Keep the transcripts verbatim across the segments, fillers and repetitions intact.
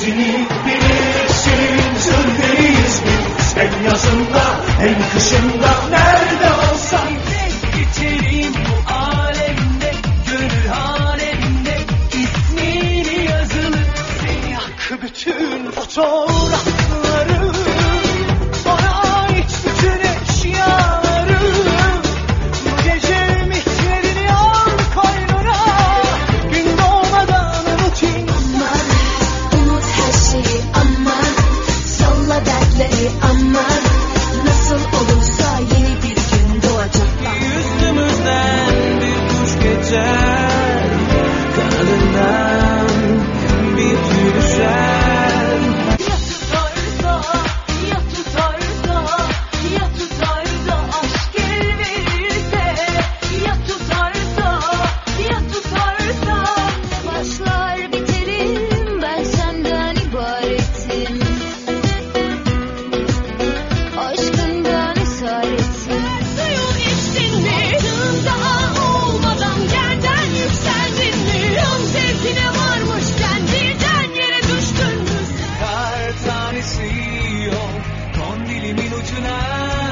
hepsini bilirsin. Zirveyiz biz hem yazında hem kışında. Nerede olsan geçerim bu alemde, gönül halemde ismini yazılı. Seni yak bütün fotoğrafları, bana ait bütün eşyaları. Bu gece ümitlerini al koynuna, gün doğmadan rutin. Aman unut her şeyi, aman salla dertleri, aman nasıl olursa yeni bir gün doğacak. Yüzümüzden bir kuş geçer, kanadından bir tüy düşer. Ya tutarsa, ya tutarsa, ya tutarsa aşk el verirse. Ya tutarsa, ya tutarsa başlar biterim, ben senden ibaretim. Aşkından esaretim. Suyun içtin mi? Daha olmadan yerden yükseldin mi? Yan zevkine varmışken birden yere düştün mü? Kar tanesi yok kondilimin ucuna,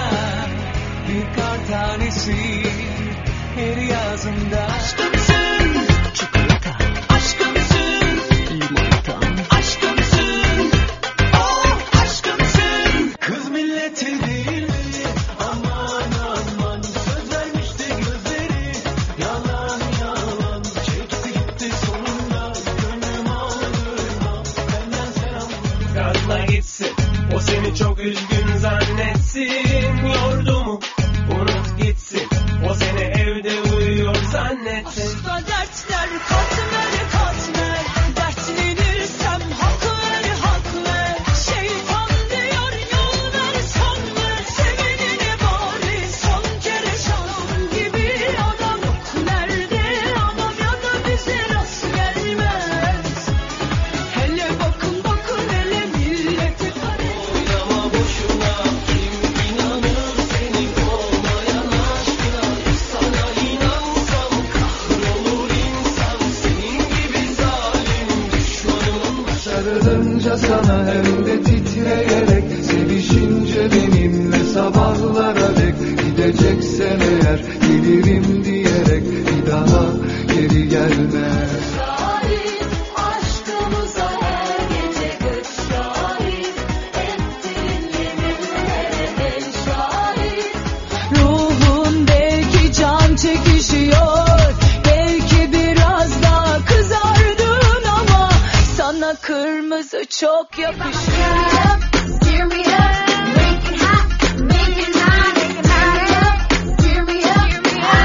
bir kar tanesi her yazında. Aşkımsın çikolata, aşkımsın limonata, aşkımsın, oh aşkımsın. Kız milleti değil mi? Aman aman söz vermişti gözleri. Yalan yalan çekti gitti sonunda. Gönlüm aldırma benden selam. Gazla gitsin o seni çok üzgün zannetsin. Yordu mu unut gitsin, o seni evde uyuyor zannetsin. Aşkta dertler katmer katmer, dertlenirsem hak ver hak ver. Şeytan diyor yol ver son ver, sevenine bari son kere şans. Gibi adam yok nerede, adam ya da bize rast gelmez. Hele bakın bakın hele milleti kare. Oynama boşuna, kim inanır senin olmayan aşkına. Sana inansam kahrolur insan, senin gibi zalim düşmanım. Sarılınca sana hem de titreyerek, sevişince benimle sabahlara dek. Gideceksen eğer gelirim diyerek, bir daha geri gelme. Şahit aşkımıza her gece göç şahit, ettiğin yeminlere el şahit. Ruhun belki can çekişiyor, belki biraz daha kızardın ama sana kırmızı çok yakışıyor. Gear me up, make it hot, make it hot, make it hot. Gear me up,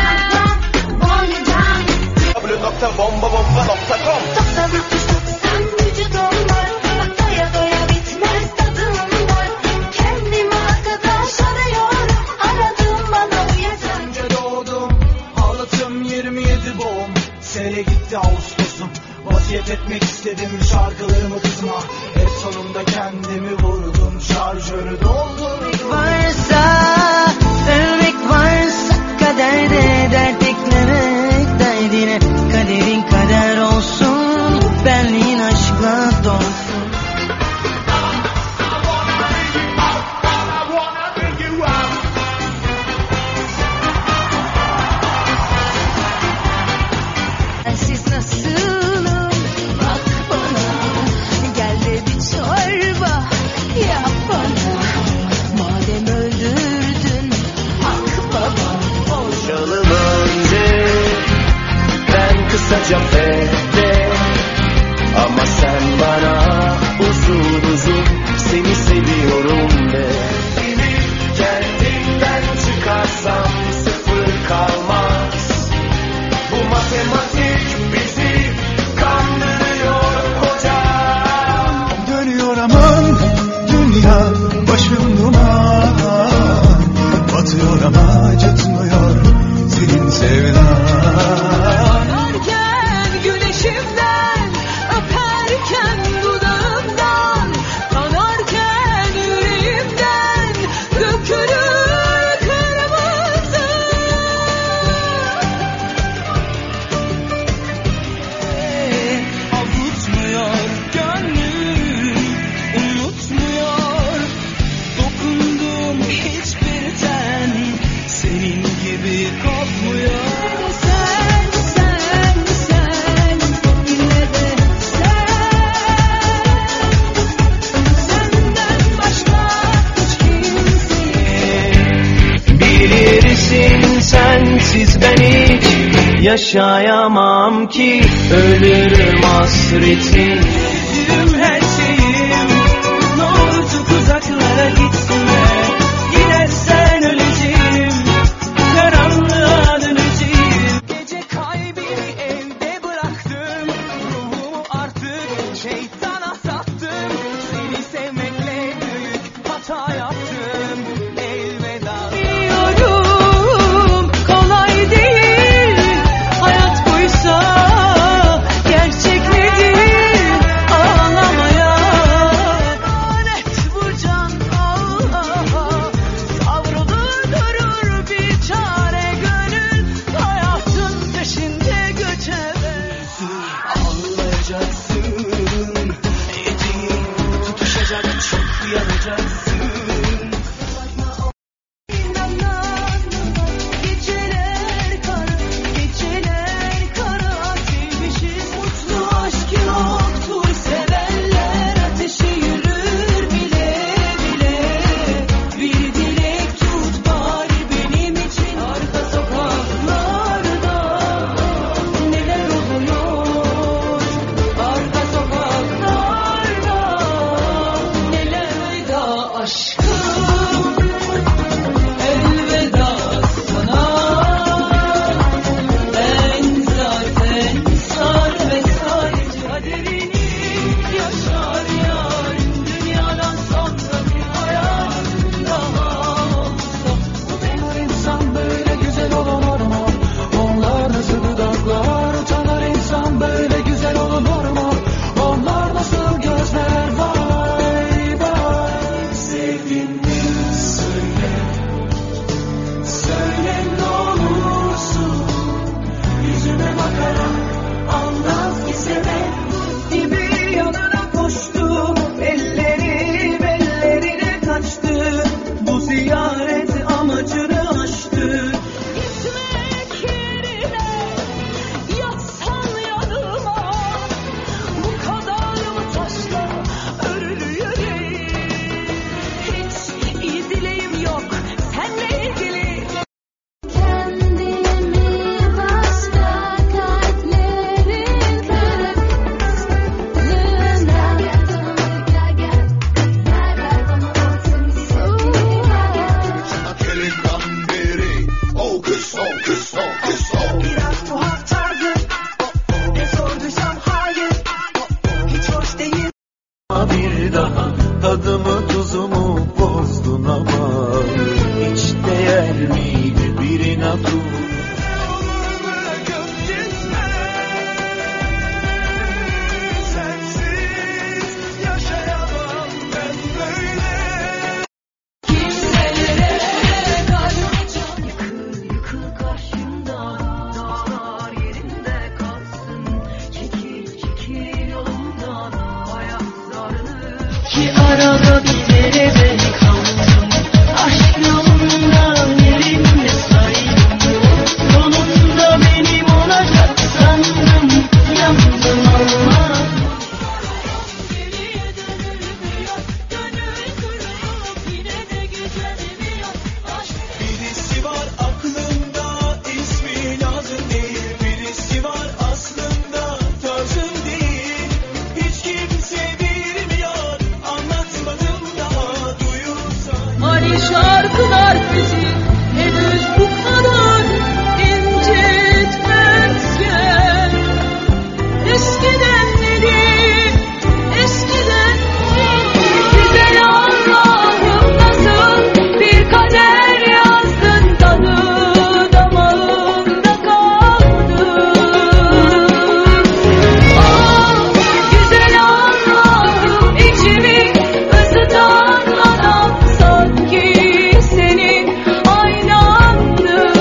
on your time. w nokta bomba bomba nokta com Doksan altmış doksan vücudum var, bak doya doya bitmez tadım var. Kendime arkadaş arıyorum, aradım bana yeter. Önce doğdum, ağlatım yirmi yedi boğum. Sene gitti Ağustos'um, vasiyet etmek istedim şarkılarımı kızma. Hep sonunda kendimi vurdum, şarjörü doldurdum. Varsa, ölmek varsa kaderde, dert eklemek derdine. Kaderin kader olsun, benliğin aşkla dolsun. Sensiz nasılım bak bana, gel de bir çorba yap bana. Madem öldürdün hak baba. Konuşalım önce, ben kısaca fede. Ama sen bana uzun uzun seni seviyorum de. Beni kendinden çıkarsam sıfır kalmaz. Bu matematik bizi kandırıyor hocam. Dönüyor aman dünya başım duman, batıyor ama acıtmıyor senin sevdan. Ararken güneşi sensiz ben hiç yaşayamam ki, ölürüm hasretin. Tüm her şeyim ne olur çok uzaklara gitme. Gidersen öleceğim, karanlığa döneceğim. Gece kalbimi evde bıraktım, ruhumu artık şeytana sattım. Seni sevmekle büyük hata yaptım, elveda. Biliyorum kolay değil, hayat buysa gerçek nedir ağlamaya. Lanet bu can, Allah'a savrulur durur bir çare gönül, hayatın peşinde göçebe. Ağlayacaksın, eteğin tutuşacak, çok yanacaksın. Geceler kara, geceler kara, sevmişiz mutlu aşk yoktur. Sevenler ateşe yürür bile bile. Bir dilek tut bari benim için. Arka sokaklarda neler oluyor? Arka sokaklarda neler? Elveda aşkım, elveda sana. Ben zaten sar ve sadece kaderini yaşar yarın. Dünyadan sonra bir hayat daha olsa. Utanır insan böyle güzel olunur mu? Onlar nasıl dudaklar? Utanır insan böyle güzel olunur mu? Onlar nasıl gözler? Vay vay. Sevdin mi? Söyle. Söyle ne olursun. Yüzüme bakarak anlat ki sevmek. Gibi yanına koştu, ellerim ellerine kaçtı. Bu ziyaret amacını aştı. Gitmek yerine yatsan yanıma, bu kadar mı taşla örülü yüreğim? Hiç iyi dileğim yok senle ilgili. Kendimi başka kalplerin kırıklığına Elinden beri o kız o kız o kız o. Biraz tuhaf tarzı, ne sorduysam hayır, hiç hoş değil. Bir daha tadımı tuzumu bozdun ama, hiç değer miydi bir inatı? Bırakıp gitme, sensiz yaşayamam ben böyle. Kimselere kaçmayacağım, yıkıl yıkıl karşımda, dağlar yerinde kalsın. Çekil çekil yolumdan, hayat zarını. Ki arada bir derede kaldım, aşk yolunda yerimde saydım. Sonunda benim olacak sandım, yandım ama. Geriye dönülmüyor, gönül kırılıp yine de gücenmiyor. Aşk Birisi var aklımda, ismi lazım değil. Birisi var aslında, tarzım değil. Hiç kimse bilmiyor, anlatmadım daha, duyursan. hani şarkılar bizi henüz bu kadar incitmezken. Eskiden neydi, eskiden güzel Allah'ım, nasıl bir kader yazdın, tadı damağımda kaldı. Ah güzel Allah'ım, içimi ısıtan adam sanki senin aynandı.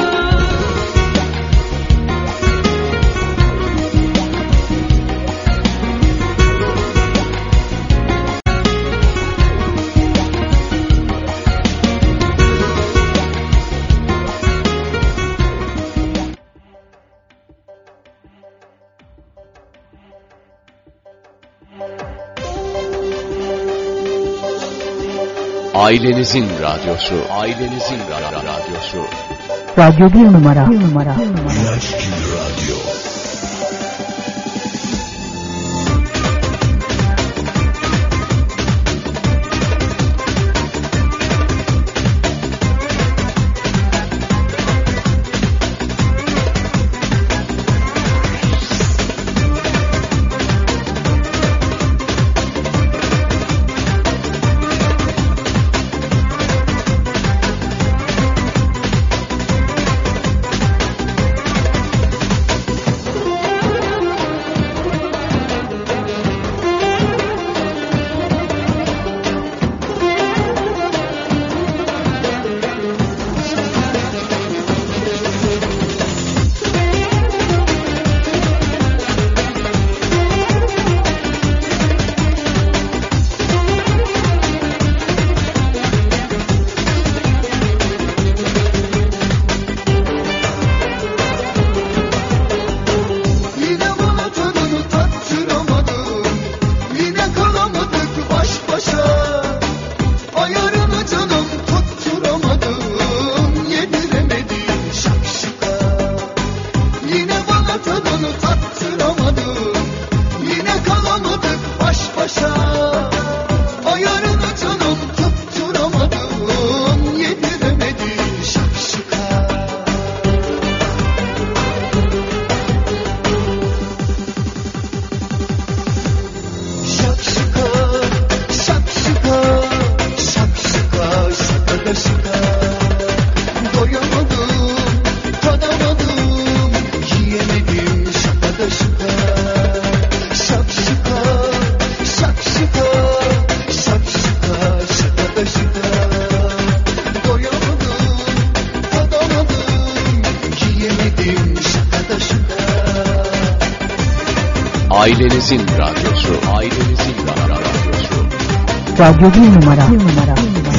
Ailenizin radyosu, ailenizin ra- ra- radyosu. Radyo bir numara. Bir numara. Bir numara. Ailenizin radyosu, ailenizin radyosu. Radyo bir numara. Bir numara. Bir numara.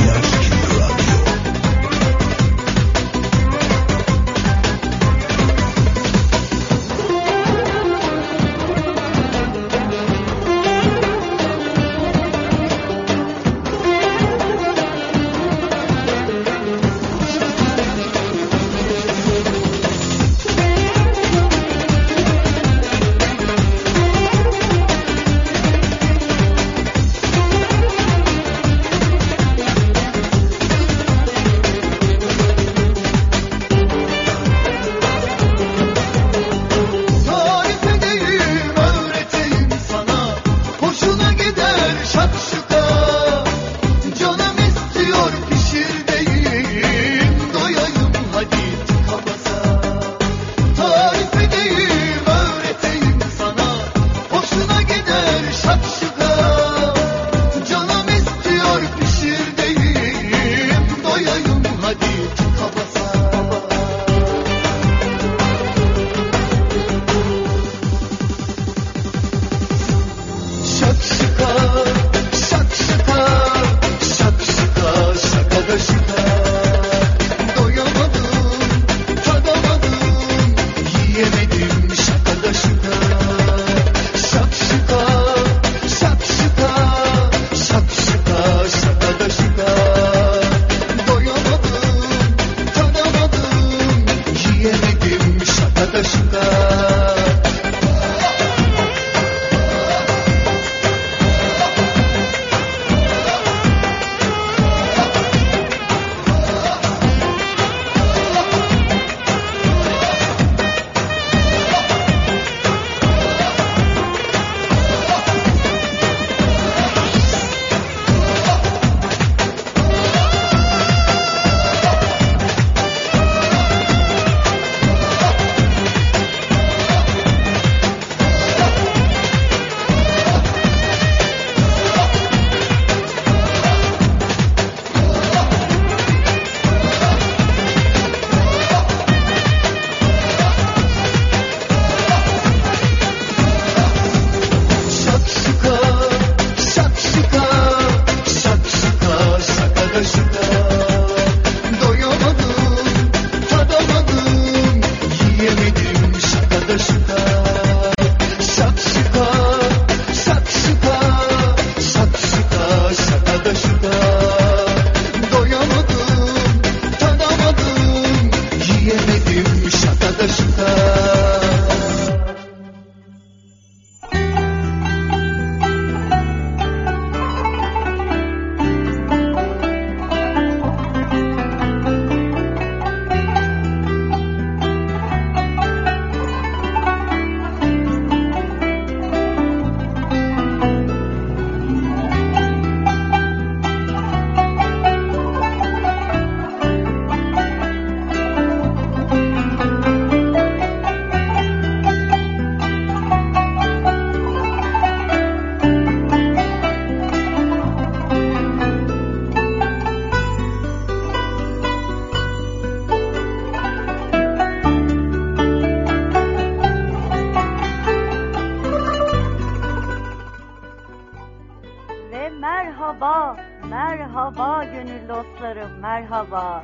dostlarım, merhaba.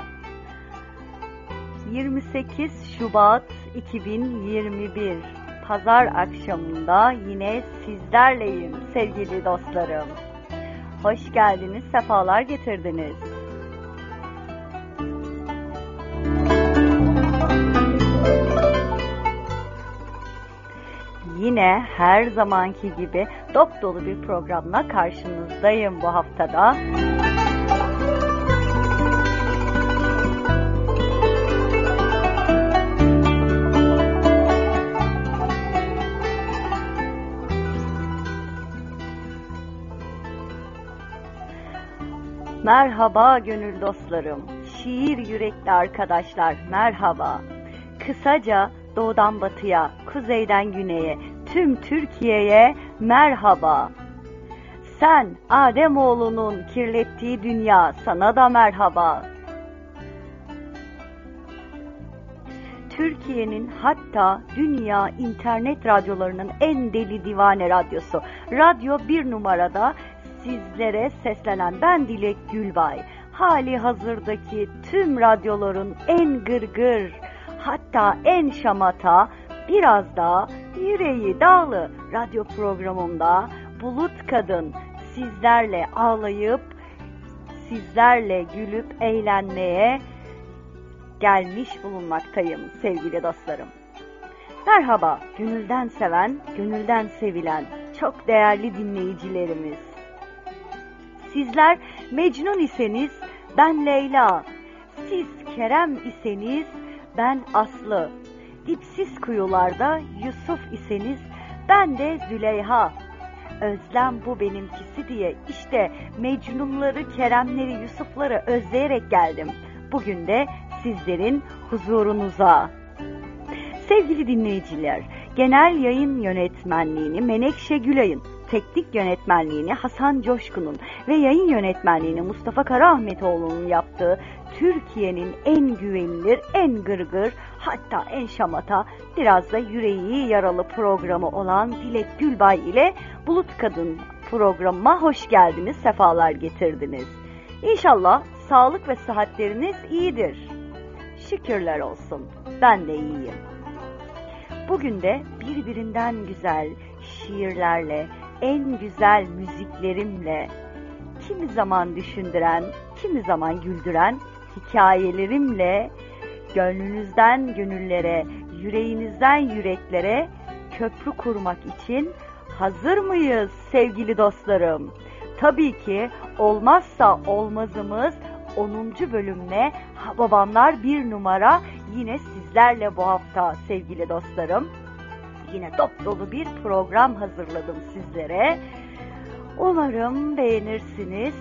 yirmi sekiz Şubat iki bin yirmi bir Pazar akşamında yine sizlerleyim sevgili dostlarım. Hoş geldiniz, sefalar getirdiniz. Yine her zamanki gibi dop dolu bir programla karşınızdayım bu haftada. Merhaba gönül dostlarım, şiir yürekli arkadaşlar, merhaba. Kısaca doğudan batıya, kuzeyden güneye, tüm Türkiye'ye merhaba. Sen Ademoğlu'nun kirlettiği dünya, sana da merhaba. Türkiye'nin, hatta dünya internet radyolarının en deli divane radyosu, Radyo bir numarada sizlere seslenen ben Dilek Gülbay. Hali hazırdaki tüm radyoların en gırgır, hatta en şamata, biraz da yüreği dağlı radyo programımda Bulut Kadın sizlerle ağlayıp, sizlerle gülüp eğlenmeye gelmiş bulunmaktayım sevgili dostlarım. Merhaba gönülden seven, gönülden sevilen çok değerli dinleyicilerimiz. Sizler Mecnun iseniz ben Leyla, siz Kerem iseniz ben Aslı, dipsiz kuyularda Yusuf iseniz ben de Züleyha. Özlem bu benimkisi diye işte Mecnunları, Keremleri, Yusufları özleyerek geldim. Bugün de sizlerin huzurunuza. Sevgili dinleyiciler, genel yayın yönetmenliğini Menekşe Gülay'ın, teknik yönetmenliğini Hasan Coşkun'un ve yayın yönetmenliğini Mustafa Karaahmetoğlu'nun yaptığı Türkiye'nin en güvenilir, en gırgır, hatta en şamata, biraz da yüreği yaralı programı olan Dilek Gülbay ile Bulut Kadın programıma hoş geldiniz, sefalar getirdiniz. İnşallah sağlık ve sıhhatleriniz iyidir. Şükürler olsun, ben de iyiyim. Bugün de birbirinden güzel şiirlerle, en güzel müziklerimle, kimi zaman düşündüren, kimi zaman güldüren hikayelerimle gönlünüzden gönüllere, yüreğinizden yüreklere köprü kurmak için hazır mıyız sevgili dostlarım? Tabii ki olmazsa olmazımız onuncu bölümle Babamlar bir numara yine sizlerle bu hafta sevgili dostlarım. Yine dop dolu bir program hazırladım sizlere. Umarım beğenirsiniz.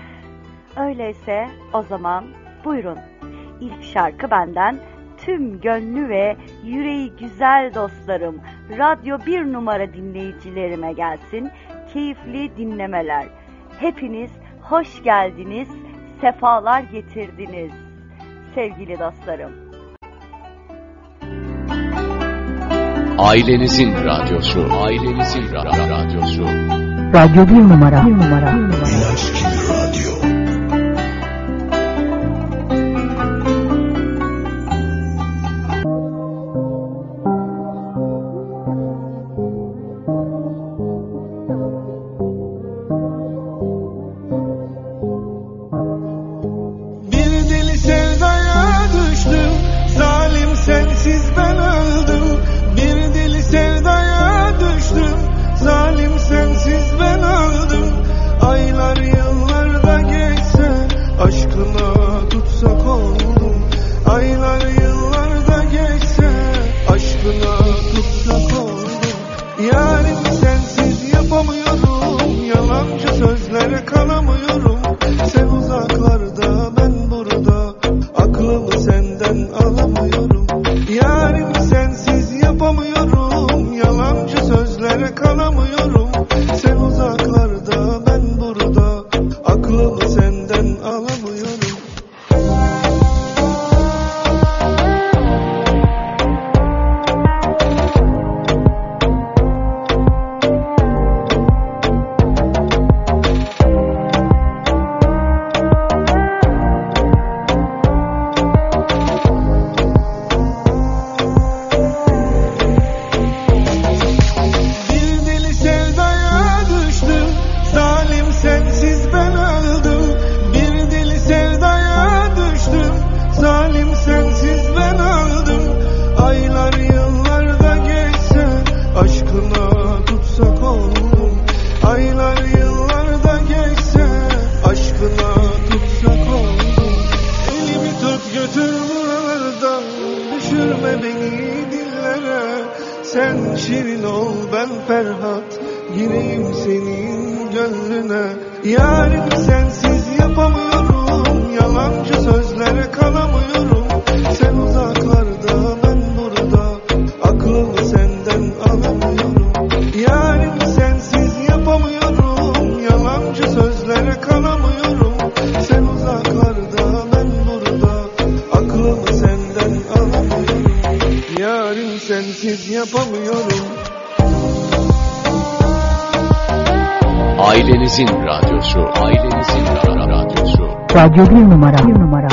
Öyleyse o zaman buyurun. İlk şarkı benden tüm gönlü ve yüreği güzel dostlarım, Radyo bir numara dinleyicilerime gelsin. Keyifli dinlemeler. Hepiniz hoş geldiniz, sefalar getirdiniz sevgili dostlarım. Ailenizin radyosu, ailenizin ra- radyosu. Radyo bir numara, bir numara, bir numara. İlaç gibi radyo. Bir deli sevdaya düştüm, zalim sensiz ben öldüm. Bir deli sevdaya düştüm, zalim sensiz ben öldüm. Aylar yıllar sen şirin ol ben Ferhat, gireyim senin gönlüne. Yarim sensiz yapamıyorum, yalancı sözlere kalamıyorum. Sen uzaklarda ben burada, aklımı senden alamıyorum. Yarim sensiz yapamıyorum, yalancı sözlere kalamıyorum. Sen uzaklarda ben burada, aklımı senden alamıyorum. Yarim sensiz yapamıyorum. Ailenizin radyosu, ailenizin ra- radyosu. Radyo bir numara, bir numara.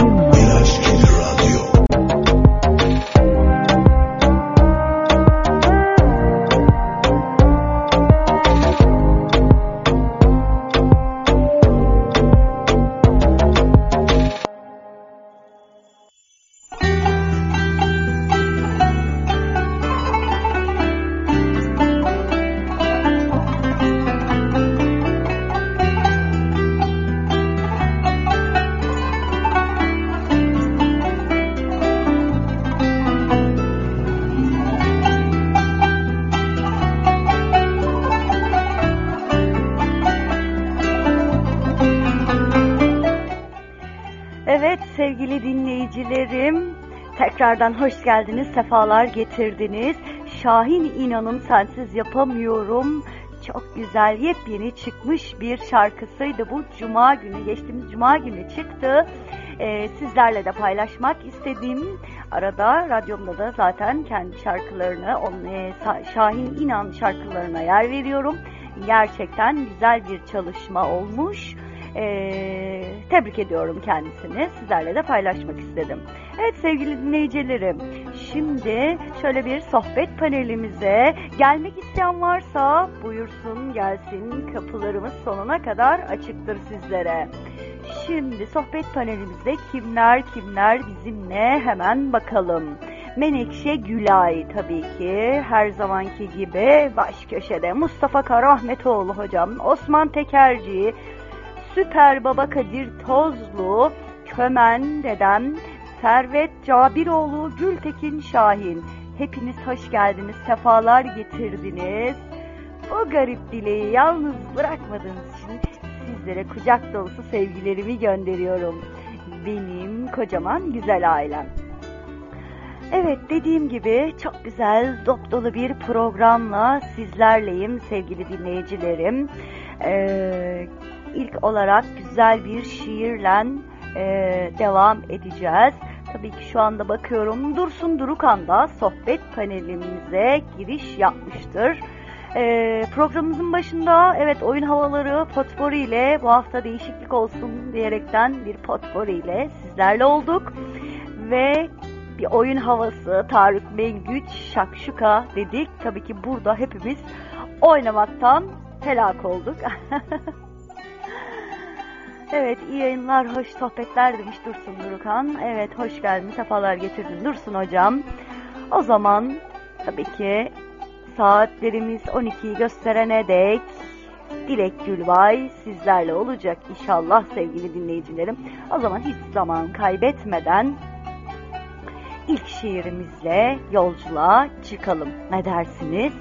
Sevgili dinleyicilerim, tekrardan hoş geldiniz, sefalar getirdiniz. Şahin İnan'ın Sensiz Yapamıyorum çok güzel, yepyeni çıkmış bir şarkısıydı. Bu cuma günü, geçtiğimiz cuma günü çıktı. Ee, sizlerle de paylaşmak istedim. Arada radyomda da zaten kendi şarkılarını, on, e, Şahin İnan şarkılarına yer veriyorum. Gerçekten güzel bir çalışma olmuş. Ee, tebrik ediyorum kendisini. Sizlerle de paylaşmak istedim. Evet sevgili dinleyicilerim, şimdi şöyle bir sohbet panelimize gelmek isteyen varsa buyursun gelsin. Kapılarımız sonuna kadar açıktır sizlere. Şimdi sohbet panelimizde kimler kimler bizimle hemen bakalım. Menekşe Gülay tabii ki her zamanki gibi baş köşede. Mustafa Karahmetoğlu hocam, Osman Tekerci, Süper Baba Kadir Tozlu, Kömen dedem, Servet Cabiroğlu, Gültekin Şahin. Hepiniz hoş geldiniz, sefalar getirdiniz. O garip dileği yalnız bırakmadığınız için sizlere kucak dolusu sevgilerimi gönderiyorum. Benim kocaman güzel ailem. Evet, dediğim gibi çok güzel, dop dolu bir programla sizlerleyim sevgili dinleyicilerim. Ee, ilk olarak güzel bir şiirle e, devam edeceğiz. Tabii ki şu anda bakıyorum, Dursun Durukan da sohbet panelimize giriş yapmıştır. Ee, programımızın başında evet oyun havaları potpori ile, bu hafta değişiklik olsun diyerekten bir potpori ile sizlerle olduk. Ve bir oyun havası, Tarık Mengüç, Şakşuka dedik. Tabii ki burada hepimiz oynamaktan helak olduk. Evet, iyi yayınlar, hoş sohbetler demiş Dursun Durukan. Evet, hoş geldin, sefalar getirdin Dursun hocam. O zaman tabii ki saatlerimiz on ikiyi gösterene dek Dilek Gülbay sizlerle olacak inşallah sevgili dinleyicilerim. O zaman hiç zaman kaybetmeden ilk şiirimizle yolculuğa çıkalım. Ne dersiniz?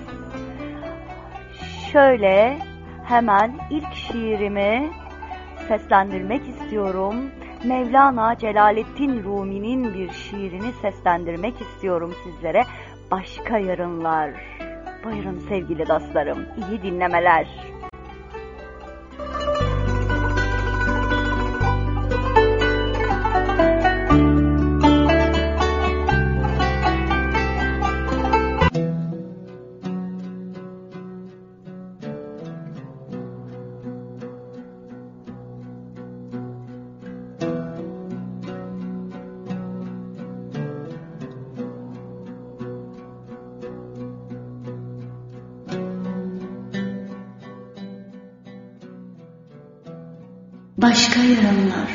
Şöyle hemen ilk şiirimi seslendirmek istiyorum. Mevlana Celaleddin Rumi'nin bir şiirini seslendirmek istiyorum sizlere. Başka yarınlar. Buyurun sevgili dostlarım, iyi dinlemeler. Başka yarınlar.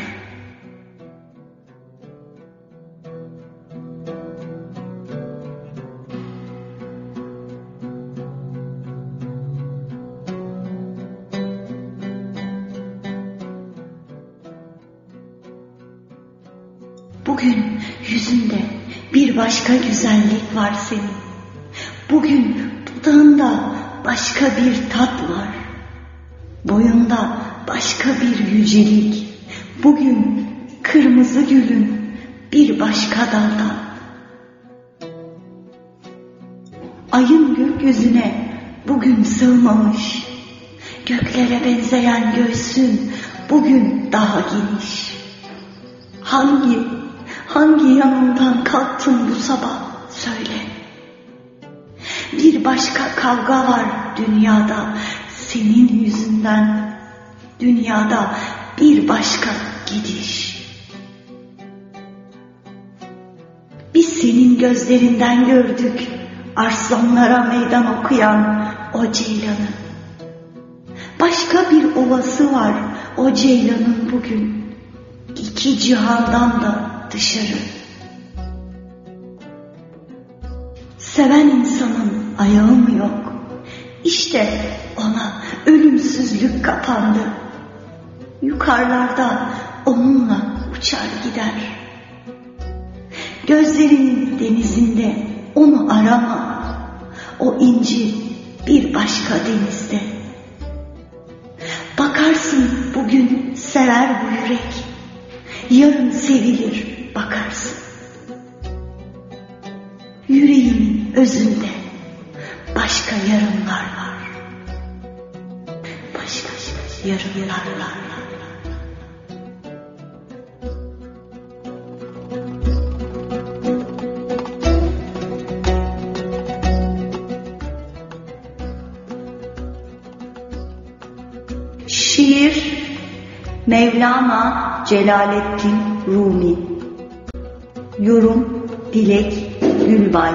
Bugün yüzünde bir başka güzellik var senin. Bugün dudağında başka bir tat var. Boyunda başka bir yücelik. Bugün kırmızı gülün bir başka dalda. Ayın gökyüzüne bugün sığmamış. Göklere benzeyen göğsün bugün daha geniş. Hangi, hangi yanından kalktın bu sabah söyle. Bir başka kavga var dünyada senin yüzünden. Dünyada bir başka gidiş. Biz senin gözlerinden gördük arslanlara meydan okuyan o ceylanı. Başka bir ovası var o ceylanın bugün. İki cihandan da dışarı. Seven insanın ayağı mı yok? İşte ona ölümsüzlük kapandı. Yukarılarda onunla uçar gider. Gözlerinin denizinde onu arama. O inci bir başka denizde. Bakarsın bugün sever bu yürek. Yarın sevilir bakarsın. Yüreğimin özünde başka yarınlar var. Başka yarınlar var. Şiir Mevlana Celaleddin Rumi. Yorum Dilek Gülbay.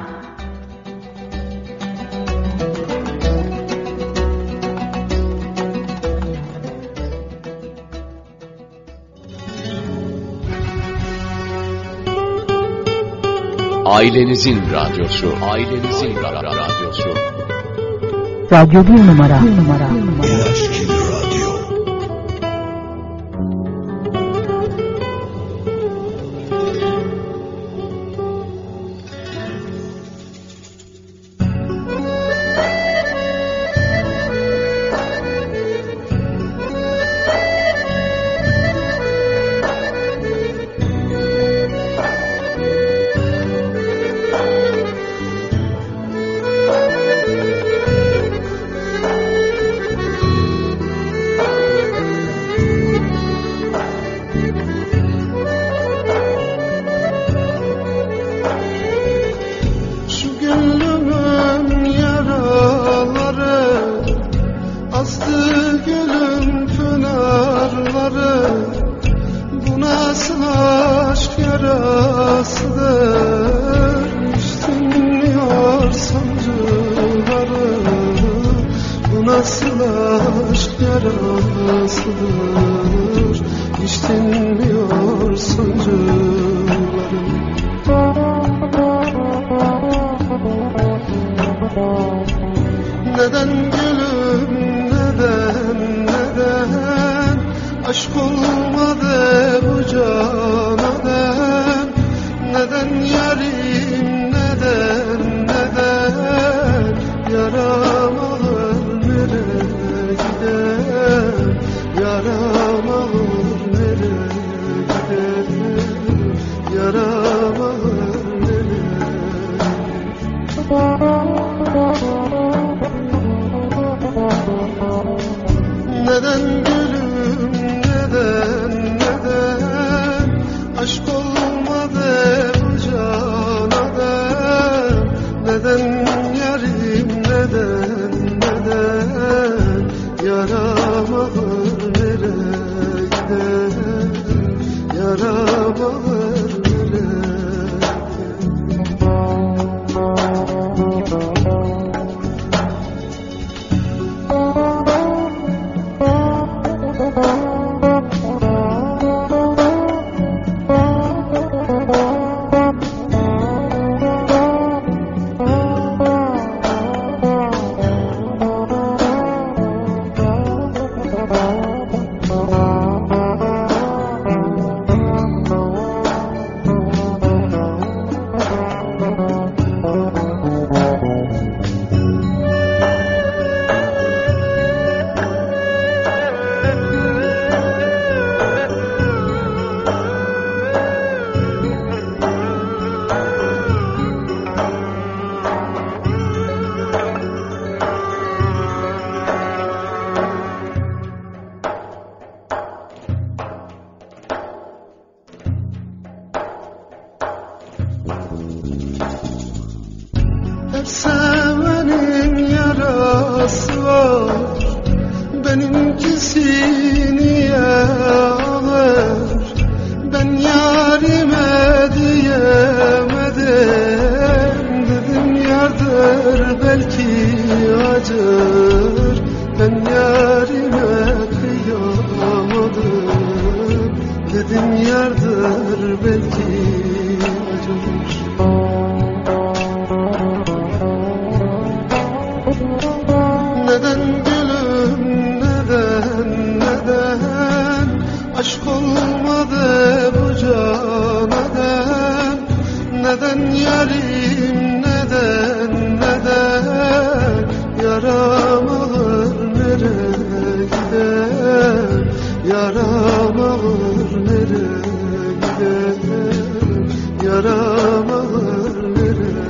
Ailenizin radyosu, ailenizin ra- ra- radyosu. Radyo bir numara. Bir numara. Bir numara. Aşk olmadı bu cana hep sevenin yarası var. Benimkisi niye ağır? Ben yarime diyemedim. Dedim yardır belki acır. Ben yarime kıyamadım. Dedim yardır belki acır. Neden gülüm neden neden aşk olmadı bu can neden? Neden yarim neden neden yaram ağır nereye gider? Yaram ağır nereye gider? Yaram ağır nereye?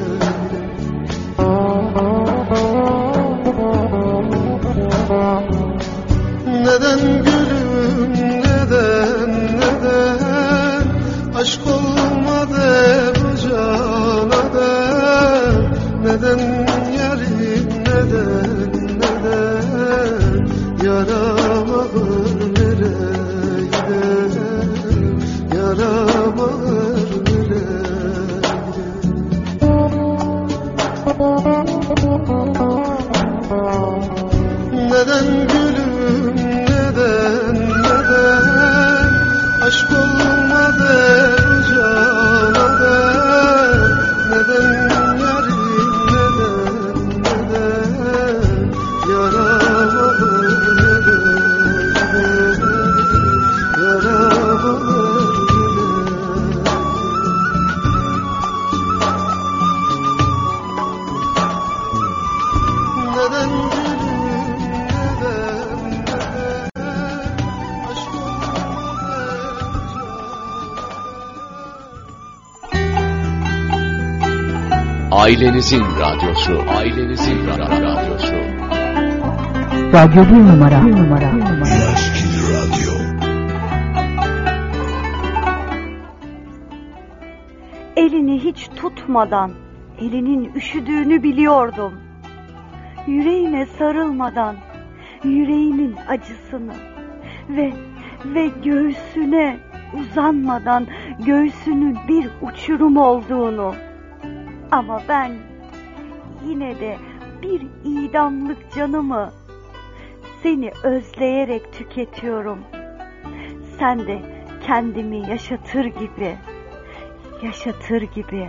Neden gülüm neden neden aşk olmadı bu canadan? Neden yarim neden neden yaram ağır nereye gider? Yaram ağır nereye gider? Neden gülüm neden neden aşk olmadı bu canadan? Neden yarim neden neden yaram ağır nereye gider? Yaram ağır nereye? Neden Ailenizin radyosu, ailenizin ra- radyosu. Radyo bir numara, bir numara, bir numara. Radyo. Elini hiç tutmadan, elinin üşüdüğünü biliyordum. Yüreğime sarılmadan, yüreğimin acısını ve ve göğsüne uzanmadan göğsünün bir uçurum olduğunu. Ama ben yine de bir idamlık canımı seni özleyerek tüketiyorum. Sen de kendimi yaşatır gibi, yaşatır gibi.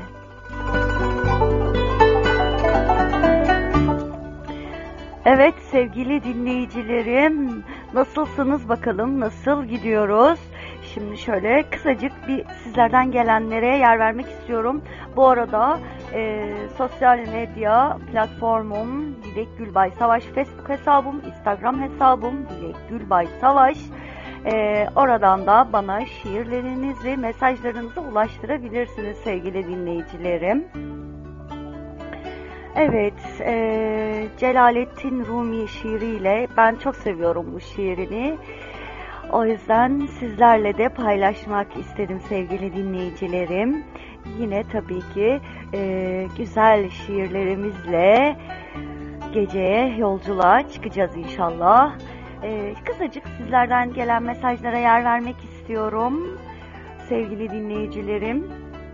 Evet sevgili dinleyicilerim, nasılsınız bakalım, nasıl gidiyoruz? Şimdi şöyle kısacık bir sizlerden gelenlere yer vermek istiyorum. Bu arada e, sosyal medya platformum Dilek Gülbay Savaş, Facebook hesabım, Instagram hesabım Dilek Gülbay Savaş. E, oradan da bana şiirlerinizi, mesajlarınızı ulaştırabilirsiniz sevgili dinleyicilerim. Evet, e, Celaleddin Rumi şiiriyle, ben çok seviyorum bu şiirini. O yüzden sizlerle de paylaşmak istedim sevgili dinleyicilerim. Yine tabii ki e, güzel şiirlerimizle geceye yolculuğa çıkacağız inşallah. E, kısacık sizlerden gelen mesajlara yer vermek istiyorum sevgili dinleyicilerim.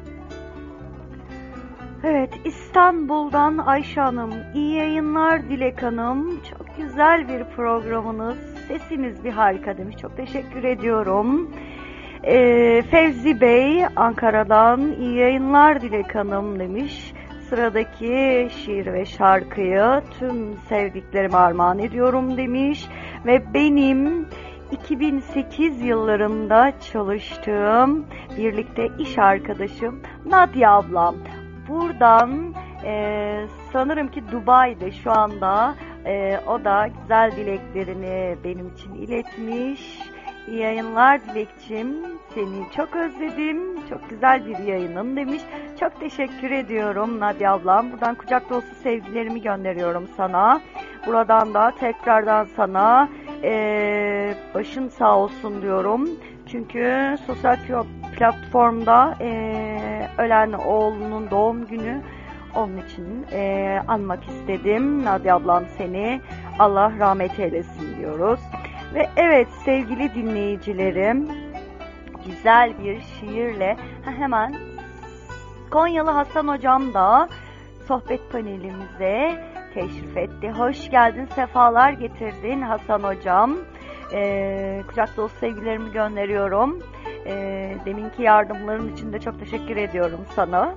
Evet, İstanbul'dan Ayşe Hanım, iyi yayınlar Dilek Hanım. Çok güzel bir programınız, sesiniz bir harika demiş. Çok teşekkür ediyorum. Ee, Fevzi Bey, Ankara'dan iyi yayınlar Dilek Hanım demiş. Sıradaki şiir ve şarkıyı tüm sevdiklerime armağan ediyorum demiş. Ve benim iki bin sekiz yıllarında çalıştığım, birlikte iş arkadaşım Nadia ablam. Buradan e, sanırım ki Dubai'de şu anda, e, o da güzel dileklerini benim için iletmiş. İyi yayınlar Dilekçim, seni çok özledim, çok güzel bir yayının demiş. Çok teşekkür ediyorum Nadia ablam. Buradan kucak dolusu sevgilerimi gönderiyorum sana. Buradan da tekrardan sana e, başın sağ olsun diyorum. Çünkü sosyal platformda e, ölen oğlunun doğum günü Onun için e, anmak istedim. Nadia ablam seni Allah rahmet eylesin diyoruz. Ve evet sevgili dinleyicilerim, güzel bir şiirle ha, hemen Konyalı Hasan hocam da sohbet panelimize teşrif etti. Hoş geldin, sefalar getirdin Hasan hocam. E, kucak dolusu sevgilerimi gönderiyorum. E, deminki yardımların için de çok teşekkür ediyorum sana.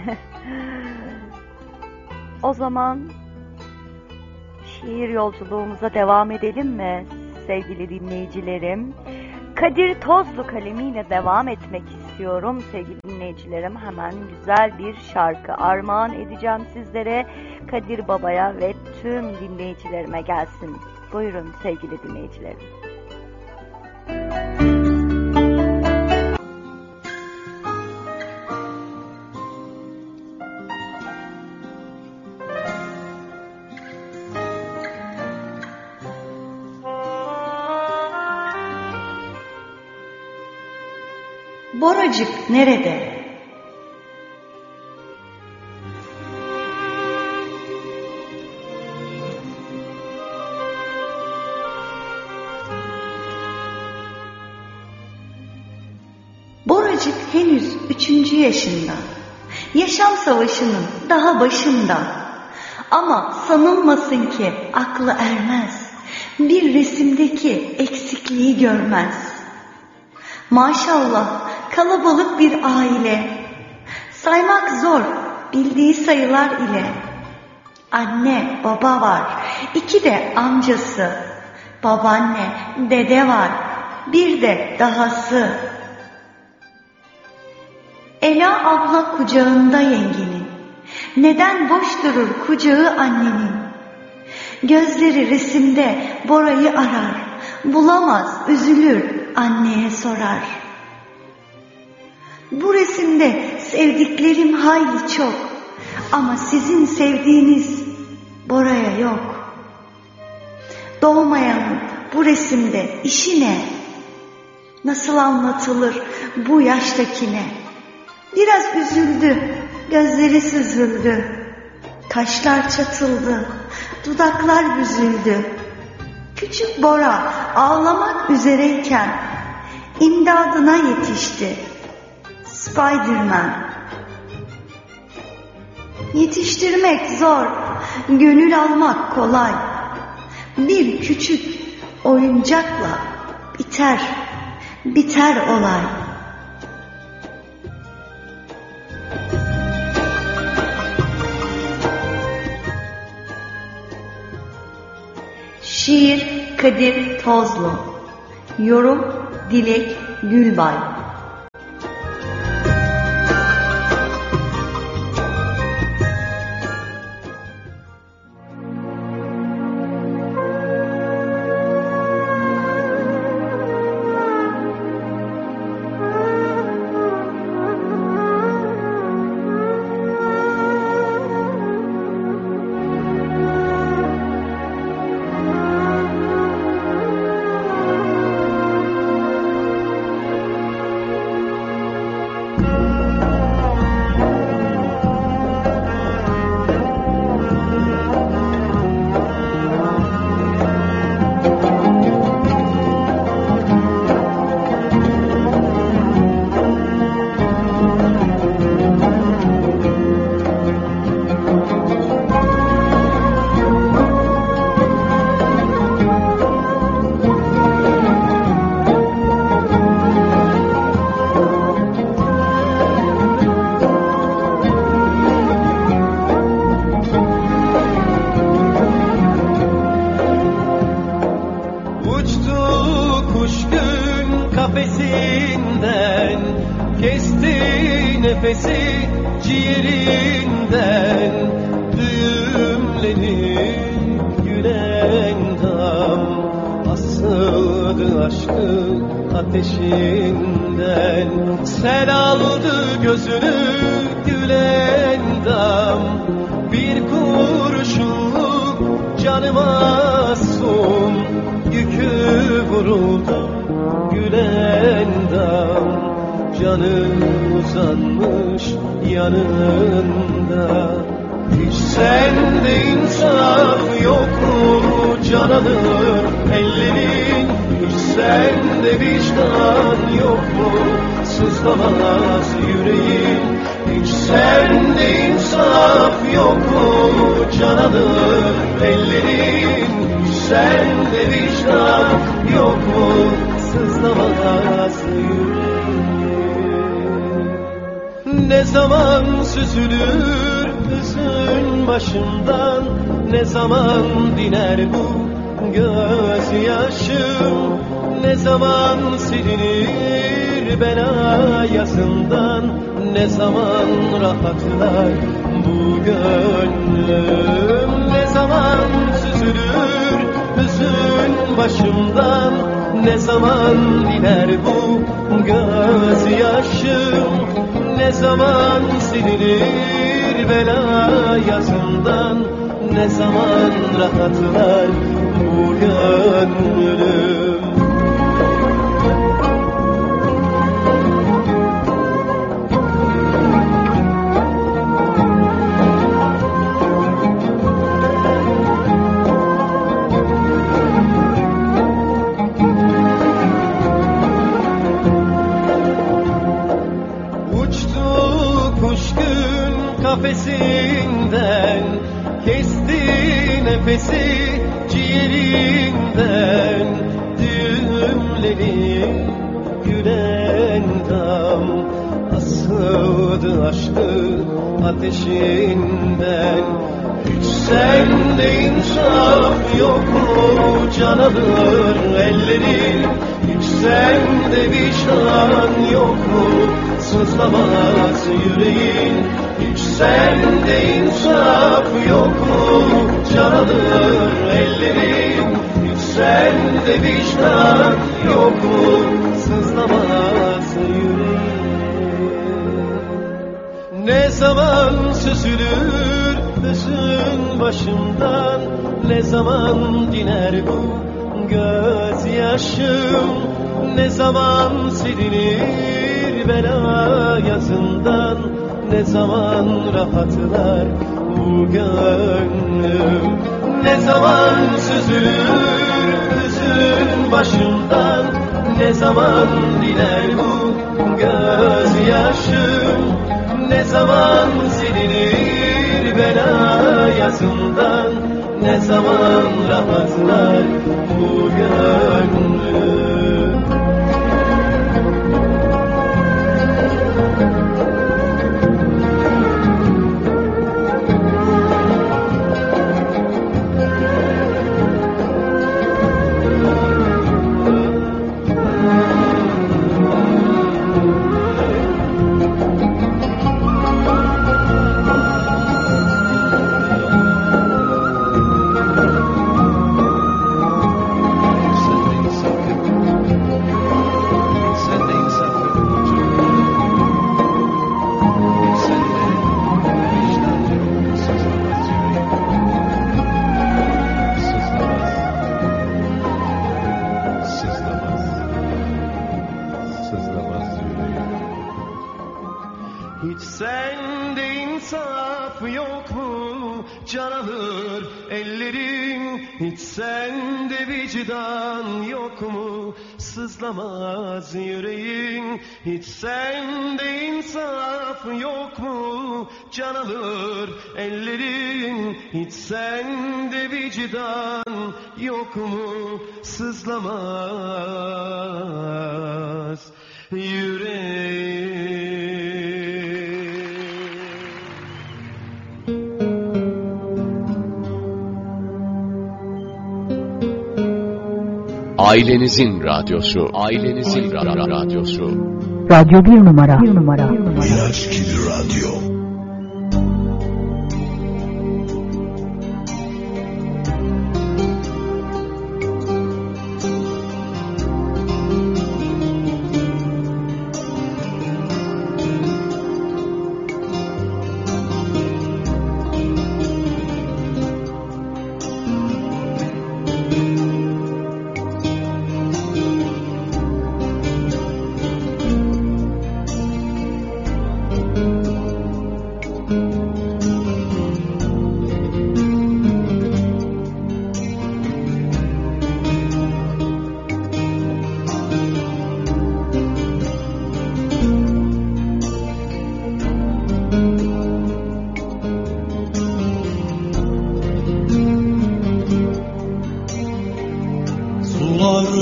O zaman şiir yolculuğumuza devam edelim mi sevgili dinleyicilerim? Kadir Tozlu kalemiyle devam etmek istiyorum sevgili dinleyicilerim. Hemen güzel bir şarkı armağan edeceğim sizlere. Kadir Baba'ya ve tüm dinleyicilerime gelsin. Buyurun sevgili dinleyicilerim. Boracık nerede? Boracık henüz üçüncü yaşında. Yaşam savaşının daha başında. Ama sanılmasın ki aklı ermez. Bir resimdeki eksikliği görmez. Maşallah kalabalık bir aile. Saymak zor bildiği sayılar ile. Anne baba var, iki de amcası. Babaanne dede var, bir de dahası. Ela abla kucağında yengenin. Neden boş durur kucağı annenin? Gözleri resimde Bora'yı arar. Bulamaz üzülür anneye sorar. Bu resimde sevdiklerim hayli çok. Ama sizin sevdiğiniz Bora'ya yok. Doğmayanın bu resimde işi ne? Nasıl anlatılır bu yaştakine? Biraz üzüldü, gözleri süzüldü. Kaşlar çatıldı, dudaklar büzüldü. Küçük Bora ağlamak üzereyken imdadına yetişti Spiderman. Yetiştirmek zor, gönül almak kolay. Bir küçük oyuncakla biter, biter olay. Şiir Kadir Tozlu. Yorum Dilek Gülbay. Canı uzanmış yanında. Hiç sende insaf yok mu can alır ellerin? Hiç sende vicdan yok mu sızlamaz yüreğin? Hiç sende insaf yok mu can alır ellerin? Hiç sende vicdan yok mu sızlamaz yüreğin? Ne zaman süzülür hüzün başımdan, ne zaman diner bu gözyaşım, ne zaman silinir bela yazından, ne zaman rahatlar bu gönlüm? Ne zaman süzülür hüzün başımdan, ne zaman diner bu gözyaşım, ne zaman silinir bela yazından, ne zaman rahatlar bu gönlüm? Kafesinden kesti nefesi ciğerinden, düğümleri gülen dam asıldı aşkı ateşinden. Hiç sende insaf yok mu can alır ellerin? Hiç sende vicdan yok mu sızlamaz yüreğin? Hiç sende insaf yok mu can alır ellerin? Hiç sende vicdan yok mu sızlamaz yüreğin? Ne zaman süzülür hüzün başımdan, ne zaman diner bu gözyaşım, ne zaman silinir bela yazından, ne zaman rahatlar bu gönlüm? Ne zaman süzülür hüzün başımdan, ne zaman diner bu gözyaşım, ne zaman silinir bela yazından, ne zaman rahatlar bu gönlüm? Hiç sende insaf yok mu can alır ellerin? Hiç sende vicdan yok mu sızlamaz yüreğin? Hiç sende insaf yok mu can alır ellerin? Hiç sende vicdan yok mu sızlamaz yüreğin? Ailenizin radyosu, ailenizin ra- radyosu. Radyo bir numara, bir numara. Miraç Kili Radyo.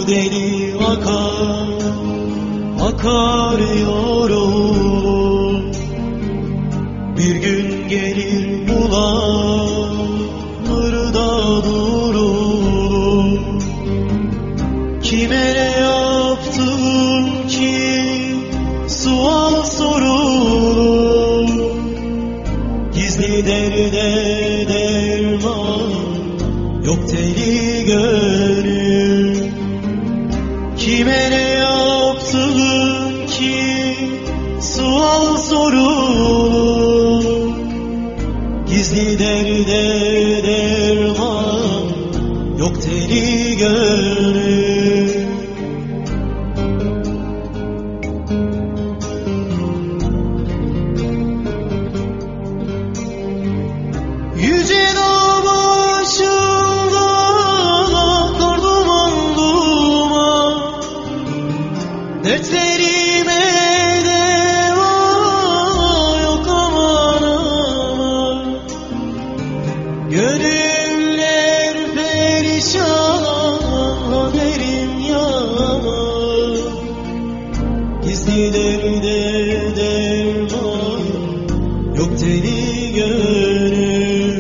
deli akar, akar yorum. Bir gün gelir bulanır da durur. Kime ne yaptım ki sual sorur. Gizli derde derman yok teli gönül. Kime ne yaptım ki sual sorur. Gizli derde derman yok teli gönül. Yüce dağ başında kar duman duman, dertlerime deva yok aman aman. Gönüller perişan, haberim yaman. Gizli derde derman yok teli gönül.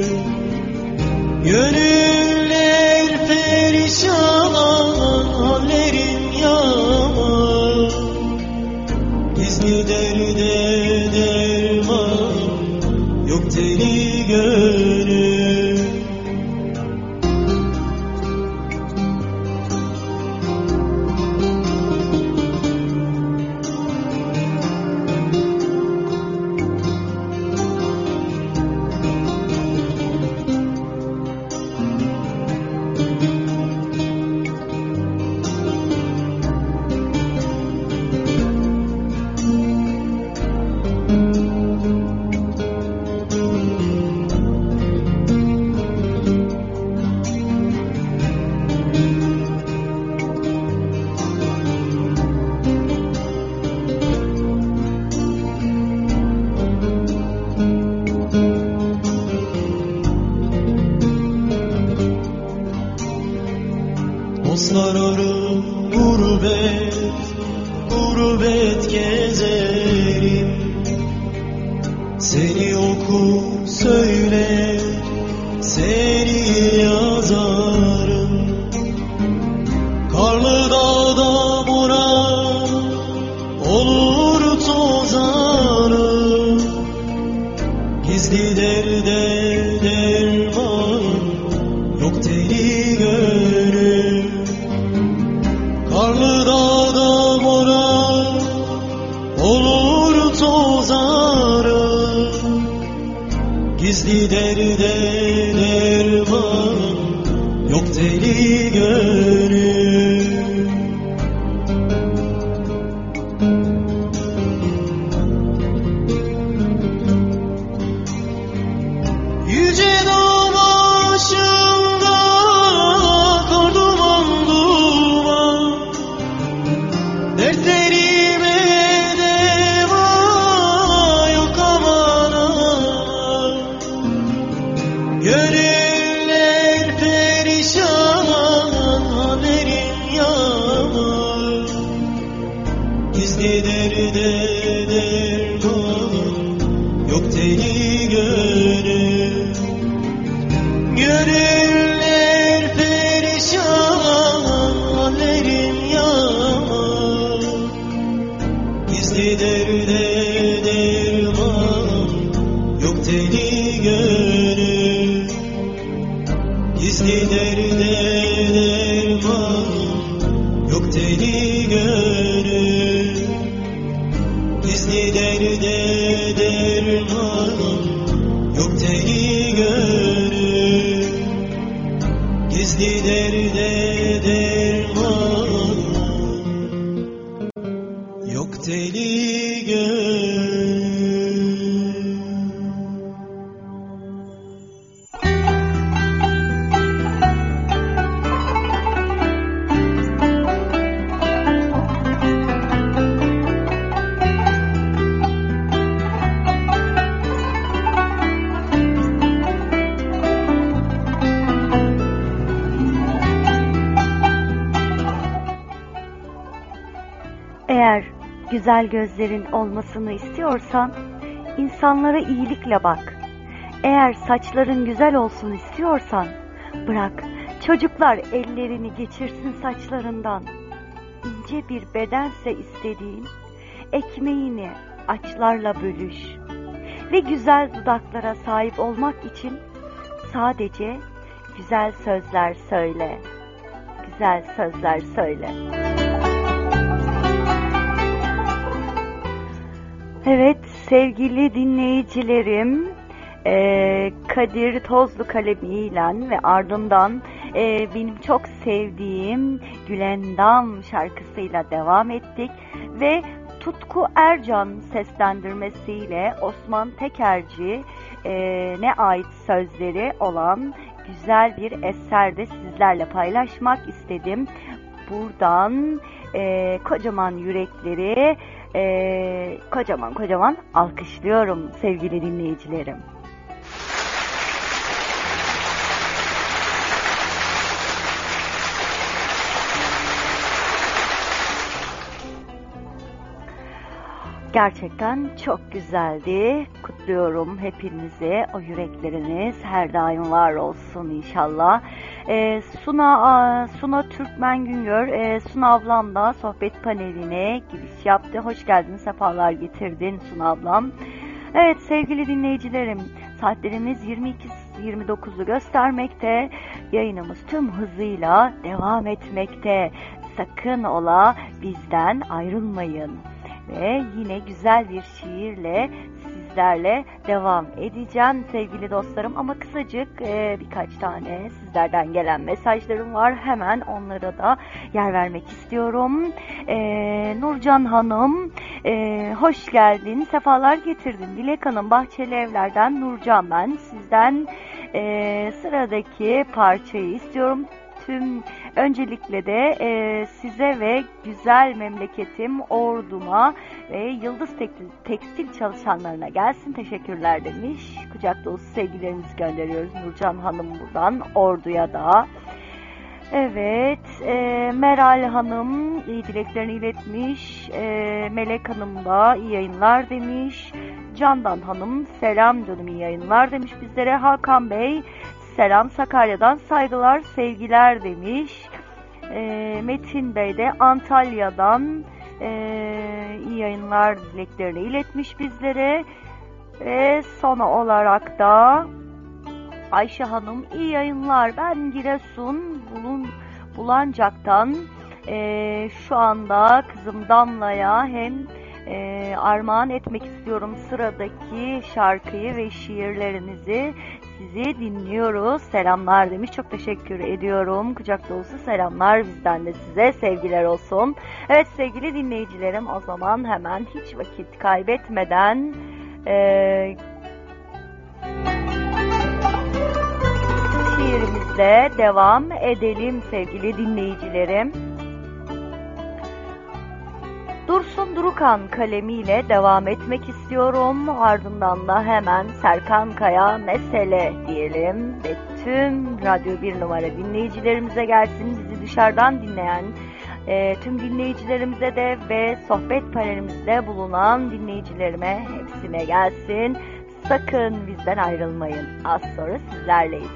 Gönüller perişan, hallerim yaman. Gizli derde derman yok teli gönül. Dostlar arım gurbet, gurbet gezerim. Seni oku söyle, seni yazarım. Karlı dağda boran olur tozarım. Gizli derde derman yok teli gönül. Karlı dağda boran olur tozarım. Gizli derde derman yok teli gönül. Yüce dağ başında kar duman duman, dertlerime deva yok aman aman. Gönüller perişan, haberim yaman. Gizli derde derman yok teli gönül. Gönüller perişan, hallerim yaman. Gizli derde derman yok teli gönül. Gizli derde derman yok teli gönül. Gizli derde derman yok teli gönül. Gizli derde derman yok teli gönül. Eğer güzel gözlerin olmasını istiyorsan insanlara iyilikle bak. Eğer saçların güzel olsun istiyorsan bırak çocuklar ellerini geçirsin saçlarından. İnce bir bedense istediğin, ekmeğini açlarla bölüş. Ve güzel dudaklara sahip olmak için sadece güzel sözler söyle. Güzel sözler söyle. Evet sevgili dinleyicilerim, Ee, Kadir Tozlu kalemiyle ve ardından e, benim çok sevdiğim Gülendam şarkısıyla devam ettik ve Tutku Ercan seslendirmesiyle Osman Tekerci e, ne ait sözleri olan güzel bir eserde sizlerle paylaşmak istedim. Buradan e, kocaman yürekleri e, kocaman kocaman alkışlıyorum sevgili dinleyicilerim. Gerçekten çok güzeldi. Kutluyorum hepinizi. O yürekleriniz her daim var olsun inşallah. Ee, Suna Suna Türkmen Güngör, e, Suna ablam da sohbet paneline giriş yaptı. Hoş geldin, sefalar getirdin Suna ablam. Evet sevgili dinleyicilerim, saatlerimiz yirmi iki yirmi dokuzu göstermekte. Yayınımız tüm hızıyla devam etmekte. Sakın ola bizden ayrılmayın. Ve yine güzel bir şiirle sizlerle devam edeceğim sevgili dostlarım. Ama kısacık e, birkaç tane sizlerden gelen mesajlarım var. Hemen onlara da yer vermek istiyorum. E, Nurcan Hanım, e, hoş geldin, sefalar getirdin. Dilek Hanım, Bahçeli Evler'den Nurcan ben. Sizden e, sıradaki parçayı istiyorum. Tüm öncelikle de e, size ve güzel memleketim orduma ve Yıldız Tekstil, tekstil çalışanlarına gelsin. Teşekkürler demiş. Kucak dolusu sevgilerimizi gönderiyoruz Nurcan Hanım buradan orduya da. Evet, e, Meral Hanım iyi dileklerini iletmiş. E, Melek Hanım da iyi yayınlar demiş. Candan Hanım selam canım iyi yayınlar demiş bizlere. Hakan Bey selam Sakarya'dan saygılar sevgiler demiş. E, Metin Bey de Antalya'dan e, iyi yayınlar dileklerini iletmiş bizlere. Ve son olarak da Ayşe Hanım iyi yayınlar. Ben Giresun Bulun, Bulancak'tan e, şu anda kızım Damla'ya hem e, armağan etmek istiyorum sıradaki şarkıyı ve şiirlerinizi. Sizi dinliyoruz. Selamlar demiş. Çok teşekkür ediyorum. Kucak dolusu selamlar bizden de size. Sevgiler olsun. Evet sevgili dinleyicilerim, o zaman hemen hiç vakit kaybetmeden e, şiirimizle devam edelim sevgili dinleyicilerim. Dursun Durukan kalemiyle devam etmek istiyorum. Ardından da hemen Serkan Kaya mesele diyelim ve tüm Radyo bir numara dinleyicilerimize gelsin. Bizi dışarıdan dinleyen e, tüm dinleyicilerimize de ve sohbet panelimizde bulunan dinleyicilerime hepsine gelsin. Sakın bizden ayrılmayın. Az sonra sizlerleyiz.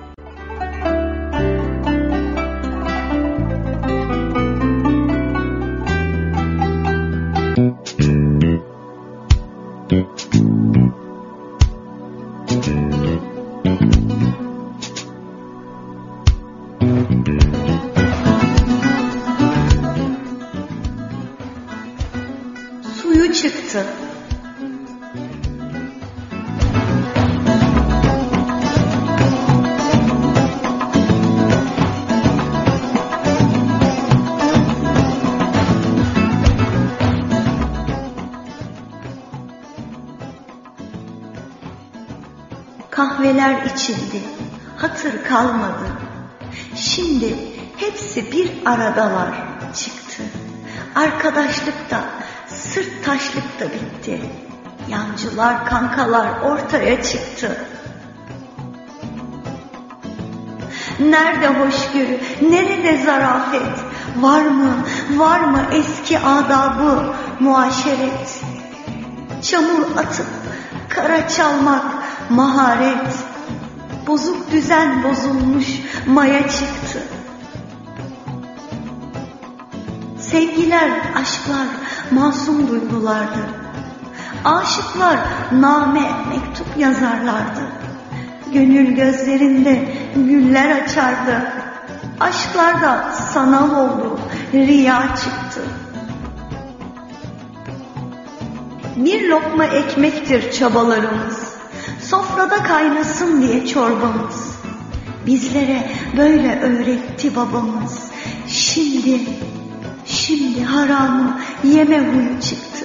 Suyu çıktı. Kahveler içildi, hatır kalmadı. Şimdi hepsi bir aradalar çıktı. Arkadaşlık da, sırt taşlık da bitti. Yancılar, kankalar ortaya çıktı. Nerede hoşgörü, nerede zarafet? Var mı, var mı eski adabı muaşeret? Çamur atıp kara çalmak maharet. Bozuk düzen bozulmuş maya çıktı. Sevgiler, aşklar masum duygulardı. Aşıklar name, mektup yazarlardı. Gönül gözlerinde güller açardı. Aşklarda sanal oldu, riya çıktı. Bir lokma ekmektir çabalarımız. Sofrada kaynasın diye çorbamız. Bizlere böyle öğretti babamız. Şimdi, şimdi haramı yeme huyu çıktı.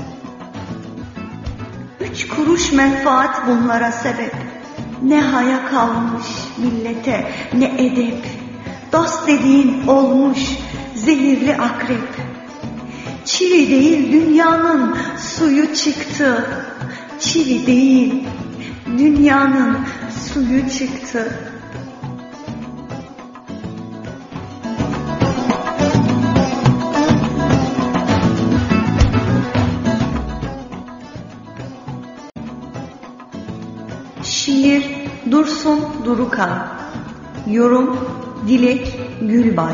Üç kuruş menfaat bunlara sebep. Ne haya kalmış millete, ne edep. Dost dediğin olmuş zehirli akrep. Çivi değil dünyanın suyu çıktı. Çivi değil dünyanın suyu çıktı. Şiir Dursun Durukan. Yorum Dilek Gülbay.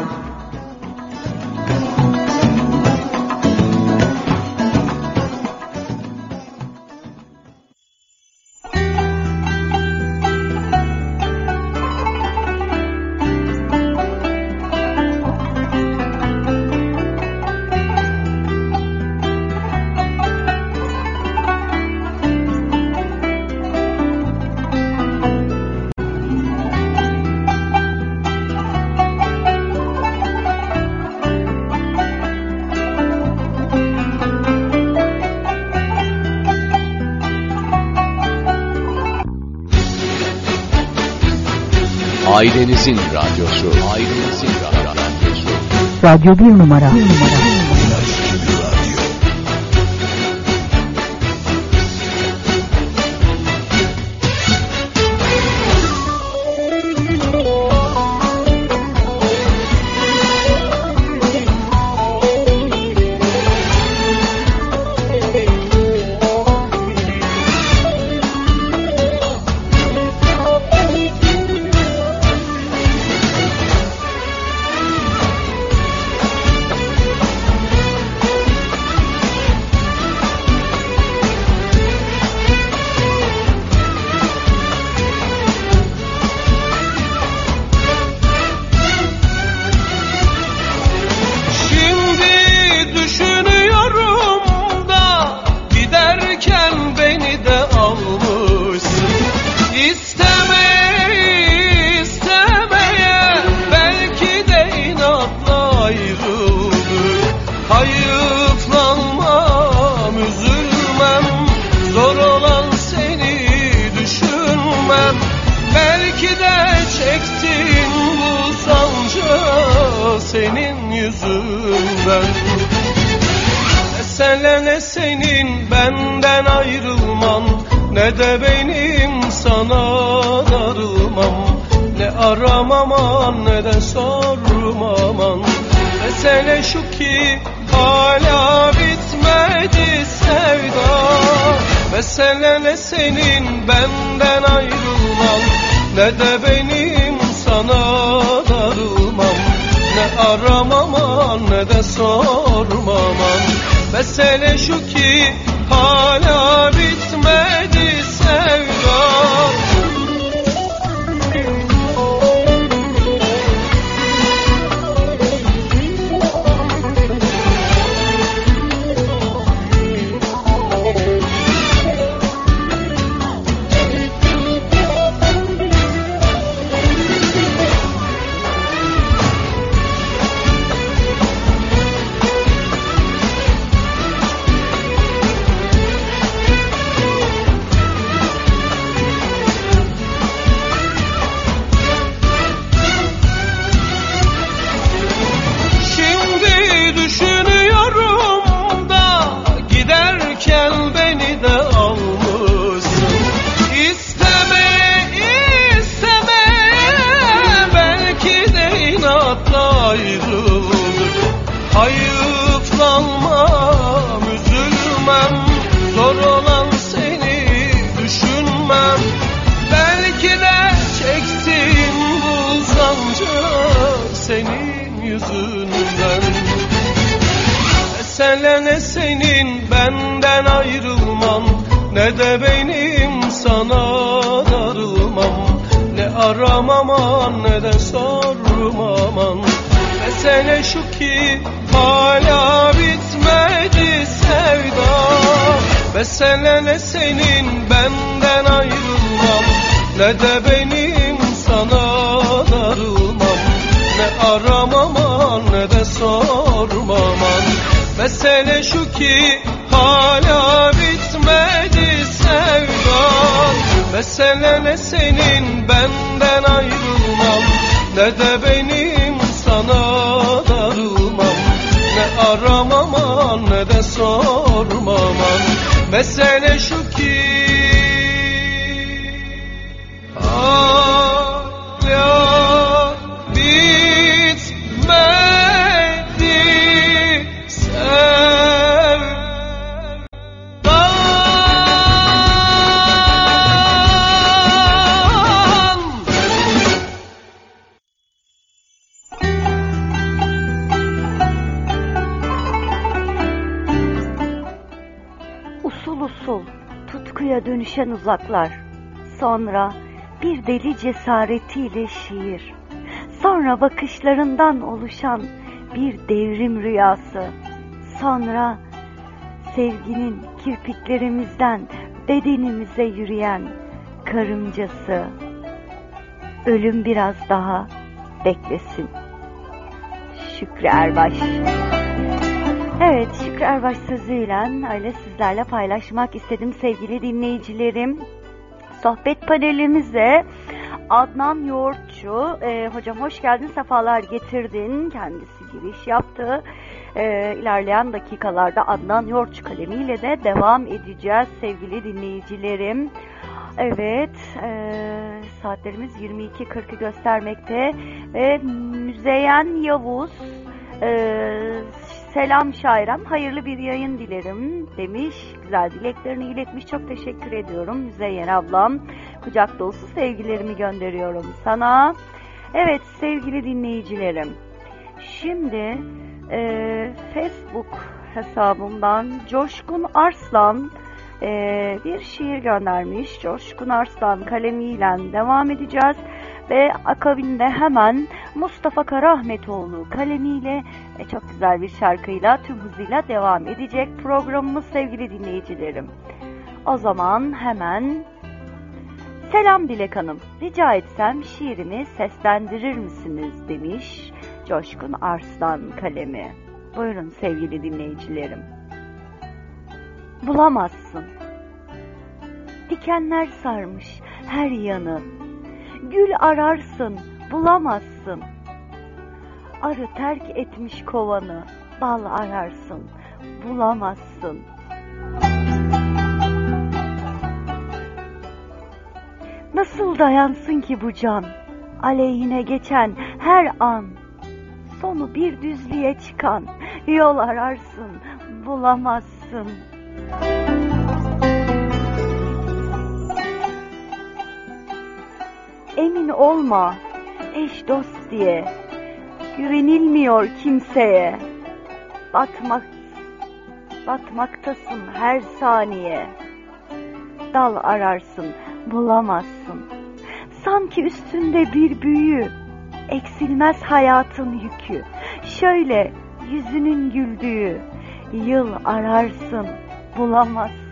Ailenizin radyosu. Ailenizin radyosu. Radyo bir numara. Bir numara. Senin yüzünden. Mesele ne senin benden ayrılman, ne de benim sana darılmam. Ne aramaman ne de sormaman. Mesele şu ki hala bitmedi sevda. Mesele ne senin benden ayrılman, ne de benim sana darılmam. Ne aramaman ne de sormaman. Mesele şu ki hala bitmedi sevda. Ayrıldım sancı senin yüzünden. Senle ne senin benden ayrılman, ne de benim sana darılmam. Ne aramaman ne de sormaman. Mesele şu ki hala bitmedi sevda. Mesele ne senin benden ayrılmam, ne de benim sana darılmam. Ne aramaman ne de sormaman. Mesele şu ki hala bitmedi sevdan. Mesele ne senin benden ayrılmam, ne de benim sana darılmam. Ne aramaman ne de sormaman. Mesele şu ki hala bitmedi tutkuya dönüşen uzaklar, sonra bir deli cesaretiyle şiir, sonra bakışlarından oluşan bir devrim rüyası, sonra sevginin kirpiklerimizden bedenimize yürüyen karıncası. Ölüm biraz daha beklesin. Şükrü Erbaş. Evet, Şükrü Erbaş sözüyle öyle sizlerle paylaşmak istedim sevgili dinleyicilerim. Sohbet panelimize Adnan Yoğurtçu, e, hocam hoş geldin, sefalar getirdin. Kendisi giriş yaptı. E, ilerleyen dakikalarda Adnan Yoğurtçu kalemiyle de devam edeceğiz sevgili dinleyicilerim. Evet, e, saatlerimiz yirmi iki kırkı göstermekte ve Müzeyyen Yavuz, e, selam şairem, hayırlı bir yayın dilerim demiş. Güzel dileklerini iletmiş. Çok teşekkür ediyorum Müzeyyen ablam. Kucak dolusu sevgilerimi gönderiyorum sana. Evet sevgili dinleyicilerim. Şimdi e, Facebook hesabımdan Coşkun Arslan e, bir şiir göndermiş. Coşkun Arslan kalemiyle devam edeceğiz. Ve akabinde hemen Mustafa Karahmetoğlu kalemiyle e, çok güzel bir şarkıyla tüm hızıyla devam edecek programımız sevgili dinleyicilerim. O zaman hemen selam Dilek Hanım, rica etsem şiirimi seslendirir misiniz demiş Coşkun Arslan kalemi. Buyurun sevgili dinleyicilerim. Bulamazsın. Dikenler sarmış her yanı. Gül ararsın, bulamazsın. Arı terk etmiş kovanı, bal ararsın, bulamazsın. Nasıl dayansın ki bu can, aleyhine geçen her an? Sonu bir düzlüğe çıkan, yol ararsın, bulamazsın. Emin olma, eş dost diye, güvenilmiyor kimseye. Batmak, batmaktasın her saniye. Dal ararsın, bulamazsın. Sanki üstünde bir büyü, eksilmez hayatın yükü. Şöyle yüzünün güldüğü, yıl ararsın, bulamazsın.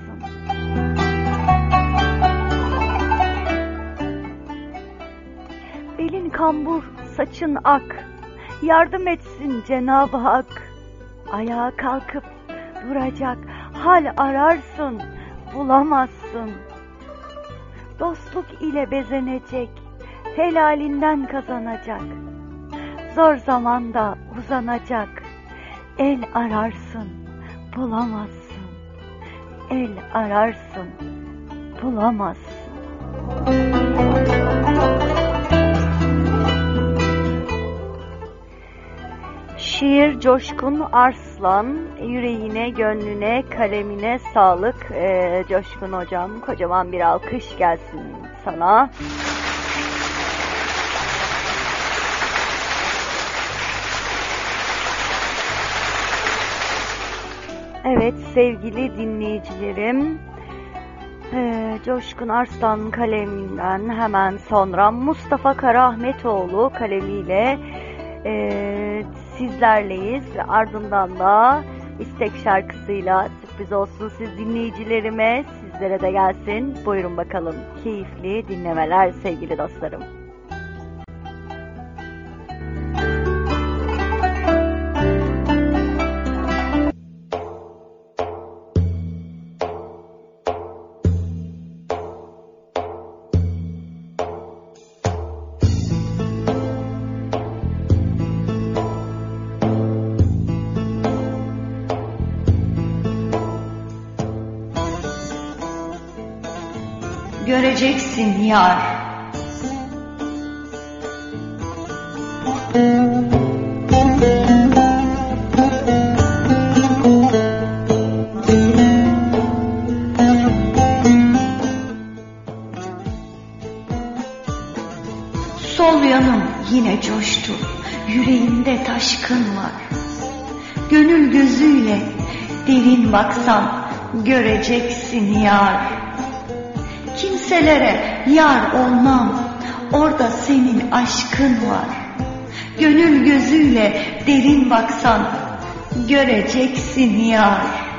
Belin kambur, saçın ak, yardım etsin Cenab-ı Hak. Ayağa kalkıp duracak hal ararsın, bulamazsın. Dostluk ile bezenecek, helalinden kazanacak. Zor zamanda uzanacak, el ararsın, bulamazsın. El ararsın, bulamazsın. Şiir Coşkun Arslan, yüreğine, gönlüne, kalemine sağlık. Ee, Coşkun hocam, kocaman bir alkış gelsin sana. Evet sevgili dinleyicilerim, ee, Coşkun Arslan kaleminden hemen sonra Mustafa Karahmetoğlu kalemiyle e, sizlerleyiz. Ardından da istek şarkısıyla sürpriz olsun siz dinleyicilerime, sizlere de gelsin. Buyurun bakalım, keyifli dinlemeler sevgili dostlarım. Göreceksin yar. Sol yanım yine coştu, yüreğimde taşkın var. Gönül gözüyle derin baksan göreceksin yar. Kimselere yar olmam, orada senin aşkın var. Gönül gözüyle derin baksan göreceksin yar.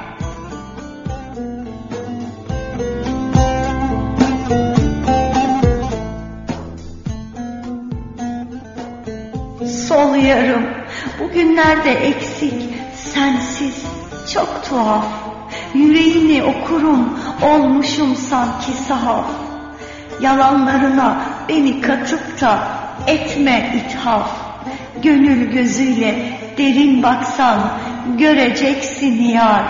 Sol yarım bugünlerde eksik, sensiz çok tuhaf. Yüreğini okurum, olmuşum sanki sahaf. Yalanlarına beni katıp da etme ithaf. Gönül gözüyle derin baksan göreceksin yar.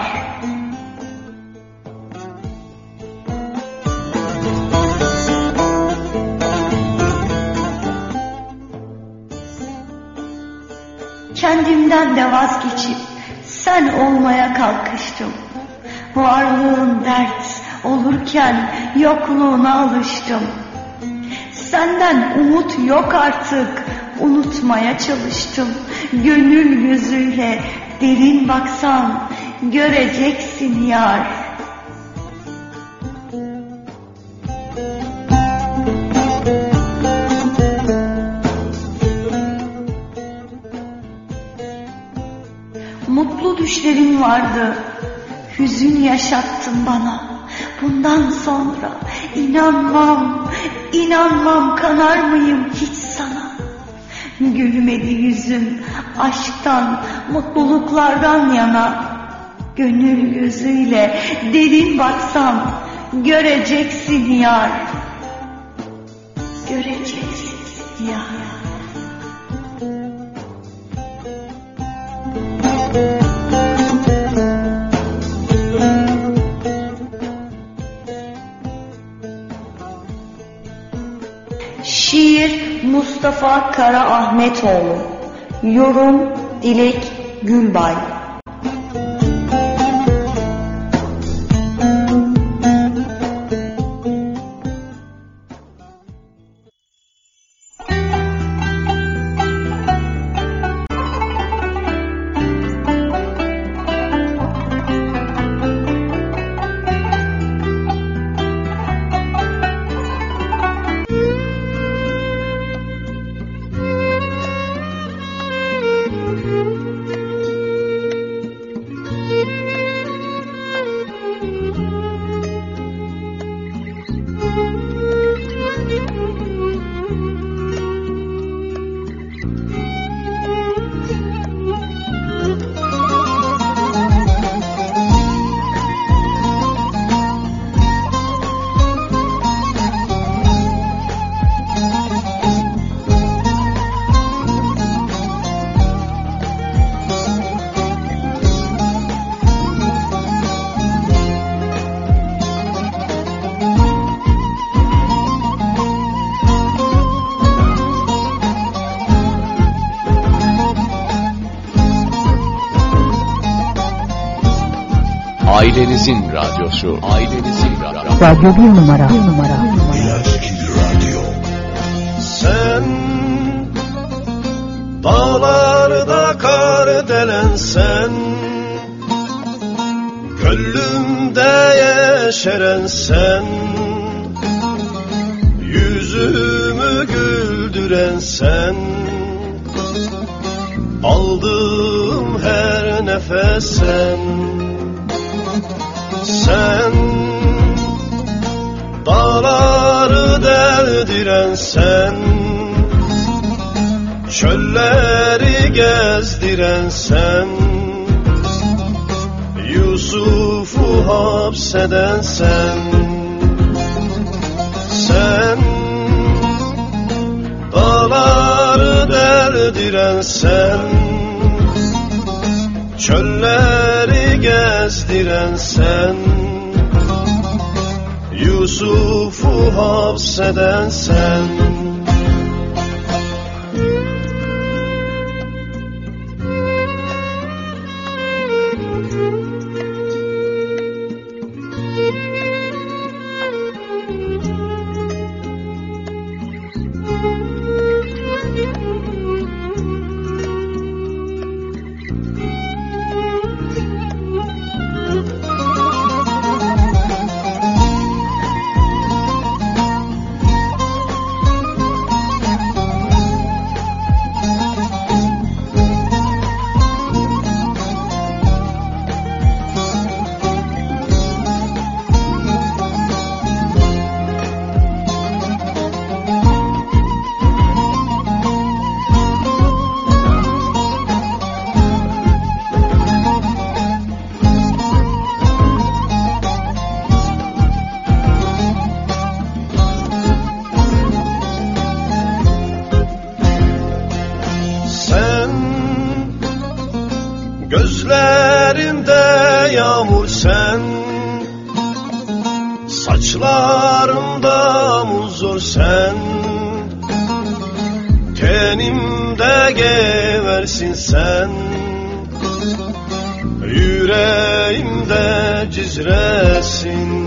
Kendimden de vazgeçip sen olmaya kalkıştım. Varlığın dert olurken yokluğuna alıştım. Senden umut yok artık, unutmaya çalıştım. Gönül gözüyle derin baksan göreceksin yar. Mutlu düşlerin vardı, hüzün yaşattın bana. Bundan sonra inanmam, inanmam kanar mıyım hiç sana? Gülmedi yüzün aşktan, mutluluklardan yana. Gönül gözüyle derin baksam göreceksin yar. Göreceksin yar. Şiir Mustafa Karaahmetoğlu. Yorum Dilek Gülbay. Ailenizin radyosu. Ailenizin radyosu. Radyo bir numara. Bir numara. Radyo. Sen dağlarda kar delen sen, yeşeren sen, yüzümü güldüren sen, aldığım her nefes sen. Sen dağları deldiren sen, çölleri gezdiren sen, Yusuf'u hapseden sen. Sen dağları deldiren sen, çölleri gezdiren sen, Yusuf'u hapseden sen. Gözlerinde yağmur sen, saçlarımda muzur sen, tenimde geversin sen, yüreğimde cizresin.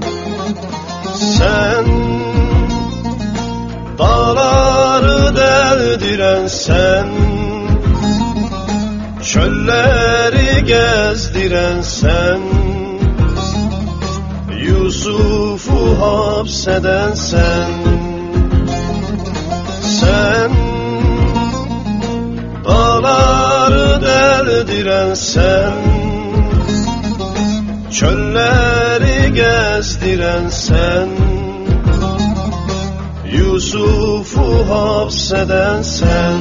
Sen dağları deldiren sen, çölleri gezdiren sen, Yusuf'u hapseden sen. Sen dağları deldiren sen, çölleri gezdiren sen, Yusuf'u hapseden sen.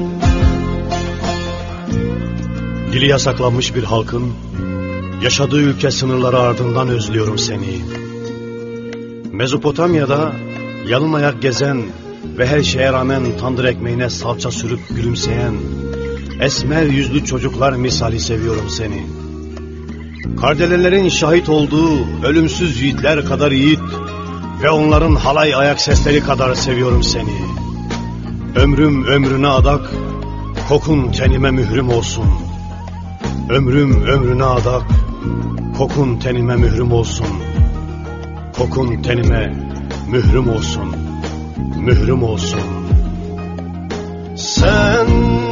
Dili yasaklanmış bir halkın yaşadığı ülke sınırları ardından özlüyorum seni. Mezopotamya'da yalın ayak gezen ve her şeye rağmen tandır ekmeğine salça sürüp gülümseyen esmer yüzlü çocuklar misali seviyorum seni. Kardelelerin şahit olduğu ölümsüz yiğitler kadar yiğit ve onların halay ayak sesleri kadar seviyorum seni. Ömrüm ömrüne adak, kokun tenime mührüm olsun. Ömrüm ömrüne adak, kokun tenime mührüm olsun. Kokun tenime mührüm olsun, mührüm olsun. Sen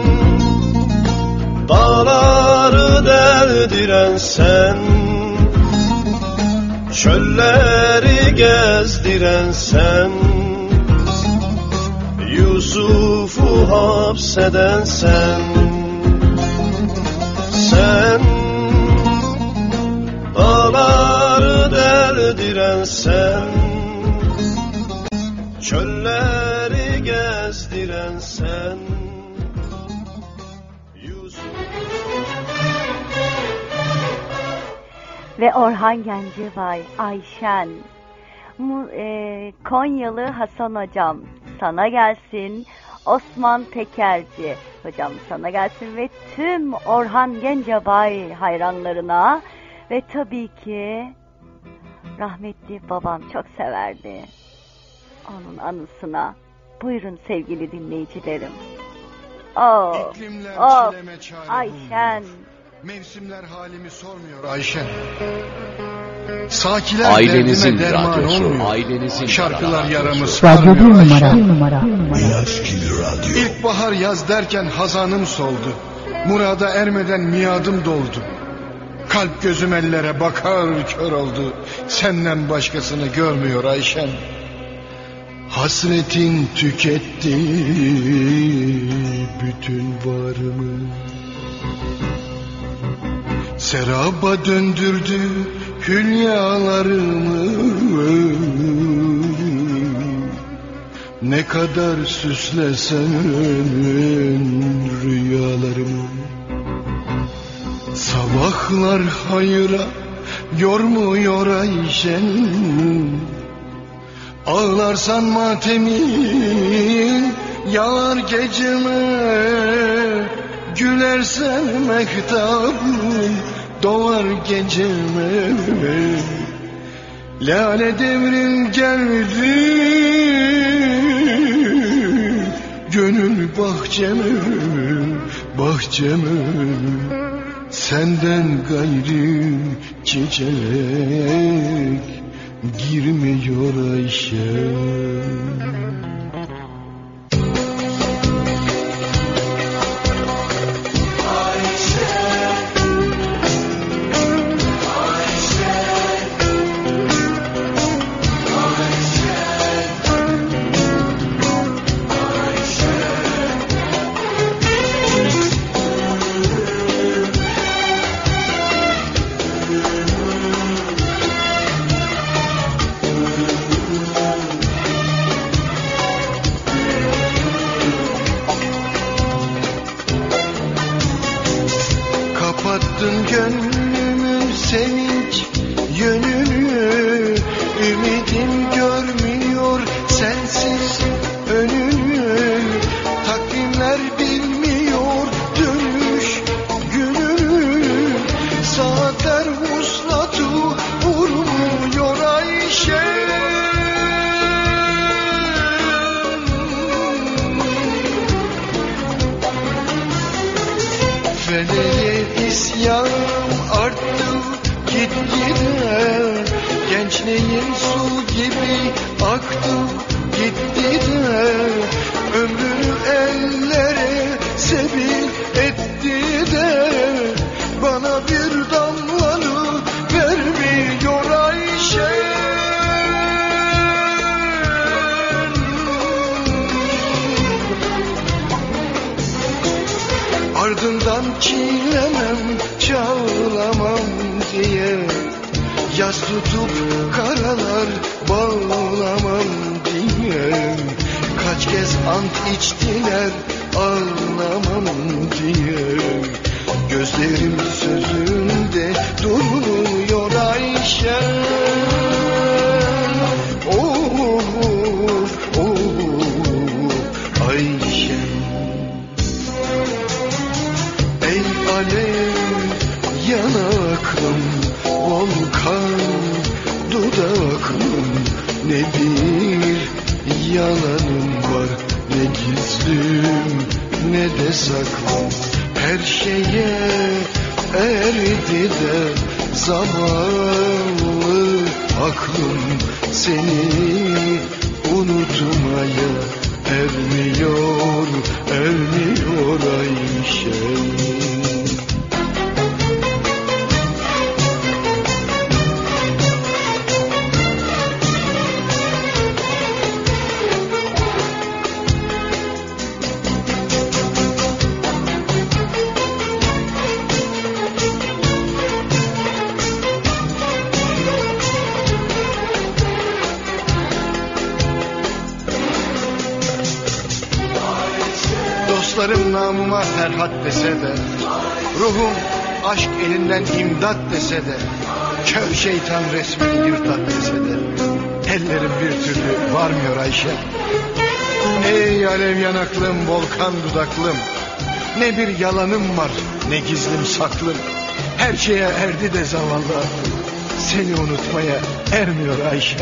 dağları deldiren sen, çölleri gezdiren sen, Yusuf'u hapseden sen. Sen dağları deldiren sen, çölleri gezdiren sen, Yusuf. Ve Orhan Gencebay, Ayşen, Mu, e, Konyalı Hasan hocam sana gelsin. Osman Tekerci hocam sana gelsin ve tüm Orhan Gencebay hayranlarına ve tabii ki rahmetli babam çok severdi. Onun anısına. Buyurun sevgili dinleyicilerim. Oh, oh, Ayşen. Mevsimler halimi sormuyor Ayşen. Sakiler ailenizin derdime derman radyosu, olmuyor. ailenizin Şarkılar yaramı Radyo sarmıyor bir numara. Ayşen. Bir numara. Bir numara. İlkbahar yaz derken hazanım soldu. Murada ermeden miadım doldu. Kalp gözüm ellere bakar kör oldu. Senden başkasını görmüyor Ayşen. Hasretin tüketti bütün varımı. Seraba döndürdü hülyalarımı. Ne kadar süslesen rüyalarımı. Sabahlar hayra yormuyor Ayşen. Ağlarsan matemin yağar geceme. Gülersen mehtabın doğar geceme. Lale devrin geldi gönül bahçeme, bahçeme. Senden gayrı çiçek girmiyor Ayşe. Kapattın gönlümün sevinç yönünü. Ümidim görmüyor sensiz önünü. Takvimler bilmiyor dönüş günü. Saatler vuslatı vurmuyor Ayşe. Feleğe isyanım arttı gitgide. Gençliğin su gibi aktı gitti de. Ömrünü ellere sebil etti de. Bana bir damlanı vermiyor Ayşe. Ardından çiğnemem, çağlamam diye. Yas tutup karalar bağlamam diye. Kaç kez ant içtiler ağlamam diye. Gözlerim sözünde durmuyor Ayşe. Oh, oh, oh, Ayşe. Ey alev yanaklım, volkan dudaklım. Ne bir yalanım var, ne gizlim ne de saklım. Her şeye erdi de zamanlı aklım. Seni unutmaya ermiyor, ermiyor Ayşe. Dostlarım namıma Ferhat dese de, ruhum aşk elinden imdat dese de, kör şeytan resmini yırtat dese de, ellerim bir türlü varmıyor Ayşe. Ey alev yanaklım, volkan dudaklım, ne bir yalanım var, ne gizlim saklım. Her şeye erdi de zavallı aklım, seni unutmaya ermiyor Ayşe.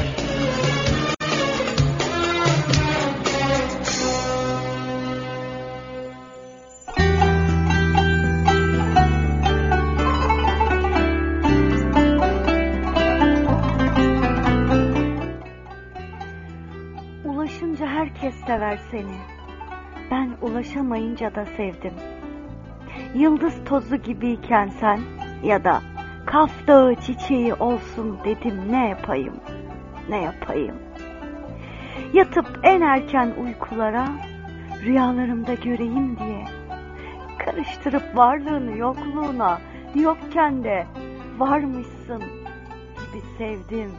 Ulaşınca herkes sever seni. Ben ulaşamayınca da sevdim. Yıldız tozu gibiyken sen ya da Kaf Dağı çiçeği olsun dedim, ne yapayım, ne yapayım. Yatıp en erken uykulara, rüyalarımda göreyim diye. Karıştırıp varlığını yokluğuna, yokken de varmışsın gibi sevdim.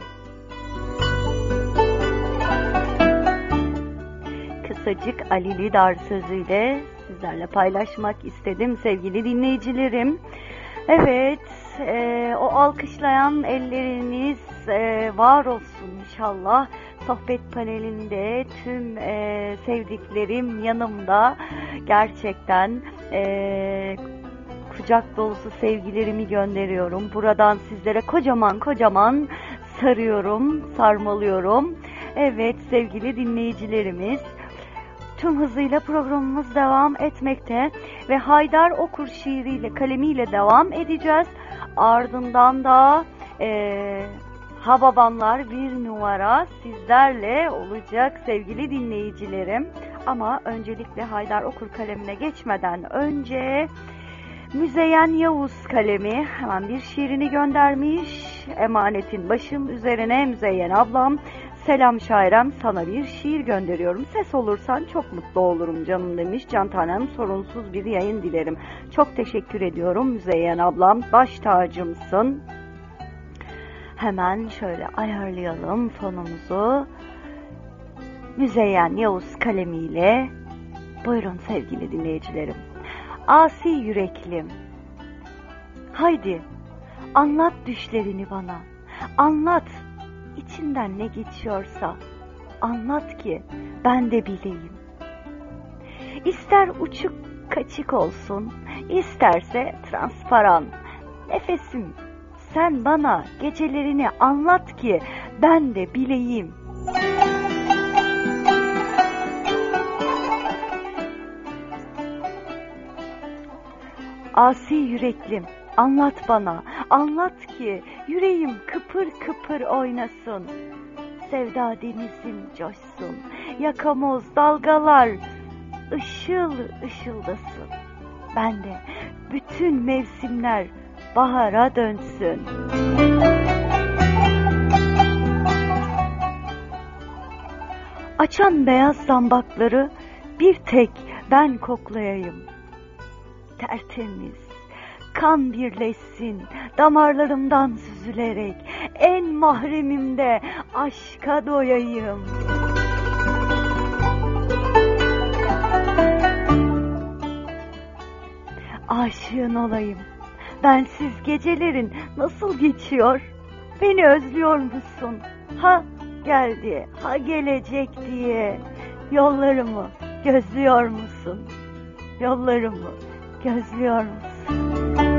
Kısacık Ali Lidar sözüyle sizlerle paylaşmak istedim sevgili dinleyicilerim. Evet, e, o alkışlayan elleriniz e, var olsun inşallah. Sohbet panelinde tüm e, sevdiklerim yanımda. Gerçekten e, kucak dolusu sevgilerimi gönderiyorum. Buradan sizlere kocaman kocaman sarıyorum, sarmalıyorum. Evet sevgili dinleyicilerimiz, tüm hızıyla programımız devam etmekte ve Haydar Okur şiiriyle, kalemiyle devam edeceğiz. Ardından da e, Hababamlar bir numara sizlerle olacak sevgili dinleyicilerim. Ama öncelikle Haydar Okur kalemine geçmeden önce Müzeyyen Yavuz kalemi hemen bir şiirini göndermiş. Emanetin başım üzerine Müzeyyen ablam. Selam şairem, sana bir şiir gönderiyorum. Ses olursan çok mutlu olurum canım demiş. Can tanem, sorunsuz bir yayın dilerim. Çok teşekkür ediyorum Müzeyyen ablam. Baş tacımsın. Hemen şöyle ayarlayalım fonumuzu. Müzeyyen Yavuz kalemiyle. Buyurun sevgili dinleyicilerim. Asi yüreklim, haydi anlat düşlerini bana. Anlat, içinden ne geçiyorsa anlat ki ben de bileyim. İster uçuk kaçık olsun, isterse transparan. Nefesim, sen bana gecelerini anlat ki ben de bileyim. Asi yüreklim, anlat bana, anlat ki yüreğim kıpır kıpır oynasın. Sevda denizim coşsun, yakamoz dalgalar ışıl ışıldasın. Ben de bütün mevsimler bahara dönsün. Açan beyaz zambakları bir tek ben koklayayım. Tertemiz, kan birleşsin damarlarımdan süzülerek, en mahremimde aşka doyayım. Aşığın olayım, bensiz gecelerin nasıl geçiyor? Beni özlüyor musun? Ha geldi, ha gelecek diye yollarımı gözlüyor musun? Yollarımı gözlüyor musun?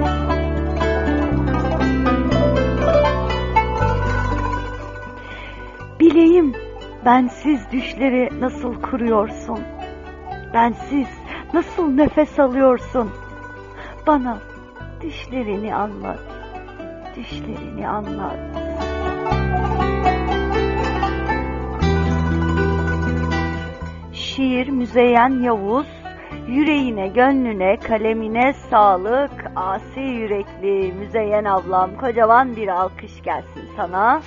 Bileyim, bensiz düşleri nasıl kuruyorsun? Bensiz nasıl nefes alıyorsun? Bana düşlerini anlat, düşlerini anlat. Şiir Müzeyyen Yavuz. Yüreğine, gönlüne, kalemine sağlık. Asi yürekli Müzeyyen ablam, kocaman bir alkış gelsin sana.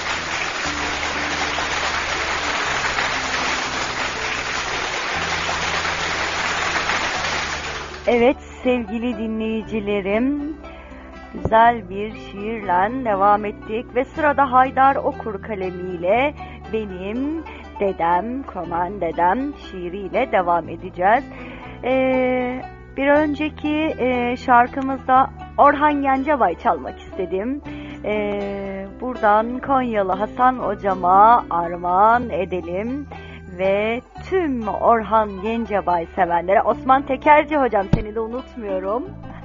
Evet sevgili dinleyicilerim, güzel bir şiirle devam ettik ve sırada Haydar Okur kalemiyle benim dedem, Koman dedem şiiriyle devam edeceğiz. Ee, bir önceki e, şarkımızda Orhan Gencebay çalmak istedim. Ee, buradan Konyalı Hasan hocama armağan edelim ve tüm Orhan Gencebay sevenlere. Osman Tekerci hocam, seni de unutmuyorum.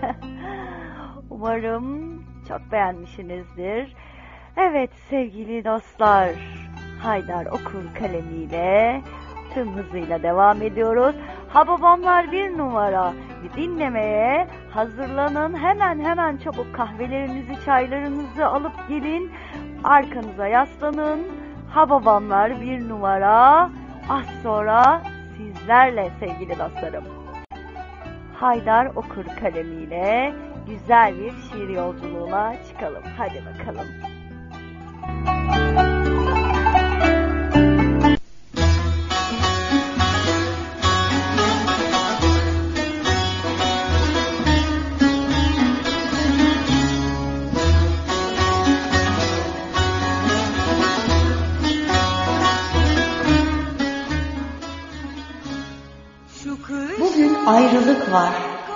Umarım çok beğenmişsinizdir. Evet sevgili dostlar, Haydar Okur kalemiyle tüm hızıyla devam ediyoruz. Hababamlar bir numara dinlemeye hazırlanın. Hemen hemen çabuk kahvelerinizi, çaylarınızı alıp gelin. Arkanıza yaslanın. Hababamlar bir numara az sonra sizlerle sevgili dostlarım. Haydar Okur kalemiyle güzel bir şiir yolculuğuna çıkalım. Hadi bakalım. Bugün ayrılık var.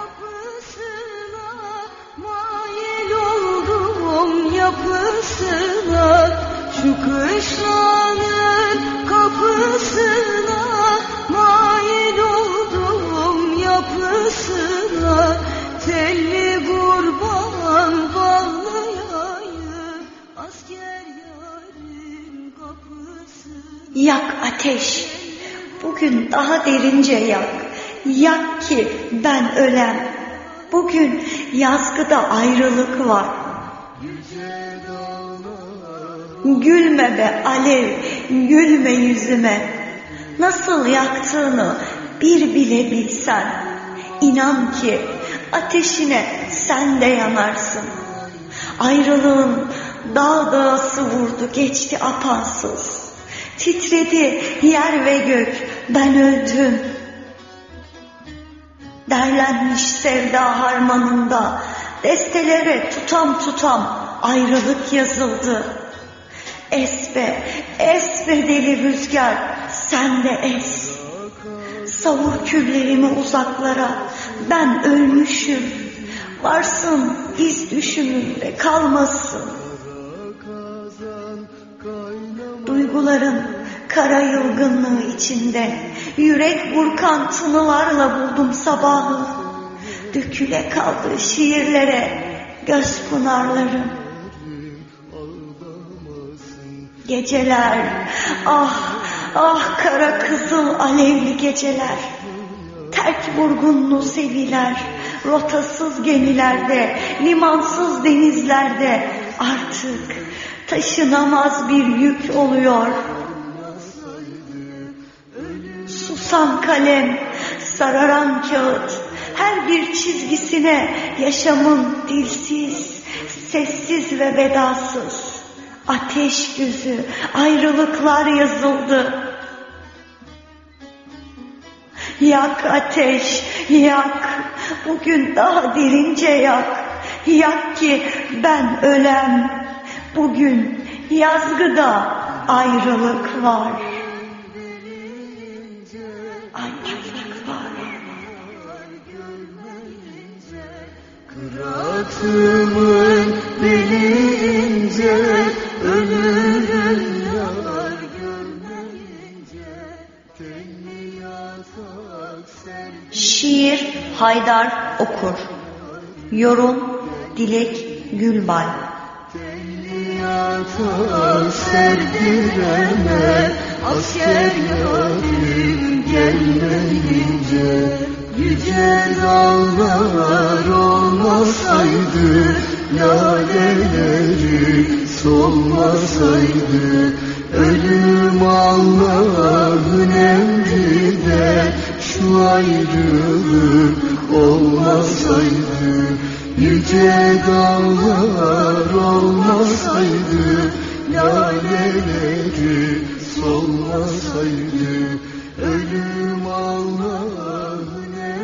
Yapısına, şu kışlanın kapısına mail oldum yapısına, telli kurban bağlayayım asker yarın kapısına. Yak ateş, bugün daha derince yak, yak ki ben ölem. Bugün yazgıda ayrılık var. Gülme be alev, gülme yüzüme. Nasıl yaktığını bir bile bilsen, İnan ki ateşine sen de yanarsın. Ayrılığın dağ dağısı vurdu geçti apansız. Titredi yer ve gök, ben öldüm. Derlenmiş sevda harmanında, destelere tutam tutam ayrılık yazıldı. Es be, es be deli rüzgar, sen de es. Savur küllerimi uzaklara, ben ölmüşüm. Varsın iz düşümünde kalmasın. Duyguların kara yılgınlığı içinde, yürek burkan tınılarla buldum sabahı. Döküle kaldı şiirlere göz pınarlarım. Geceler, ah, ah kara kızıl alevli geceler. Terk vurgunlu seviler, rotasız gemilerde, limansız denizlerde artık taşınamaz bir yük oluyor. Susan kalem, sararan kağıt, her bir çizgisine yaşamın dilsiz, sessiz ve vedasız. Ateş gözü, ayrılıklar yazıldı. Yak ateş, yak, bugün daha derince yak. Yak ki ben ölem, bugün yazgıda ayrılık var. Ayrılık var. Kıratımın bilince ölürüm yar görmeyince tenli yatak sen. Şiir Haydar Okur. Yorum Dilek Gülbay. Tenli yatak serdirene asker yarim gelmeyince. Yüce dağlar olmasaydı, laleleri solmasaydı, ölüm Allah'ın emri de şu ayrılık olmasaydı. Yüce dağlar olmasaydı, laleleri solmasaydı, ölüm Allah'ın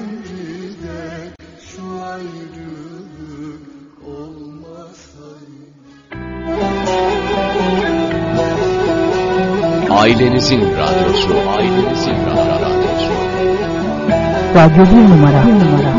Ailenizin radyosu, ailenizin radyosu. Radyo bir numara, bir numara.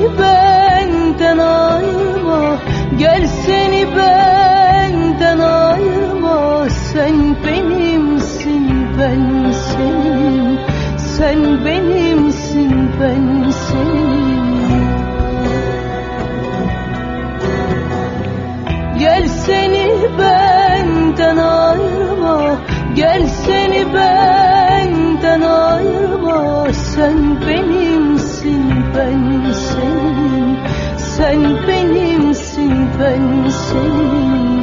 benden ayırma, gel seni benden ayırma. Sen benimsin, ben senin. Sen benimsin, ben senin. Gel seni benden ayırma, gel seni benden ayırma. Sen benimsin, ben senin. Sen benimsin, ben senin.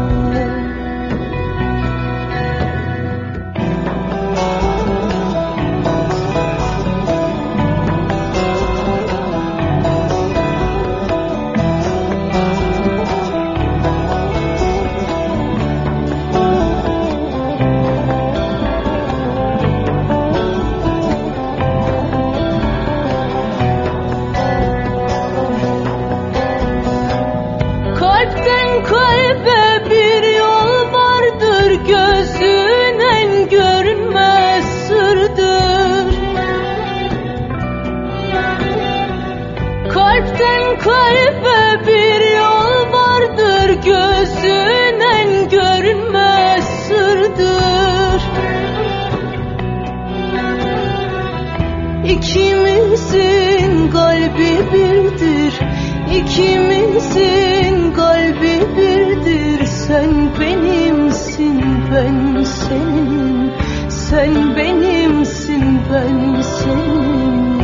İkimizin kalbi birdir, ikimizin kalbi birdir. Sen benimsin, ben senin. Sen benimsin, ben senin.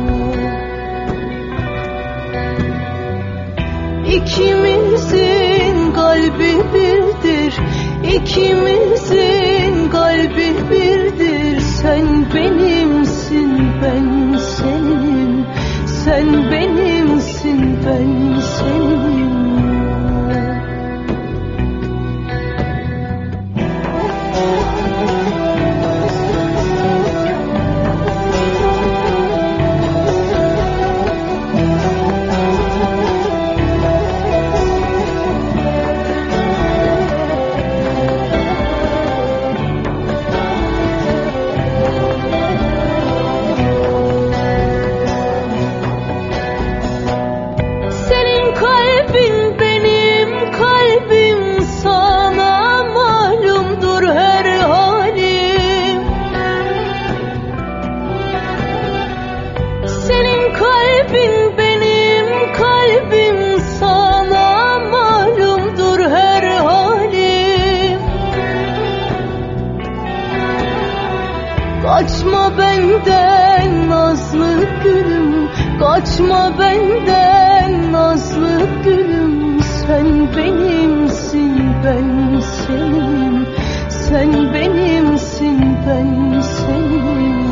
İkimizin kalbi birdir, ikimizin kalbi birdir. Sen benimsin, ben senin. Sen benimsin, ben senin. Kaçma benden nazlı gülüm, kaçma benden nazlı gülüm. Sen benimsin, ben senin. Sen benimsin, ben senin.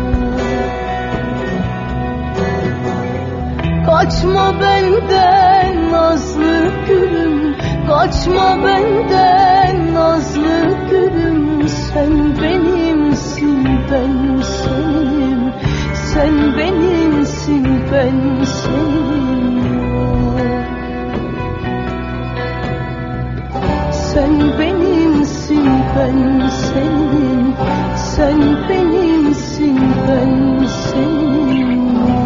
Kaçma benden nazlı gülüm, kaçma benden nazlı gülüm. Sen benimsin, ben senin. Sen benimsin, ben senin. Sen benimsin, ben senin. Sen benimsin, ben senin.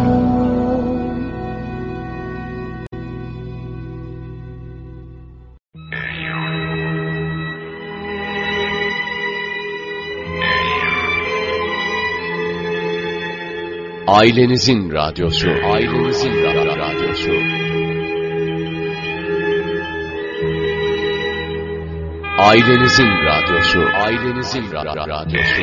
Ailenizin radyosu, ailenizin ra- radyosu. Ailenizin radyosu, ailenizin ra- ra- radyosu.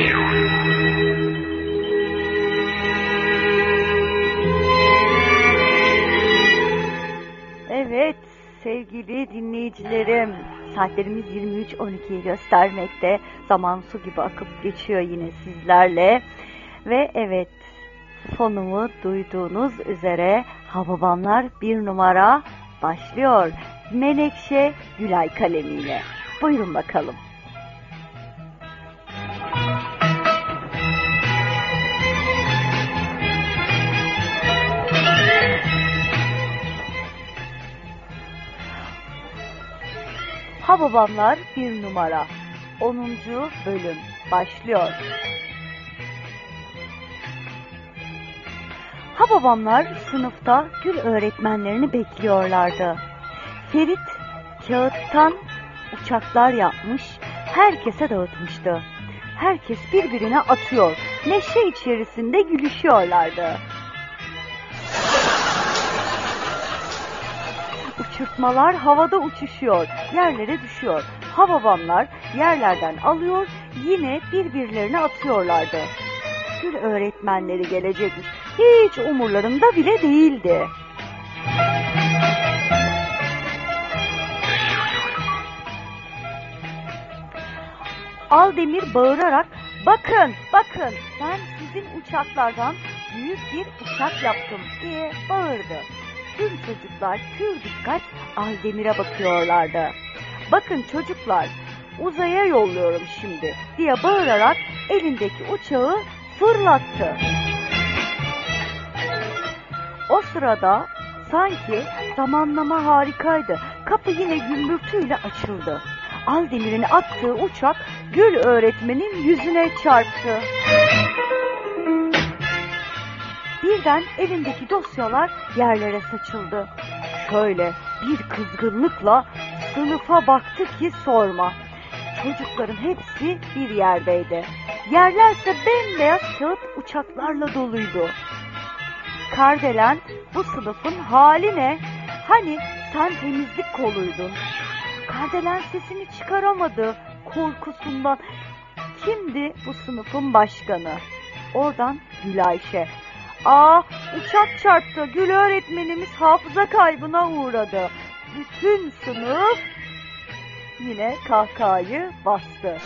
Evet sevgili dinleyicilerim, saatlerimiz yirmi üç on ikiyi göstermekte. Zaman su gibi akıp geçiyor yine sizlerle. Ve evet, fonumu duyduğunuz üzere Hababamlar bir numara başlıyor. Menekşe Gülay kalemiyle. Buyurun bakalım. Hababamlar bir numara onuncu bölüm başlıyor. Hababamlar sınıfta Gül öğretmenlerini bekliyorlardı. Ferit kağıttan uçaklar yapmış, herkese dağıtmıştı. Herkes birbirine atıyor, neşe içerisinde gülüşüyorlardı. Uçurtmalar havada uçuşuyor, yerlere düşüyor. Hababamlar yerlerden alıyor, yine birbirlerine atıyorlardı. Gül öğretmenleri gelecekmiş, hiç umurlarında bile değildi. Aldemir bağırarak, bakın bakın ben sizin uçaklardan büyük bir uçak yaptım diye bağırdı. Tüm çocuklar pür dikkat Aldemir'e bakıyorlardı. Bakın çocuklar, uzaya yolluyorum şimdi diye bağırarak elindeki uçağı fırlattı. O sırada sanki zamanlama harikaydı. Kapı yine gümbürtüyle açıldı. Aldemir'in attığı uçak Gül öğretmenin yüzüne çarptı. Birden elindeki dosyalar yerlere saçıldı. Şöyle bir kızgınlıkla sınıfa baktı ki sorma. Çocukların hepsi bir yerdeydi. Yerlerse bembeyaz kağıt uçaklarla doluydu. Kardelen, bu sınıfın hali ne? Hani sen temizlik koluydun. Kardelen sesini çıkaramadı korkusundan. Kimdi bu sınıfın başkanı? Oradan Gülayşe. Aa, uçak çarptı. Gül öğretmenimiz hafıza kaybına uğradı. Bütün sınıf yine kahkahayı bastı.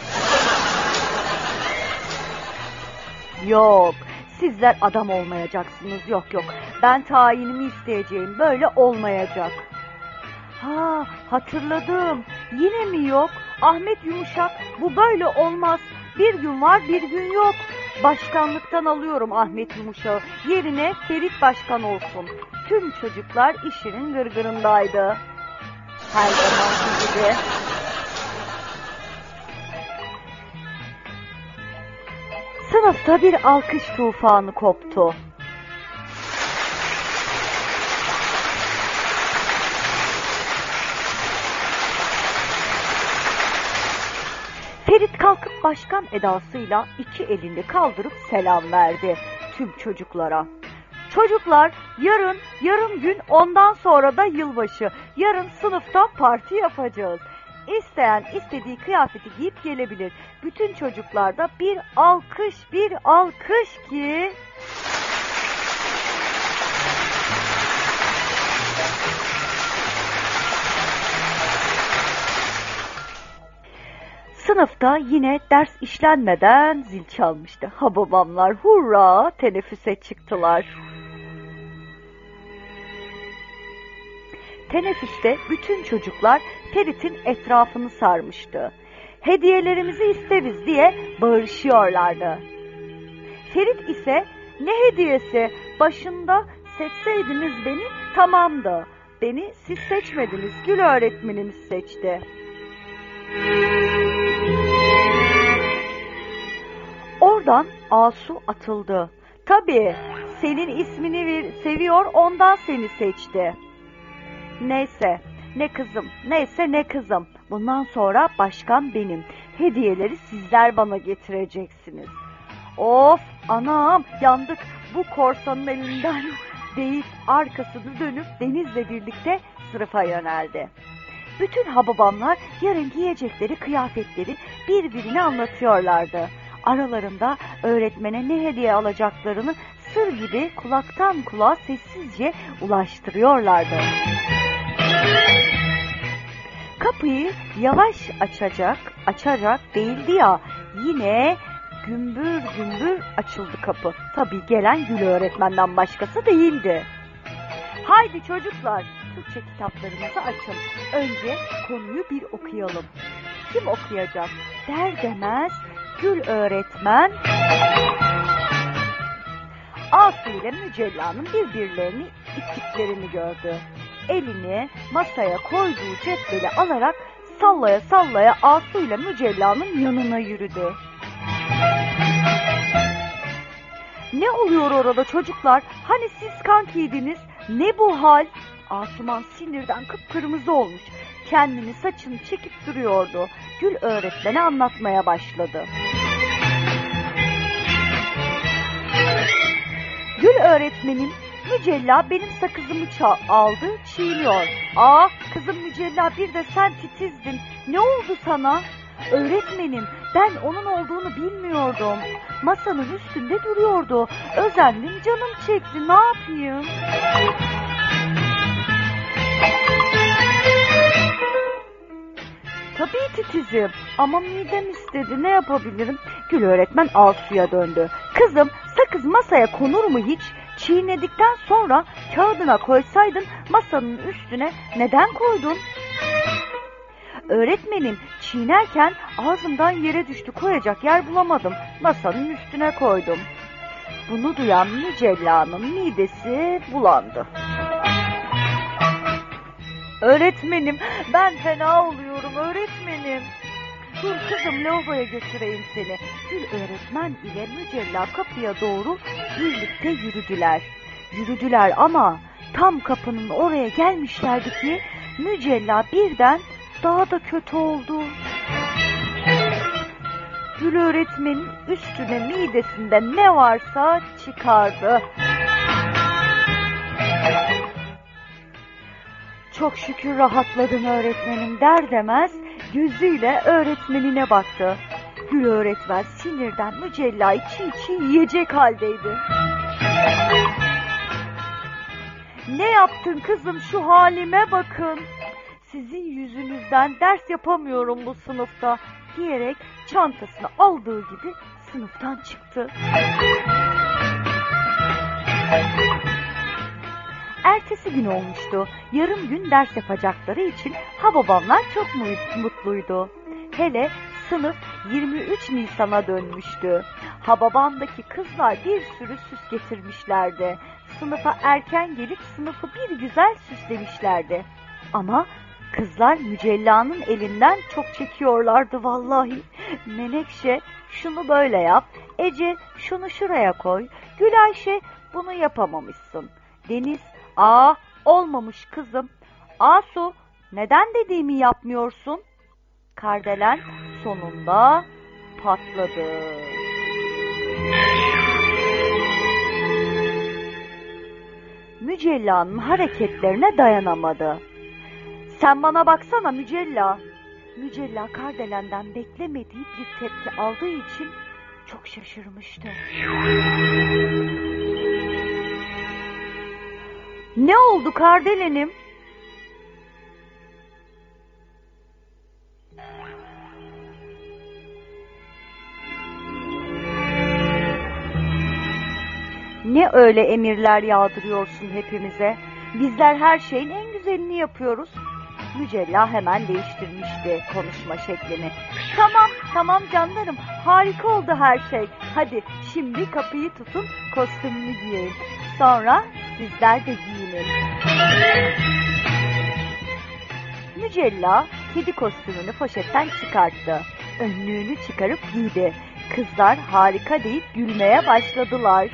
Yok, sizler adam olmayacaksınız. Yok yok, ben tayinimi isteyeceğim. Böyle olmayacak. Ha, hatırladım. Yine mi yok? Ahmet Yumuşak, bu böyle olmaz. Bir gün var, bir gün yok. Başkanlıktan alıyorum Ahmet Yumuşak'ı. Yerine Ferit başkan olsun. Tüm çocuklar işinin gırgırındaydı. Her zamanki gibi. Sınıfta bir alkış tufanı koptu. Ferit kalkıp başkan edasıyla iki elini kaldırıp selam verdi tüm çocuklara. Çocuklar, yarın, yarım gün, ondan sonra da yılbaşı. Yarın sınıfta parti yapacağız. İsteyen istediği kıyafeti giyip gelebilir. Bütün çocuklarda bir alkış, bir alkış ki... Sınıfta yine ders işlenmeden zil çalmıştı. Hababamlar hurra teneffüse çıktılar. Teneffüste bütün çocuklar Ferit'in etrafını sarmıştı. Hediyelerimizi isteriz diye bağırışıyorlardı. Ferit ise ne hediyesi, başında seçseydiniz beni tamamdı. Beni siz seçmediniz, Gül öğretmenimiz seçti. Oradan Asu atıldı. Tabii senin ismini ver, seviyor, ondan seni seçti. Neyse ne kızım, neyse ne kızım. Bundan sonra başkan benim. Hediyeleri sizler bana getireceksiniz. Of anam, yandık. Bu korsanın elinden değil, arkasını dönüp Deniz'le birlikte sınıfa yöneldi. Bütün hababamlar yarın giyecekleri kıyafetleri birbirine anlatıyorlardı. Aralarında öğretmene ne hediye alacaklarını sır gibi kulaktan kulağa sessizce ulaştırıyorlardı. Kapıyı yavaş açacak, açacak değildi ya, yine gümbür gümbür açıldı kapı. Tabii gelen Gül öğretmenden başkası değildi. Haydi çocuklar, Türkçe kitaplarınızı açın. Önce konuyu bir okuyalım. Kim okuyacak der demez Gül öğretmen Asu ile Mücella'nın birbirlerini ittiklerini gördü. Elini masaya koyduğu cetveli alarak sallaya sallaya Asu ile Mücella'nın yanına yürüdü. Ne oluyor orada çocuklar? Hani siz kankiydiniz? Ne bu hal? Asuman sinirden kıpkırmızı olmuş. Kendini saçını çekip duruyordu. Gül öğretmene anlatmaya başladı. Gül öğretmenim, Mücella benim sakızımı aldı, çiğniyor. Aa, kızım Mücella, bir de sen titizdin. Ne oldu sana? Öğretmenim, ben onun olduğunu bilmiyordum. Masanın üstünde duruyordu. Özendim, canım çekti. Ne yapayım? Tabii titizim ama midem istedi, ne yapabilirim? Gül öğretmen Asu'ya döndü. Kızım, sakız masaya konur mu hiç? Çiğnedikten sonra kağıdına koysaydın masanın üstüne neden koydun? Öğretmenim, çiğnerken ağzımdan yere düştü, koyacak yer bulamadım. Masanın üstüne koydum. Bunu duyan Mücella'nın midesi bulandı. Öğretmenim, ben fena oluyorum öğretmenim. Dur kızım, lavaboya götüreyim seni. Gül öğretmen ile Mücella kapıya doğru birlikte yürüdüler. Yürüdüler ama tam kapının oraya gelmişlerdi ki Mücella birden daha da kötü oldu. Gül öğretmenin üstüne midesinde ne varsa çıkardı. Çok şükür rahatladım öğretmenim der demez gözüyle öğretmenine baktı. Gül öğretmen sinirden Mücella'yı çiğ çiğ yiyecek haldeydi. Ne yaptın kızım, şu halime bakın. Sizin yüzünüzden ders yapamıyorum bu sınıfta diyerek çantasını aldığı gibi sınıftan çıktı. Ertesi gün olmuştu. Yarım gün ders yapacakları için Hababamlar çok mutluydu. Hele sınıf yirmi üç Nisan'a dönmüştü. Hababamdaki kızlar bir sürü süs getirmişlerdi. Sınıfa erken gelip sınıfı bir güzel süslemişlerdi. Ama kızlar Mücella'nın elinden çok çekiyorlardı vallahi. Menekşe şunu böyle yap, Ece şunu şuraya koy, Gülayşe bunu yapamamışsın. Deniz, aa olmamış kızım. Asu, neden dediğimi yapmıyorsun? Kardelen sonunda patladı. Mücella'nın hareketlerine dayanamadı. Sen bana baksana Mücella. Mücella Kardelen'den beklemediği bir tepki aldığı için çok şaşırmıştı. Ne oldu Kardelen'im? Ne öyle emirler yağdırıyorsun hepimize? Bizler her şeyin en güzelini yapıyoruz. Mücella hemen değiştirmişti konuşma şeklini. Tamam, tamam canlarım. Harika oldu her şey. Hadi şimdi kapıyı tutun, kostümümü giyelim. Sonra sizler de giyinin. Mücella kedi kostümünü poşetten çıkarttı. Önlüğünü çıkarıp giydi. Kızlar harika deyip gülmeye başladılar.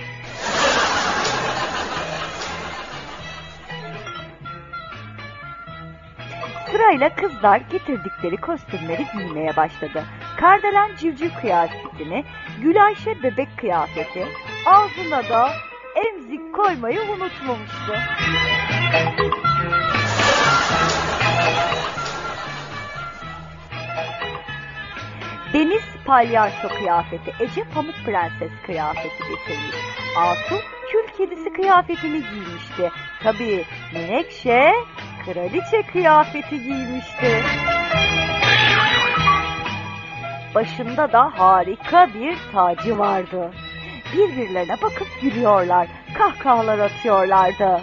Sırayla kızlar getirdikleri kostümleri giymeye başladı. Kardelen civciv kıyafetini, Gülayşe bebek kıyafeti, ağzına da emzik koymayı unutmamıştı. Deniz palyaço kıyafeti, Ece pamuk prenses kıyafeti getirmiş. Asu kül kedisi kıyafetini giymişti. Tabii Menekşe kraliçe kıyafeti giymişti. Başında da harika bir tacı vardı. Birbirlerine bakıp gülüyorlar, kahkahalar atıyorlardı.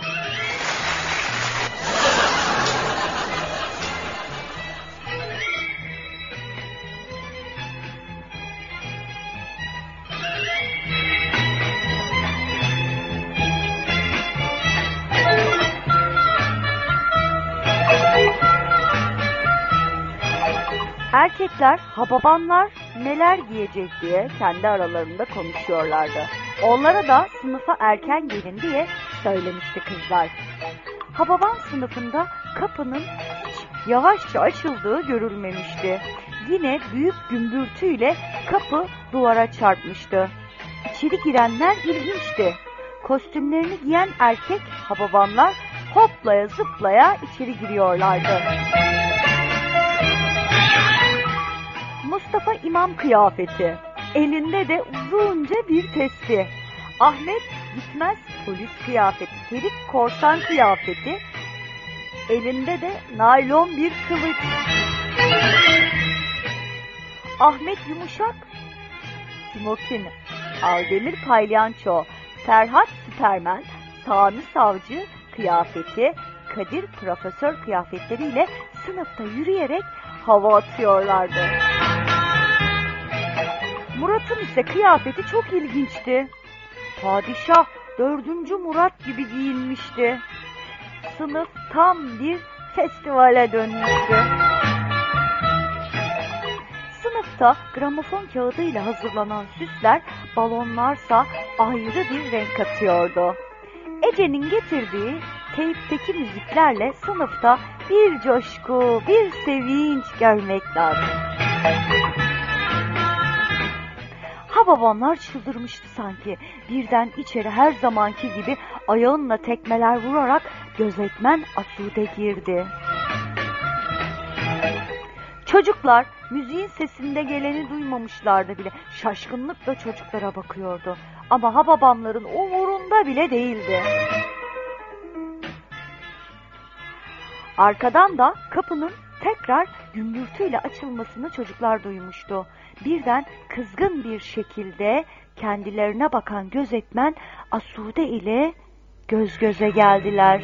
Erkekler, hababamlar neler giyecek diye kendi aralarında konuşuyorlardı. Onlara da sınıfa erken gelin diye söylemişti kızlar. Hababam sınıfında kapının yavaşça açıldığı görülmemişti. Yine büyük gümbürtüyle kapı duvara çarpmıştı. İçeri girenler ilginçti. Kostümlerini giyen erkek hababamlar hoplaya zıplaya içeri giriyorlardı. Mustafa imam kıyafeti, elinde de uzunca bir testi. Ahmet gitmez polis kıyafeti, Ferit korsan kıyafeti, elinde de naylon bir kılıç. Ahmet yumuşak smokin, Aldemir palyanço, Ferhat Süpermen, Sami savcı kıyafeti, Kadir profesör kıyafetleriyle sınıfta yürüyerek hava atıyorlardı. Murat'ın ise kıyafeti çok ilginçti. Padişah dördüncü Murat gibi giyinmişti. Sınıf tam bir festivale dönmüştü. Sınıfta gramofon kağıdıyla hazırlanan süsler, balonlarsa ayrı bir renk katıyordu. Ece'nin getirdiği teypteki müziklerle sınıfta bir coşku, bir sevinç görmek lazım. Hababamlar çıldırmıştı sanki. Birden içeri her zamanki gibi ayağınla tekmeler vurarak gözetmen Asude girdi. Çocuklar müziğin sesinde geleni duymamışlardı bile. Şaşkınlıkla çocuklara bakıyordu. Ama hababamların umurunda bile değildi. Arkadan da kapının tekrar gümbürtüyle açılmasını çocuklar duymuştu. Birden kızgın bir şekilde kendilerine bakan gözetmen Asude ile göz göze geldiler.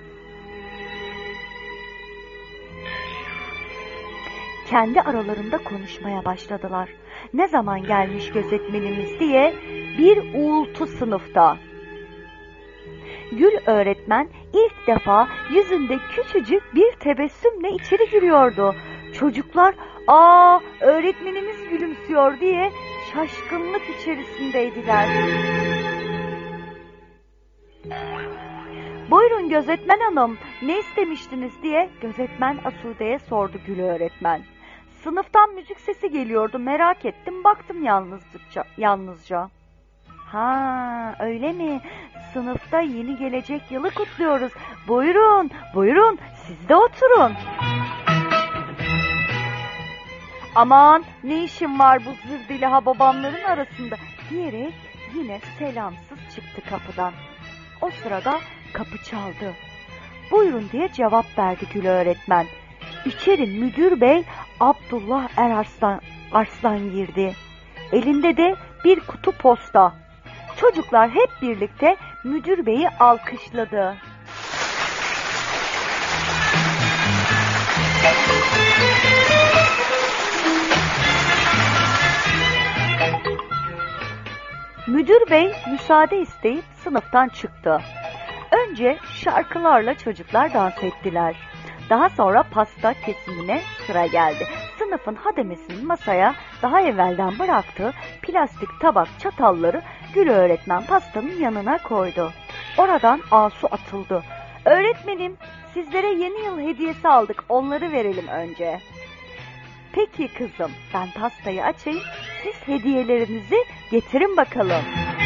Kendi aralarında konuşmaya başladılar. Ne zaman gelmiş gözetmenimiz diye bir uğultu sınıfta. Gül öğretmen ilk defa yüzünde küçücük bir tebessümle içeri giriyordu. Çocuklar, "Aa, öğretmenimiz gülümsüyor" diye şaşkınlık içerisindeydiler. "Buyurun gözetmen hanım, ne istemiştiniz?" diye gözetmen Asude'ye sordu Gül öğretmen. "Sınıftan müzik sesi geliyordu, merak ettim, baktım yalnızca." yalnızca. "Ha, öyle mi? Sınıfta yeni gelecek yılı kutluyoruz. Buyurun, buyurun, siz de oturun." "Aman, ne işim var bu zırdili hababamların arasında?" diyerek yine selamsız çıktı kapıdan. O sırada kapı çaldı. "Buyurun" diye cevap verdi Gül öğretmen. İçeri müdür bey Abdullah Erarslan Arslan girdi. Elinde de bir kutu posta. Çocuklar hep birlikte müdür beyi alkışladı. Müdür bey müsaade isteyip sınıftan çıktı. Önce şarkılarla çocuklar dans ettiler. Daha sonra pasta kesimine sıra geldi. Sınıfın hademesinin masaya daha evvelden bıraktığı plastik tabak çatalları Gül öğretmen pastanın yanına koydu. Oradan asu atıldı. "Öğretmenim, sizlere yeni yıl hediyesi aldık, onları verelim önce." "Peki kızım, ben pastayı açayım, siz hediyelerinizi getirin bakalım."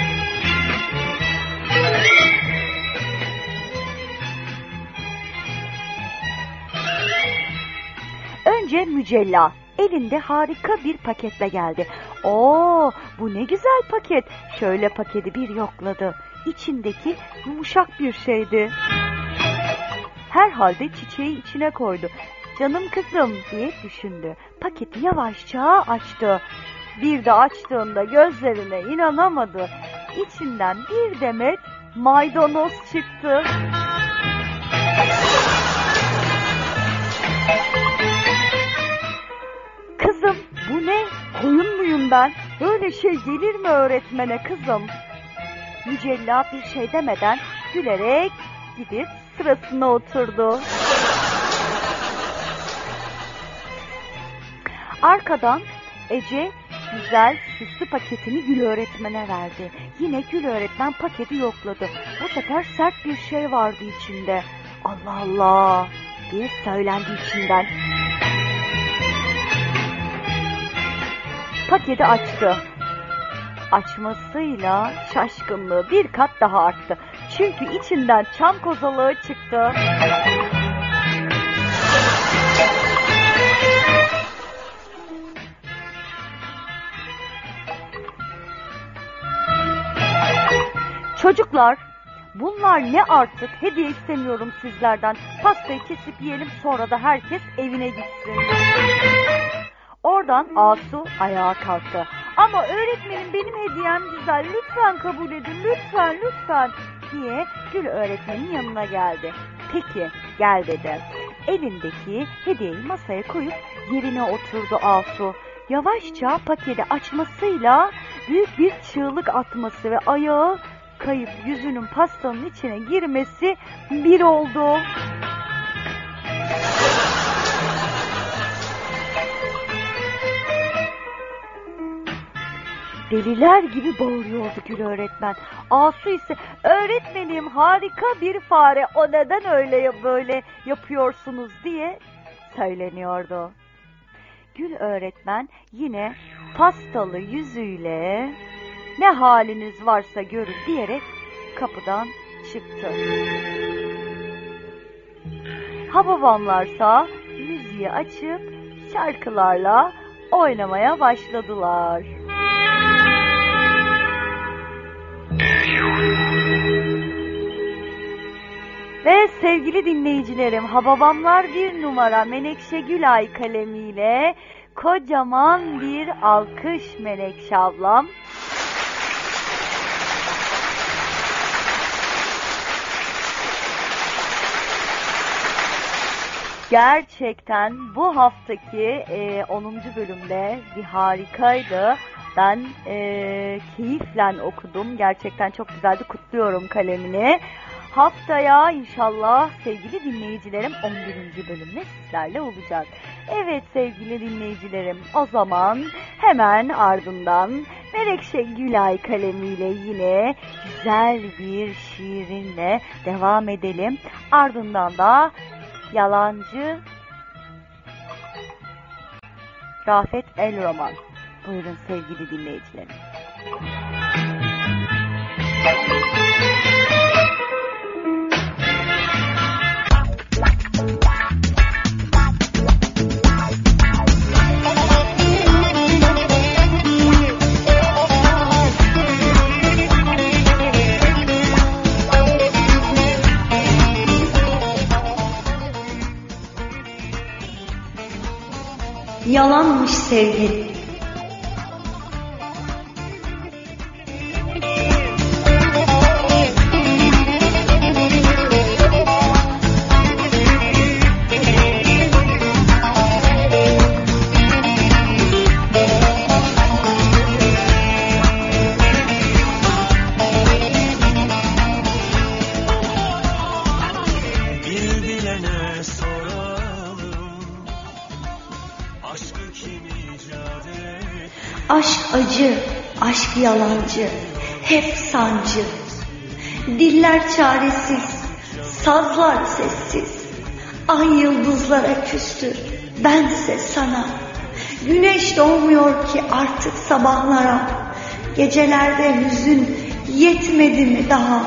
Önce Mücella elinde harika bir paketle geldi. "Oo, bu ne güzel paket." Şöyle paketi bir yokladı. İçindeki yumuşak bir şeydi. Herhalde çiçeği içine koydu. "Canım kızım" diye düşündü. Paketi yavaşça açtı. Bir de açtığında gözlerine inanamadı. İçinden bir demet maydanoz çıktı. "Kızım, bu ne? Koyun muyum ben? Böyle şey gelir mi öğretmene kızım?" Mücella bir şey demeden gülerek gidip sırasına oturdu. Arkadan Ece güzel süslü paketini Gül öğretmene verdi. Yine Gül öğretmen paketi yokladı. Bu sefer sert bir şey vardı içinde. Allah Allah diye söylendi içinden. Paketi açtı. Açmasıyla şaşkınlığı bir kat daha arttı. Çünkü içinden çam kozalağı çıktı. Çocuklar, bunlar ne artık? Hediye istemiyorum sizlerden. Pastayı kesip yiyelim, sonra da herkes evine gitsin. Oradan Asu ayağa kalktı. Ama öğretmenim, benim hediyem güzel, lütfen kabul edin, lütfen lütfen diye Gül öğretmenin yanına geldi. Peki gel dedi. Elindeki hediyeyi masaya koyup yerine oturdu Asu. Yavaşça paketi açmasıyla büyük bir çığlık atması ve ayağı kayıp yüzünün pastanın içine girmesi bir oldu. Deliler gibi bağırıyordu Gül öğretmen. Asu ise öğretmenim harika bir fare, o neden öyle böyle yapıyorsunuz diye söyleniyordu. Gül öğretmen yine pastalı yüzüyle ne haliniz varsa görün diyerek kapıdan çıktı. Hababamlarsa müziği açıp şarkılarla oynamaya başladılar. Ve sevgili dinleyicilerim, Hababamlar bir numara Menekşe Gülay kalemiyle kocaman bir alkış Menekşe ablam. Gerçekten bu haftaki e, onuncu bölümde bir harikaydı. Ben e, keyifle okudum. Gerçekten çok güzeldi. Kutluyorum kalemini. Haftaya inşallah sevgili dinleyicilerim on birinci bölümle sizlerle olacak. Evet sevgili dinleyicilerim, o zaman hemen ardından Menekşe Gülay kalemiyle yine güzel bir şiirinle devam edelim. Ardından da Yalancı Rafet El Roman. Buyurun sevgili dinleyicilerim. Yalanmış sevgi. Aşk acı, aşk yalancı, hep sancı. Diller çaresiz, sazlar sessiz. Ay yıldızlara küstü, bense sana. Güneş doğmuyor ki artık sabahlara. Gecelerde hüzün yetmedi mi daha?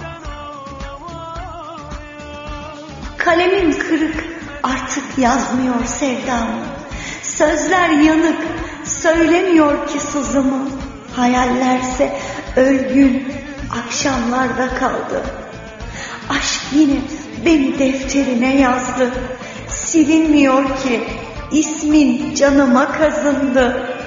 Kalemim kırık, artık yazmıyor sevdamı. Sözler yanık, söylemiyor ki sızımı. Hayallerse ölgün akşamlarda kaldı. Aşk yine beni defterine yazdı. Silinmiyor ki ismin canıma kazındı.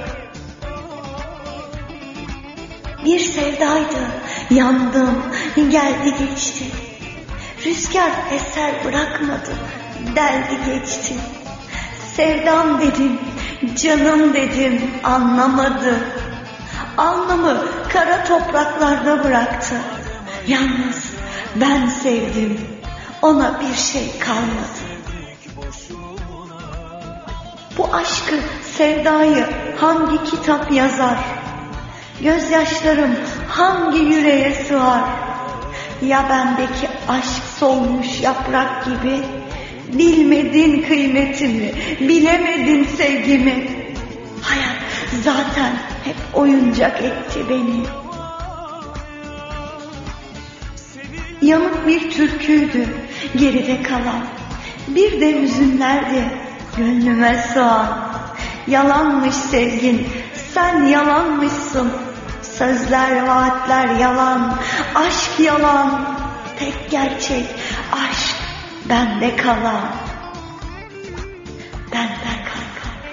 Bir sevdaydı, yandım, geldi geçti. Rüzgar eser bırakmadı, deldi geçti. Sevdam dedim, canım dedim, anlamadı. Alnımı kara topraklarda bıraktı. Yalnız ben sevdim, ona bir şey kalmadı. Bu aşkı, sevdayı hangi kitap yazar? Gözyaşlarım hangi yüreğe sığar? Ya bendeki aşk solmuş yaprak gibi, bilmedin kıymetimi, bilemedin sevgimi. Hayat zaten hep oyuncak etti beni. Yanık bir türküydü geride kalan, bir de hüzünlerdi gönlüme sığan. Yalanmış sevgin, sen yalanmışsın. Sözler, vaatler yalan, aşk yalan. Tek gerçek aşk bende kalan. Bende kalan.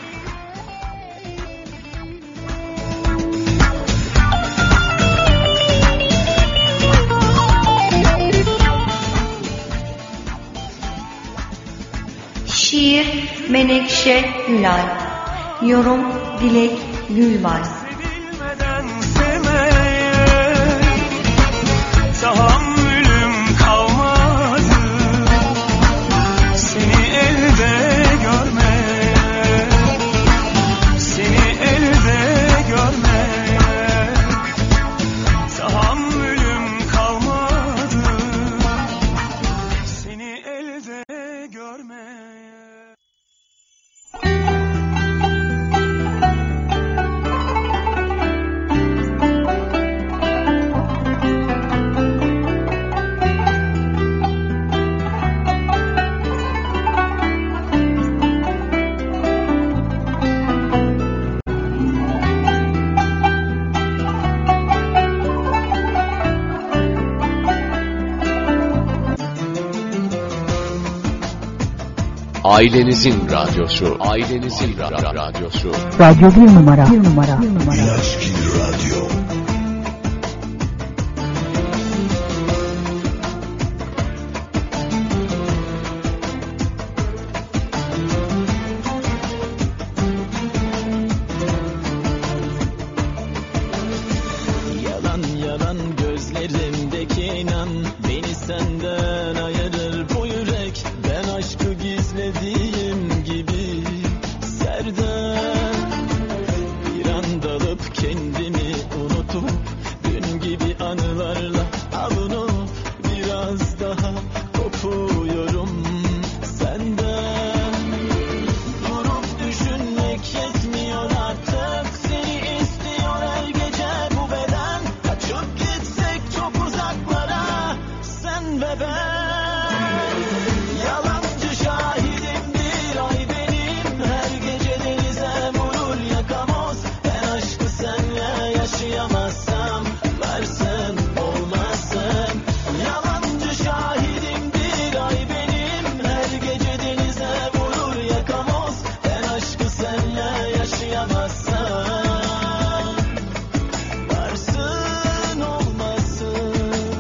Şiir Menekşe Gülay. Yorum Dilek Gülbay. Tahammülüm kalmadı seni elde görmeye, seni elde görmeye. Tahammülüm kalmadı seni elde görmeye. Ailenizin radyosu, ailenizin ra- ra- radyosu. Radyo bir numara, bir numara, bir numara. İlaçgil Radyo. Yalan yalan gözlerimdeki inan, beni senden ayırır bu yürek. Ben aşkı gizlediğim gibi serden bir an dalıp kendimi unutup dün gibi anılarla avunup biraz daha kopuyorum senden. Durup düşünmek yetmiyor artık, seni istiyor her gece bu beden. Kaçıp gitsek çok uzaklara sen ve ben. Yalancı şahidimdir ay benim, her gece denize vurur yakamoz. Ben aşkı senle yaşayamazsam varsın olmazsın. Yalancı şahidimdir ay benim, her gece denize vurur yakamoz. Ben aşkı senle yaşayamazsam varsın olmazsın.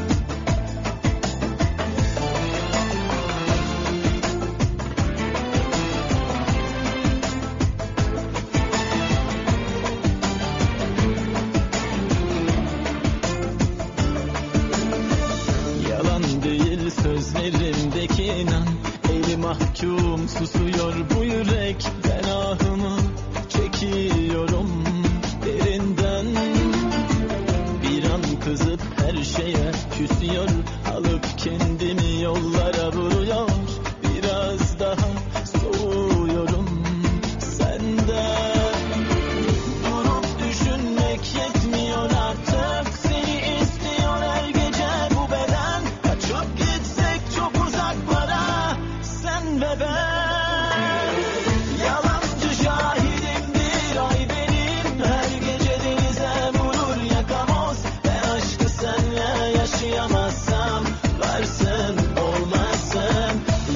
Yalan değil sözlerimdeki inan, eli mahkum susuyor bu yürek. Ben ahımı çekiyorum derinden. Bir an kızıp her şeye küsüyor, alıp kendimi yollara vuruyor. Biraz daha soğuyorum senden. Durup düşünmek yetmiyor artık, seni istiyor her gece bu beden. Kaçıp gitsek çok uzaklara sen ve ben. Yalancı şahidimdir ay benim, her gece denize vurur yakamoz. Ben aşkı senle yaşayamazsam varsın olmazsın.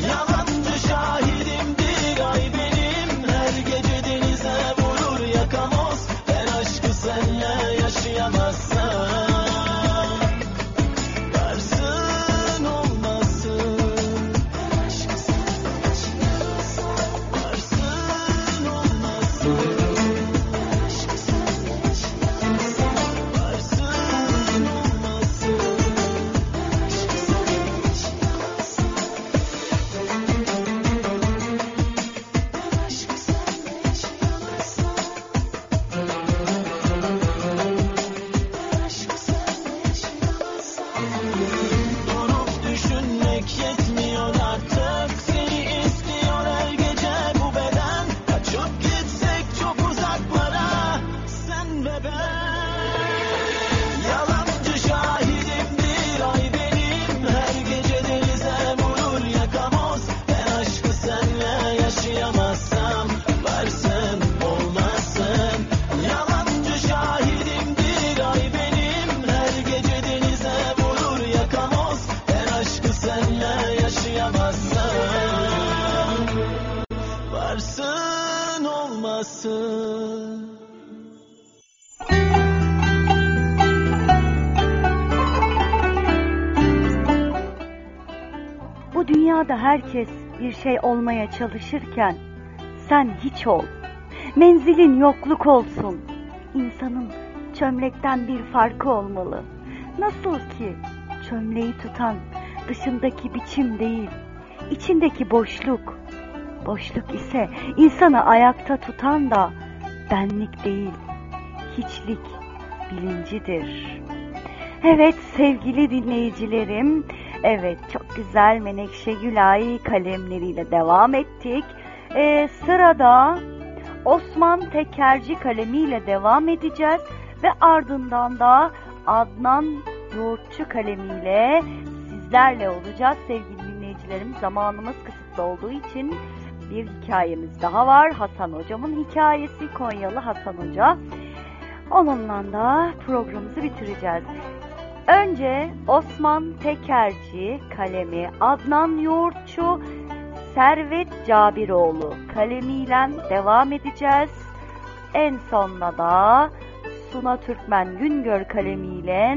Bu dünyada herkes bir şey olmaya çalışırken sen hiç ol. Menzilin yokluk olsun. İnsanın çömlekten bir farkı olmalı. Nasıl ki çömleği tutan dışındaki biçim değil, içindeki boşluk. Boşluk ise insanı ayakta tutan da benlik değil, hiçlik bilincidir. Evet sevgili dinleyicilerim, evet çok güzel Menekşe Gülay kalemleriyle devam ettik. Ee, sırada Osman Tekerci kalemiyle devam edeceğiz ve ardından da Adnan Yoğurtçu kalemiyle sizlerle olacağız sevgili dinleyicilerim. Zamanımız kısıtlı olduğu için bir hikayemiz daha var. Hasan Hocam'ın hikayesi, Konyalı Hasan Hoca. Onunla da programımızı bitireceğiz. Önce Osman Tekerci kalemi, Adnan Yoğurtçu, Servet Cabiroğlu kalemiyle devam edeceğiz. En sonunda da Suna Türkmen Güngör kalemiyle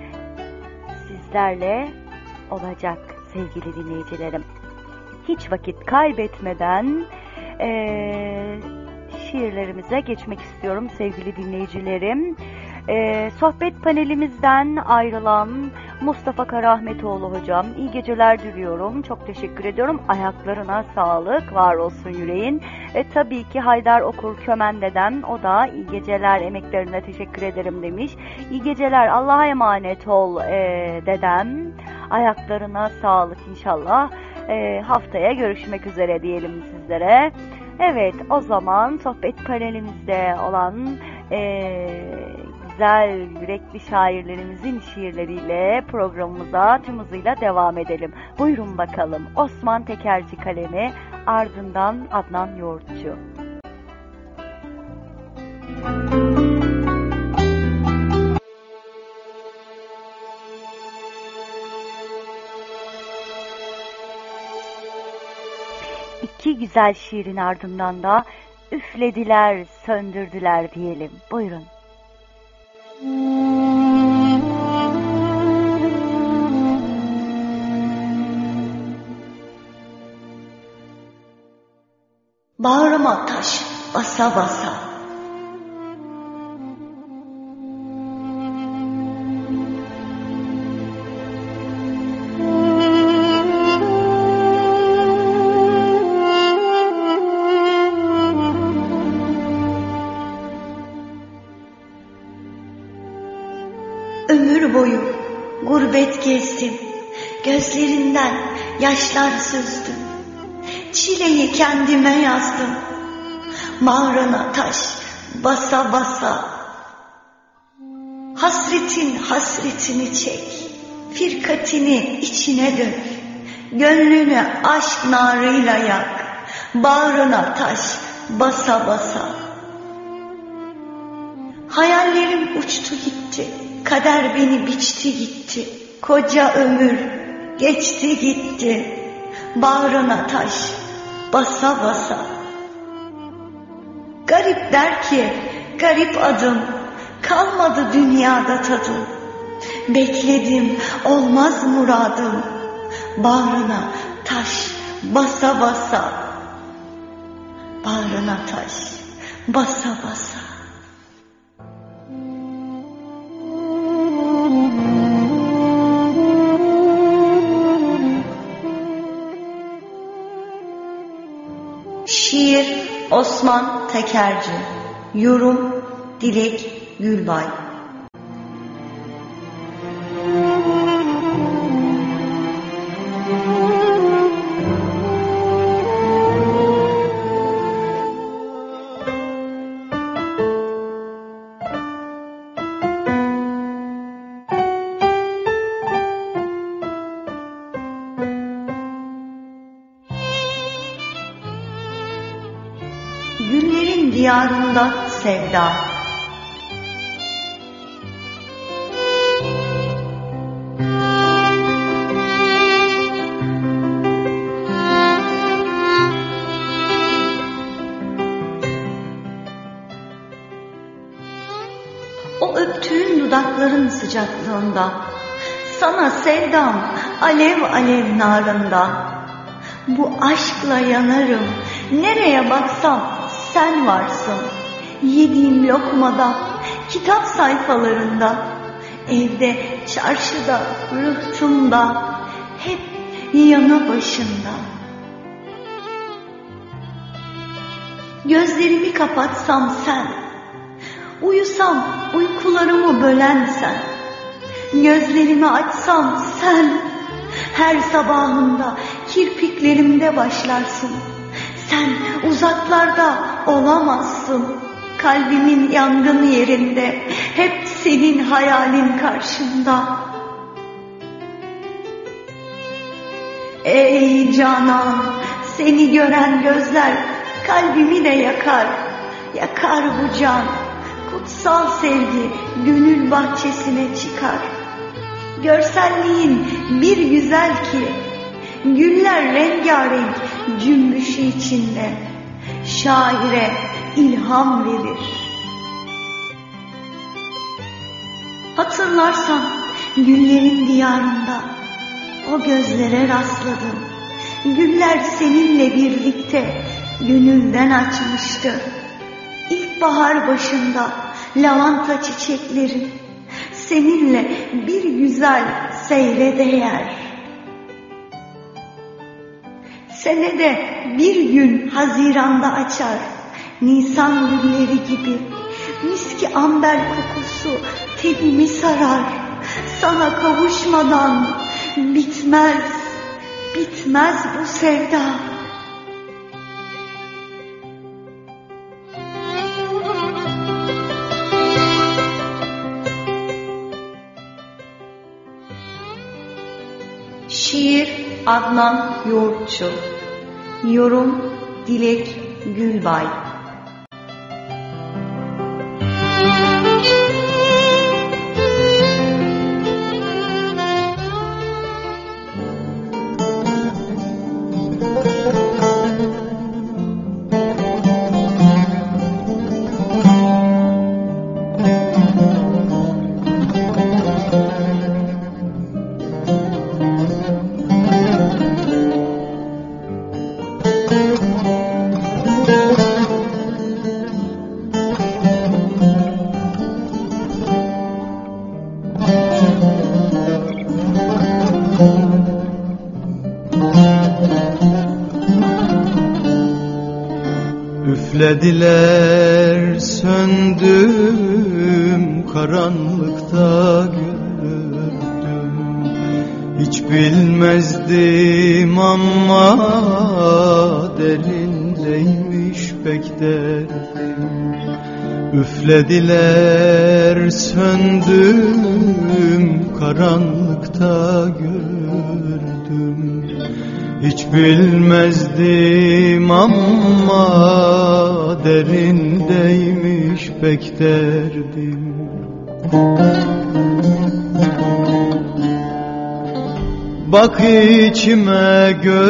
sizlerle olacak sevgili dinleyicilerim. Hiç vakit kaybetmeden ee, şiirlerimize geçmek istiyorum sevgili dinleyicilerim. Ee, sohbet panelimizden ayrılan Mustafa Karahmetoğlu hocam, iyi geceler diliyorum. Çok teşekkür ediyorum. Ayaklarına sağlık, var olsun yüreğin. E, tabii ki Haydar Okur Kömen dedem, o da iyi geceler, emeklerine teşekkür ederim demiş. İyi geceler, Allah'a emanet ol e, dedem. Ayaklarına sağlık inşallah. E, haftaya görüşmek üzere diyelim sizlere. Evet, o zaman sohbet panelimizde olan e, güzel yürekli şairlerimizin şiirleriyle programımıza tüm hızıyla devam edelim. Buyurun bakalım. Osman Tekerci kalemi, ardından Adnan Yoğurtçu. İki güzel şiirin ardından da üflediler, söndürdüler diyelim. Buyurun. Bağrıma taş basa basa, ömür boyu gurbet gezdim, gözlerinden yaşlar süzdüm. Çileyi kendime yazdım, mağrana taş basa basa. Hasretin hasretini çek, firkatini içine dök. Gönlünü aşk narıyla yak, bağrına taş basa basa. Hayallerim uçtu gitti, kader beni biçti gitti. Koca ömür geçti gitti, bağrına taş basa basa. Garip der ki garip adım, kalmadı dünyada tadım. Bekledim olmaz muradım, bağrına taş basa basa. Bağrına taş basa basa. Şiir Osman Tekerci, yorum Dilek Gülbay. Günlerin diyarında sevda, o öptüğün dudakların sıcaklığında, sana sevdam alev alev narında. Bu aşkla yanarım. Nereye baksam sen varsın. Yediğim lokmada, kitap sayfalarında, evde, çarşıda, rıhtımda, hep yanı başında. Gözlerimi kapatsam sen, uyusam uykularımı bölen sen. Gözlerimi açsam sen, her sabahında kirpiklerimde başlarsın. Sen uzaklarda olamazsın. Kalbimin yangın yerinde, hep senin hayalin karşımda. Ey Canan, seni gören gözler kalbimi de yakar. Yakar bu can, kutsal sevgi gönül bahçesine çıkar. Görselliğin bir güzel ki, güller rengarenk cümbüşü içinde, şaire ilham verir. Hatırlarsan güllerin diyarında o gözlere rastladım. Güller seninle birlikte gönülden açmıştı. İlkbahar başında lavanta çiçekleri seninle bir güzel seyre değer. Senede bir gün Haziran'da açar Nisan gülleri gibi. Miski amber kokusu tenimi sarar. Sana kavuşmadan bitmez, bitmez bu sevda. Şiir Adnan Yoğurtçu. Yorum Dilek Gülbay. Üflediler söndüm, karanlıkta gördüm. Hiç bilmezdim ama derindeymiş pek derdim. Üflediler söndüm, karanlıkta gördüm. Hiç bilmezdim ama derindeymiş pek derdim. Bak içime, gör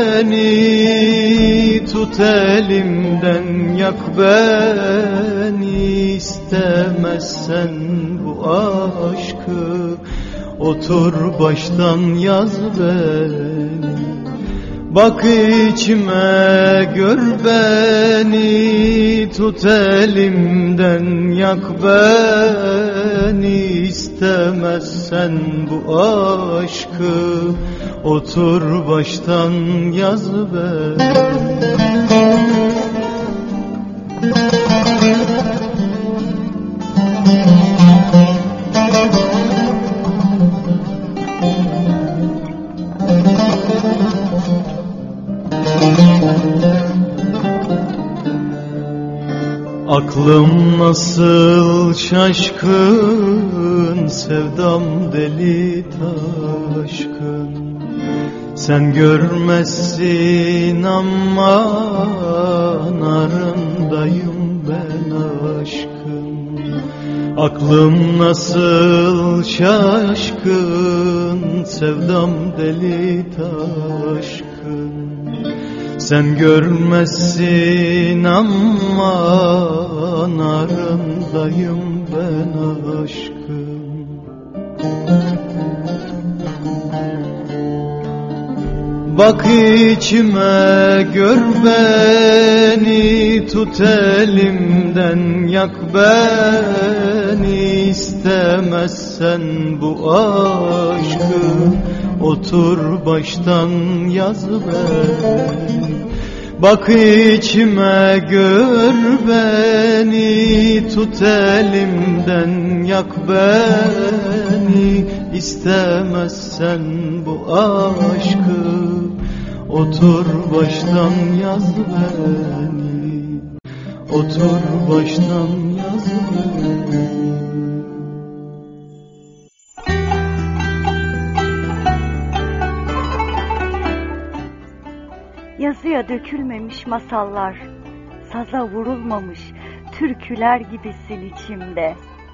beni, tut elimden, yak beni. İstemezsen bu aşkı, otur baştan yaz beni. Bak içime, gör beni, tut elimden, yak beni. İstemezsen bu aşkı, otur baştan yaz beni. Aklım nasıl şaşkın, sevdam deli taşkın. Sen görmezsin ama narındayım ben aşkın. Aklım nasıl şaşkın, sevdam deli taşkın. Sen görmezsin ama narındayım ben aşkın. Bak içime gör beni, tut elimden yak beni. İstemezsen bu aşkı otur baştan yaz beni. Bak içime gör beni, tut elimden yak beni. İstemezsen bu aşkı otur baştan yaz beni. Otur baştan yaz beni. Yazıya dökülmemiş masallar, saza vurulmamış türküler gibisin içimde.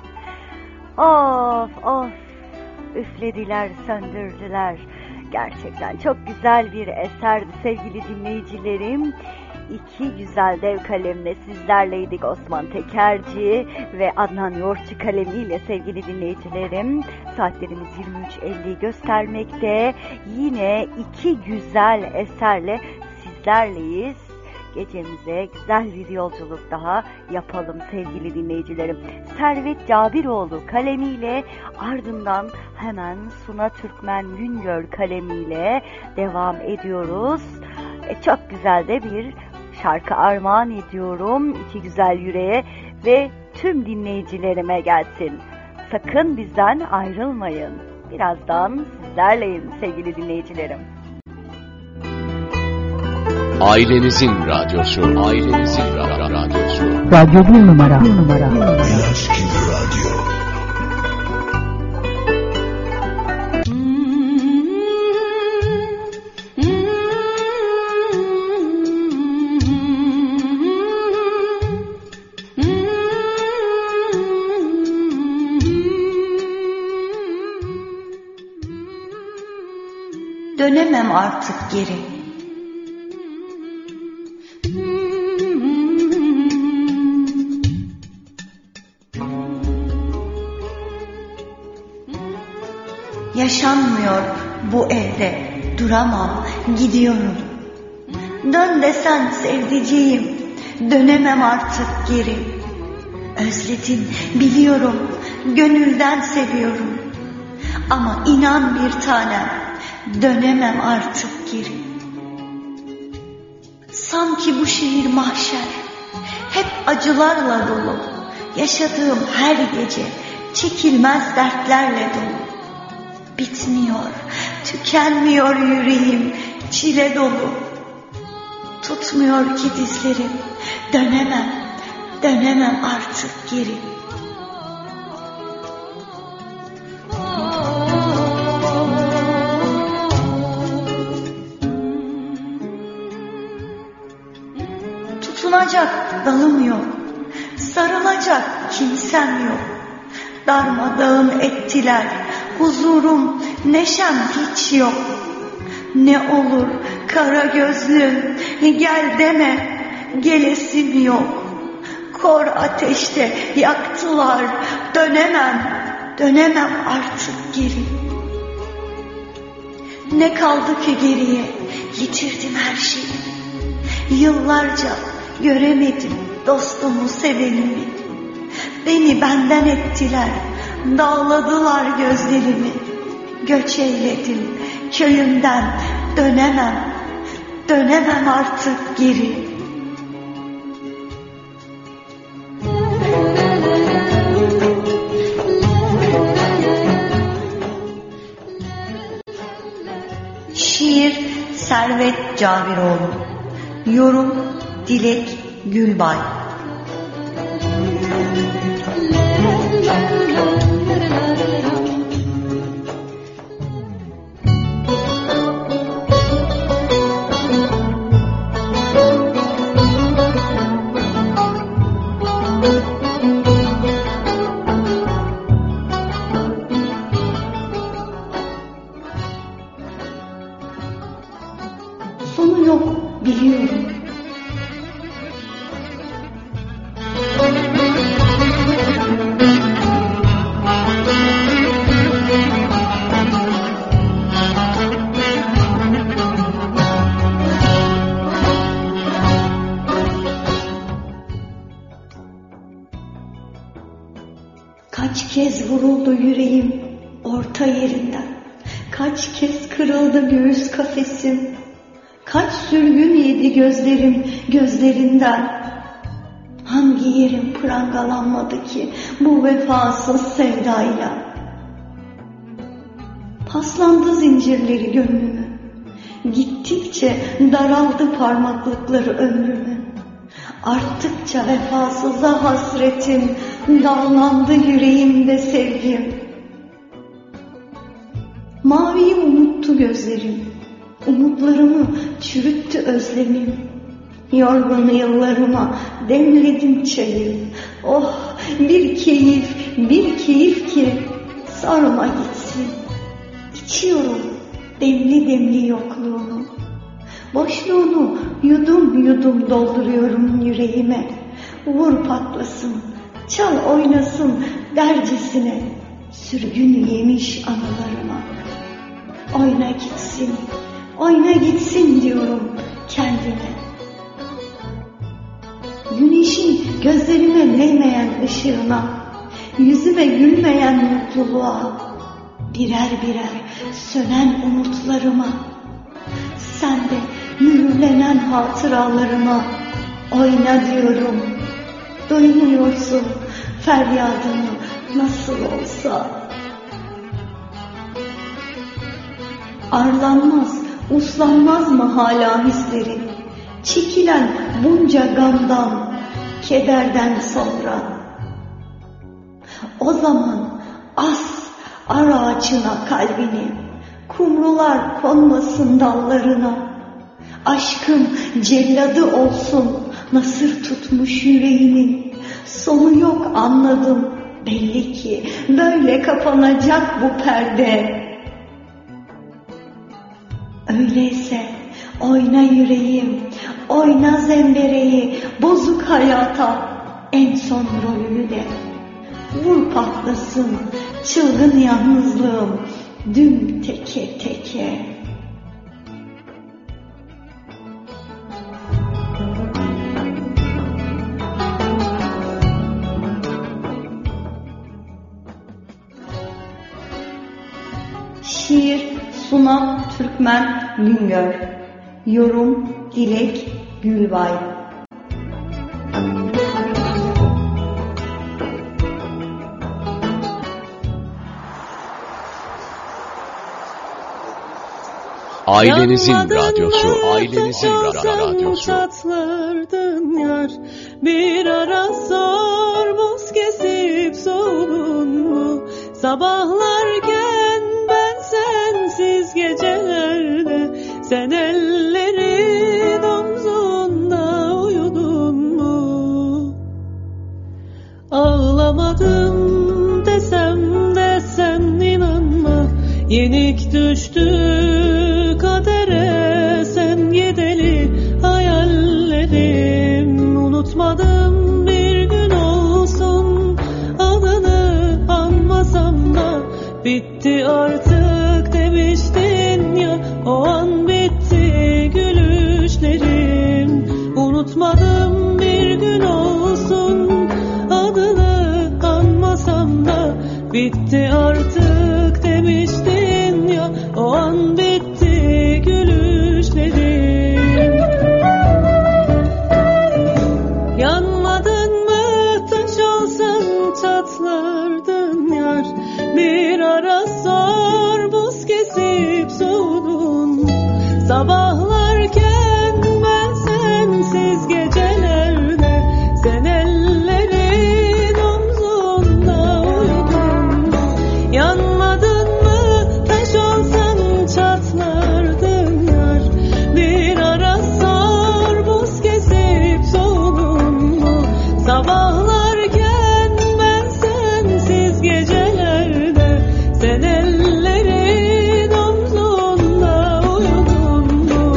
Of of, üflediler, söndürdüler. Gerçekten çok güzel bir eserdi sevgili dinleyicilerim. İki güzel dev kalemle sizlerleydik, Osman Tekerci ve Adnan Yoğurtçu kalemiyle sevgili dinleyicilerim. Saatlerimiz yirmi üç elli göstermekte. Yine iki güzel eserle sizlerleyiz. Gecemize güzel bir yolculuk daha yapalım sevgili dinleyicilerim. Servet Cabiroğlu kalemiyle, ardından hemen Suna Türkmen Güngör kalemiyle devam ediyoruz. E, çok güzel de bir şarkı armağan ediyorum iki güzel yüreğe ve tüm dinleyicilerime gelsin. Sakın bizden ayrılmayın. Birazdan sizlerleyim sevgili dinleyicilerim. Ailenizin radyosu, ailenizin ra- radyosu. Radyo bir numara, bir numara. Yazki Radyo. Dönemem artık geri. Yaşanmıyor bu evde, duramam, gidiyorum. Dön desen sevdiceğim, dönemem artık geri. Özledim, biliyorum, gönülden seviyorum. Ama inan bir tanem, dönemem artık geri. Sanki bu şehir mahşer, hep acılarla dolu. Yaşadığım her gece çekilmez dertlerle dolu. Bitmiyor, tükenmiyor yüreğim, çile dolu. Tutmuyor ki dizlerim, dönemem, dönemem artık geri. Tutunacak dalım yok, sarılacak kimsem yok. Darmadağın ettiler, huzurum, neşem hiç yok. Ne olur kara gözlüm, gel deme, gelesim yok. Kor ateşte yaktılar, dönemem, dönemem artık geri. Ne kaldı ki geriye, yitirdim her şeyi. Yıllarca göremedim dostumu, sevenimi. Beni benden ettiler, dağladılar gözlerimi. Göç eyledim köyümden, dönemem, dönemem artık geri. Şiir Servet Cabiroğlu. Yorum Dilek Gülbay. Sonu yok, biliyorum. kez vuruldu yüreğim orta yerinden, kaç kez kırıldı göğüs kafesim, kaç sürgün yedi gözlerim gözlerinden. Hangi yerim prangalanmadı ki bu vefasız sevdayla? Paslandı zincirleri gönlümü, gittikçe daraldı parmaklıkları ömrümün. Arttıkça vefasıza hasretim, dallandı yüreğimde sevgim. Maviyi unuttu gözlerim, umutlarımı çürüttü özlemim. Yorgun yıllarıma demledim çayı, oh bir keyif, bir keyif ki sarma gitsin. İçiyorum demli demli yokluğunu, boşluğunu yudum yudum dolduruyorum yüreğime. Vur patlasın, çal oynasın dercesine, sürgün yemiş anılarıma. Oyna gitsin, oyna gitsin diyorum kendime. Güneşin gözlerime değmeyen ışığına, yüzüme gülmeyen mutluluğa, birer birer sönen umutlarıma, sen de mühürlenen hatıralarıma oyna diyorum. Duymuyorsun feryadımı nasıl olsa. Arlanmaz, uslanmaz mı hala hislerin, çekilen bunca gamdan, kederden sonra? O zaman as ar ağacına kalbini, kumrular konmasın dallarına. Aşkım celladı olsun nasır tutmuş yüreğinin, sonu yok anladım belli ki böyle kapanacak bu perde. Öyleyse oyna yüreğim, oyna zembereği, bozuk hayata en son rolünü de. Vur patlasın çılgın yalnızlığım düm teke teke. Şiir Suna Türkmen Güngör. Yorum Dilek Gülbay. Ailenizin radyosu, ailenizin radyosu. Çatlardın yar, bir ara sor, buz kesip soğudun mu? Sabahlarken ben sensiz gecelerde, sen ellerin omzunda uyudun mu? Ağlamadım desem de sen inanma, yenik düştü kadere sen yedeli hayallerim. Unutmadım bir gün olsun, adını anmasam da bitti artık demiştin ya, o an bitti gülüşlerim. Unutmadım bir gün olsun, adını anmasam da bitti artık demiştin ya, o an bitti gülüşlerim. Yanmadın mı taş olsan çatlardın yar, bir ara sor, buz kesip soğudun. Sabahlarken ben sensiz gecelerde, sen ellerin omzunda uyudun. Yanmadın mı taş olsan çatlardın yar, bir ara sor, buz kesip soğudun mu? Sabahlarken ben sensiz gecelerde, sen ellerin omzunda uyudun mu?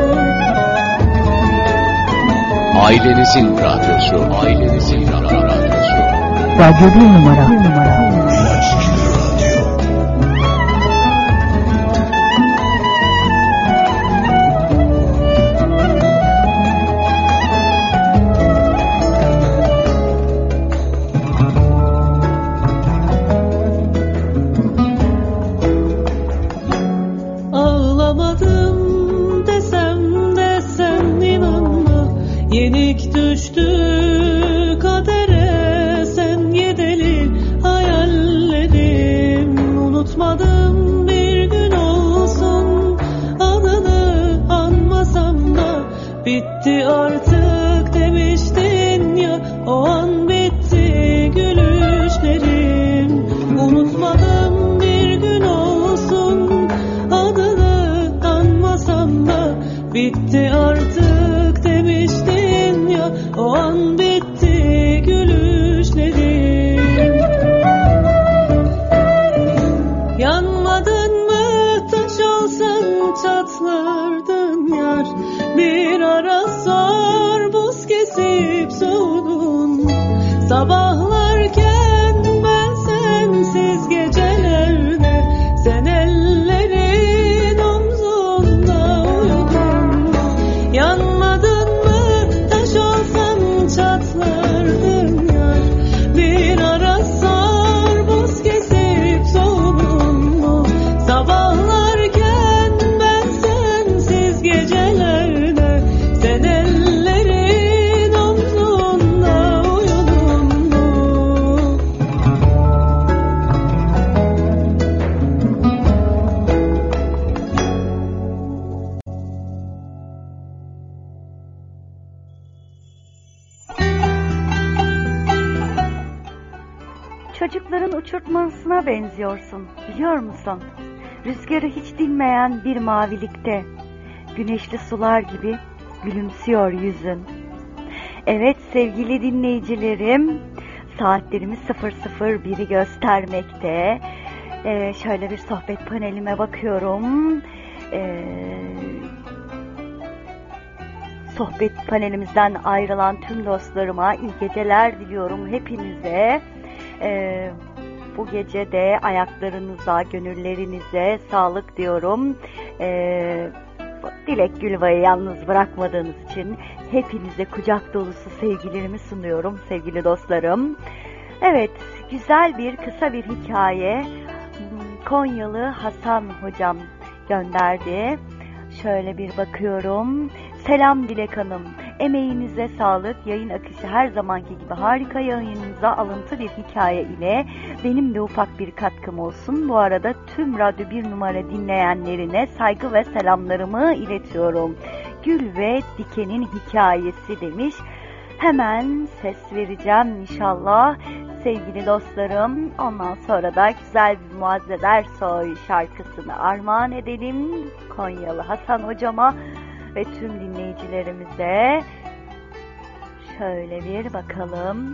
Ailenizin radyosu, ailenizin radyosu. Radyo bir numara. Bir numara. Bitti artık demiştin ya, o an bitti gülüşlerin. Yanmadın mı taş olsan çatlardın yar. Bir ara sor buz kesip soğudun. Sabahlarken ben sensiz gecelerde, sen ellerin omzunda uyudun. Yanmadın mı taş olsam çatlardın yar. Bir ara sor buz kesip soğudun mu? Sabahlarken ben sensiz gecelerde, sen ellerin omzunda uyudun mu? Çocukların uçurtmasına benziyorsun, biliyor musun? Rüzgarı hiç dinmeyen bir mavilikte, güneşli sular gibi gülümsüyor yüzün. Evet sevgili dinleyicilerim, saatlerimiz sıfır sıfır biri göstermekte. Ee, şöyle bir sohbet panelime bakıyorum. Ee, sohbet panelimizden ayrılan tüm dostlarıma iyi geceler diliyorum hepinize. Ee, bu gece de ayaklarınıza, gönüllerinize sağlık diyorum. Ee, Dilek Gülva'yı yalnız bırakmadığınız için hepinize kucak dolusu sevgilerimi sunuyorum sevgili dostlarım. Evet, güzel bir kısa bir hikaye Konyalı Hasan hocam gönderdi. Şöyle bir bakıyorum. Selam Dilek Hanım. Emeğinize sağlık. Yayın akışı her zamanki gibi harika. Yayınınıza alıntı bir hikaye ile benim de ufak bir katkım olsun. Bu arada tüm Radyo bir numara dinleyenlerine saygı ve selamlarımı iletiyorum. Gül ve Diken'in hikayesi demiş. Hemen ses vereceğim inşallah sevgili dostlarım. Ondan sonra da güzel bir Muazzez Ersoy şarkısını armağan edelim Konyalı Hasan hocama ve tüm dinleyicilerimize. Şöyle bir bakalım.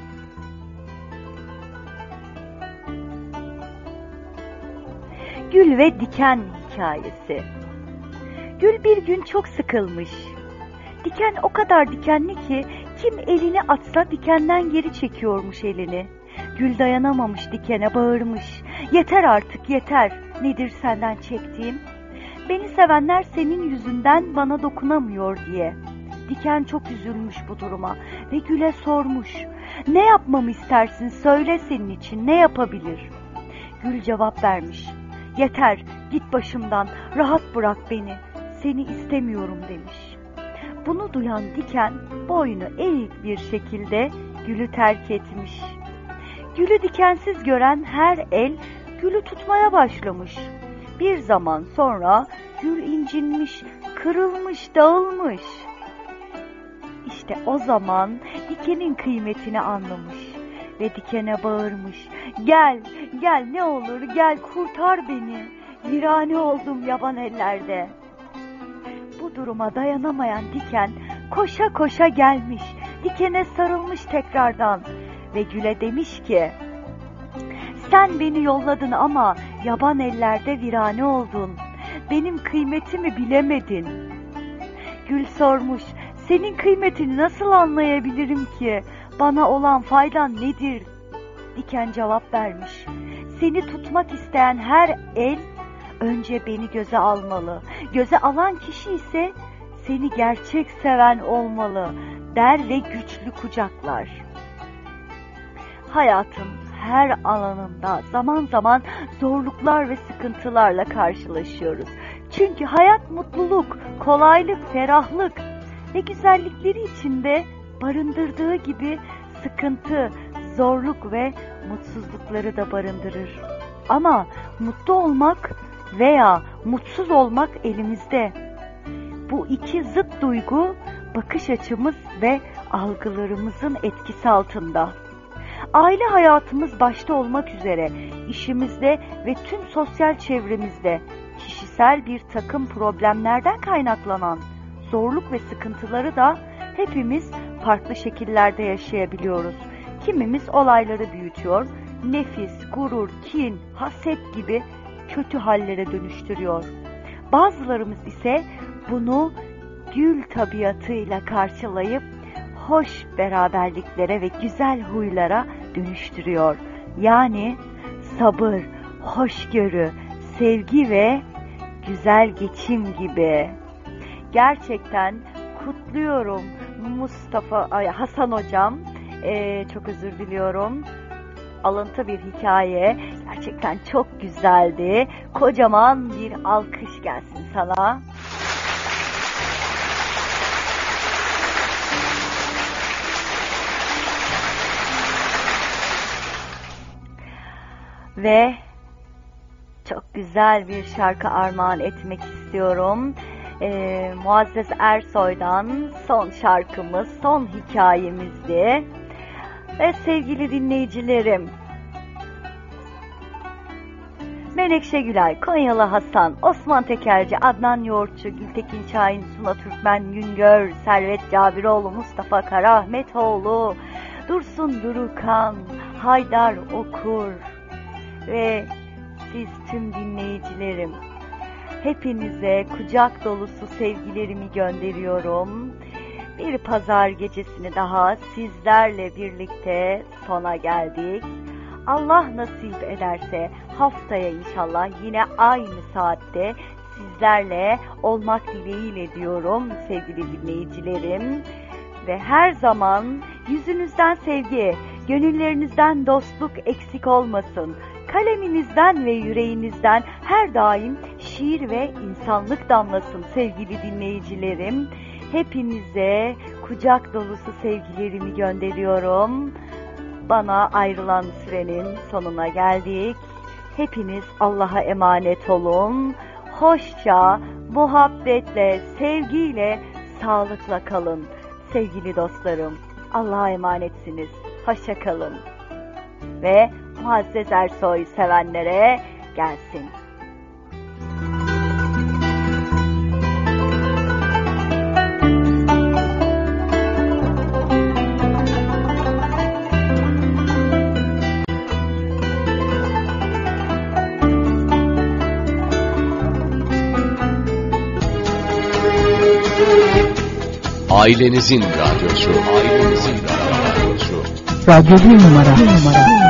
Gül ve Diken hikayesi. Gül bir gün çok sıkılmış. Diken o kadar dikenli ki kim elini atsa dikenden geri çekiyormuş elini. Gül dayanamamış, dikene bağırmış. Yeter artık yeter, nedir senden çektiğim? Beni sevenler senin yüzünden bana dokunamıyor diye. Diken çok üzülmüş bu duruma ve Gül'e sormuş. Ne yapmamı istersin, söyle, senin için ne yapabilir? Gül cevap vermiş. Yeter, git başımdan, rahat bırak beni, seni istemiyorum demiş. Bunu duyan Diken boynu eğik bir şekilde Gül'ü terk etmiş. Gül'ü dikensiz gören her el Gül'ü tutmaya başlamış. Bir zaman sonra Gül incinmiş, kırılmış, dağılmış. İşte o zaman Diken'in kıymetini anlamış ve Diken'e bağırmış. Gel, gel ne olur gel kurtar beni. Virane oldum yaban ellerde. Bu duruma dayanamayan Diken koşa koşa gelmiş. Diken'e sarılmış tekrardan ve Gül'e demiş ki, sen beni yolladın ama yaban ellerde virane oldun. Benim kıymetimi bilemedin. Gül sormuş, senin kıymetini nasıl anlayabilirim ki? Bana olan faydan nedir? Diken cevap vermiş. Seni tutmak isteyen her el önce beni göze almalı. Göze alan kişi ise seni gerçek seven olmalı der ve güçlü kucaklar. Hayatın her alanında zaman zaman zorluklar ve sıkıntılarla karşılaşıyoruz. Çünkü hayat mutluluk, kolaylık, ferahlık ve güzellikleri içinde barındırdığı gibi sıkıntı, zorluk ve mutsuzlukları da barındırır. Ama mutlu olmak veya mutsuz olmak elimizde. Bu iki zıt duygu bakış açımız ve algılarımızın etkisi altında. Aile hayatımız başta olmak üzere işimizde ve tüm sosyal çevremizde kişisel bir takım problemlerden kaynaklanan zorluk ve sıkıntıları da hepimiz farklı şekillerde yaşayabiliyoruz. Kimimiz olayları büyütüyor, nefis, gurur, kin, haset gibi kötü hallere dönüştürüyor. Bazılarımız ise bunu gül tabiatıyla karşılayıp hoş beraberliklere ve güzel huylara dönüştürüyor. Yani sabır, hoşgörü, sevgi ve güzel geçim gibi. Gerçekten kutluyorum Mustafa Hasan hocam. Ee, çok özür diliyorum. Alıntı bir hikaye. Gerçekten çok güzeldi. Kocaman bir alkış gelsin sana. Ve çok güzel bir şarkı armağan etmek istiyorum. Ee, Muazzez Ersoy'dan son şarkımız, son hikayemizdi. Ve sevgili dinleyicilerim, Menekşe Gülay, Konyalı Hasan, Osman Tekerci, Adnan Yoğurtçu, Gültekin Şahin, Suna Türkmen Güngör, Servet Cabiroğlu, Mustafa Karahmetoğlu, Dursun Durukan, Haydar Okur ve siz tüm dinleyicilerim, hepinize kucak dolusu sevgilerimi gönderiyorum. Bir pazar gecesini daha sizlerle birlikte sona geldik. Allah nasip ederse haftaya inşallah yine aynı saatte sizlerle olmak dileğiyle diyorum sevgili dinleyicilerim. Ve her zaman yüzünüzden sevgi, gönüllerinizden dostluk eksik olmasın. Kaleminizden ve yüreğinizden her daim şiir ve insanlık damlasın sevgili dinleyicilerim. Hepinize kucak dolusu sevgilerimi gönderiyorum. Bana ayrılan sürenin sonuna geldik. Hepiniz Allah'a emanet olun. Hoşça, muhabbetle, sevgiyle, sağlıkla kalın. Sevgili dostlarım, Allah'a emanetsiniz. Hoşça kalın. Ve Muazzez Ersoy sevenlere gelsin. Ailenizin radyosu, ailenizin radyosu. Radyo bir numara, bir numara.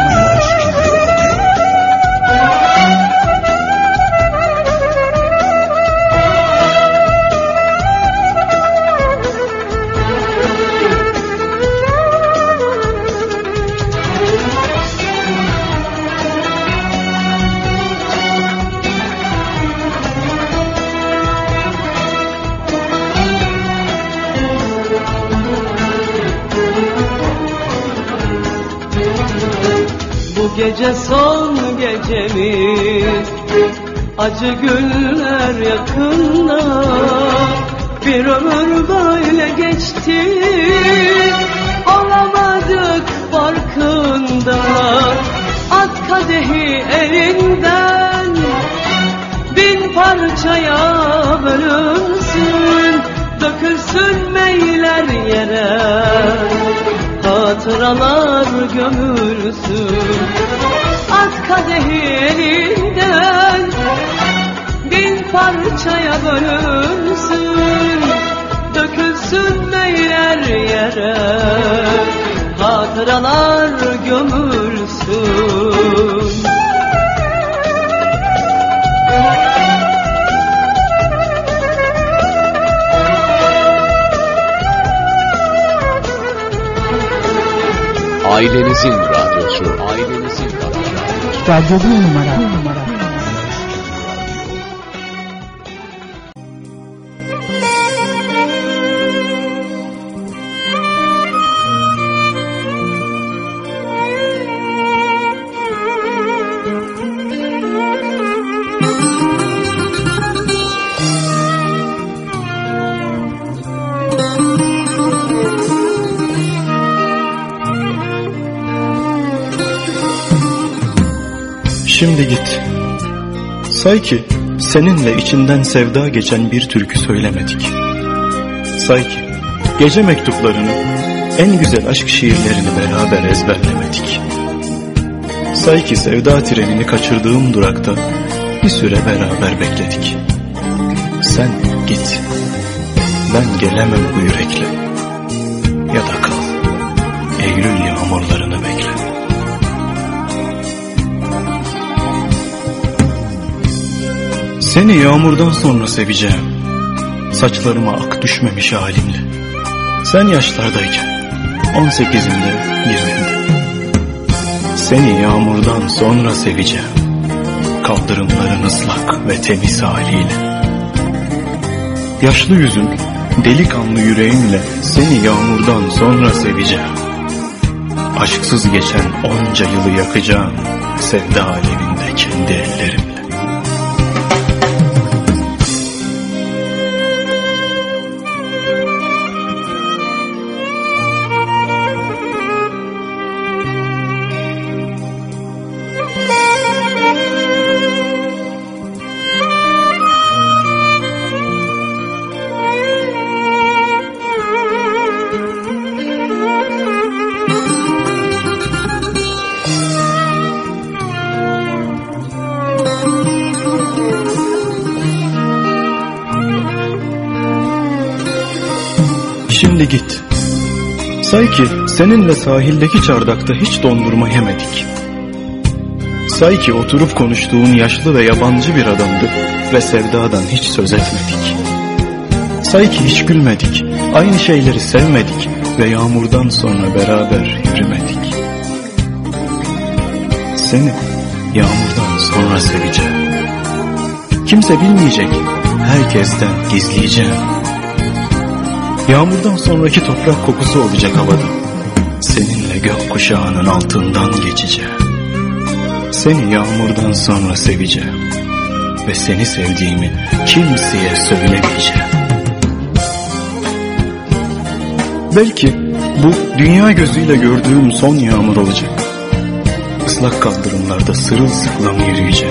Gece son gecemiz, acı günler yakında, bir ömür böyle geçti, olamadık farkında. At kadehi elinden, bin parçaya bölünsün, dökülsün meyler yere, hatıralar gömülsün. At kadehi elinden, bin parçaya bölünsün, dökülsün meyler yere, hatıralar gömülsün. Ailenizin radyosu, ailenizin radyosu. Radyo bir numara, bir numara. Şimdi git. Say ki seninle içinden sevda geçen bir türkü söylemedik. Say ki gece mektuplarını, en güzel aşk şiirlerini beraber ezberlemedik. Say ki sevda trenini kaçırdığım durakta bir süre beraber bekledik. Sen git, ben gelemem bu yürekle, ya da kal, Eylül yağmurlarını bekle. Seni yağmurdan sonra seveceğim, saçlarıma ak düşmemiş halimle. Sen yaşlardayken, on sekizimde, yirmimde. Seni yağmurdan sonra seveceğim, kaldırımların ıslak ve temiz haliyle. Yaşlı yüzün, delikanlı yüreğimle seni yağmurdan sonra seveceğim. Aşksız geçen onca yılı yakacağım, sevda alevinde kendi ellerimle. Şimdi git. Say ki seninle sahildeki çardakta hiç dondurma yemedik. Say ki oturup konuştuğun yaşlı ve yabancı bir adamdı ve sevdadan hiç söz etmedik. Say ki hiç gülmedik, aynı şeyleri sevmedik ve yağmurdan sonra beraber yürümedik. Seni yağmurdan sonra seveceğim. Kimse bilmeyecek, herkesten gizleyeceğim. Yağmurdan sonraki toprak kokusu olacak havada. Seninle gökkuşağının altından geçeceğim. Seni yağmurdan sonra seveceğim. Ve seni sevdiğimi kimseye söylemeyeceğim. Belki bu dünya gözüyle gördüğüm son yağmur olacak. Islak kaldırımlarda sırılsıklam yürüyeceğim.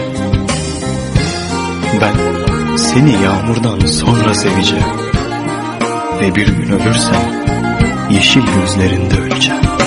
Ben seni yağmurdan sonra seveceğim. Ve bir gün ölürsem yeşil gözlerinde öleceğim.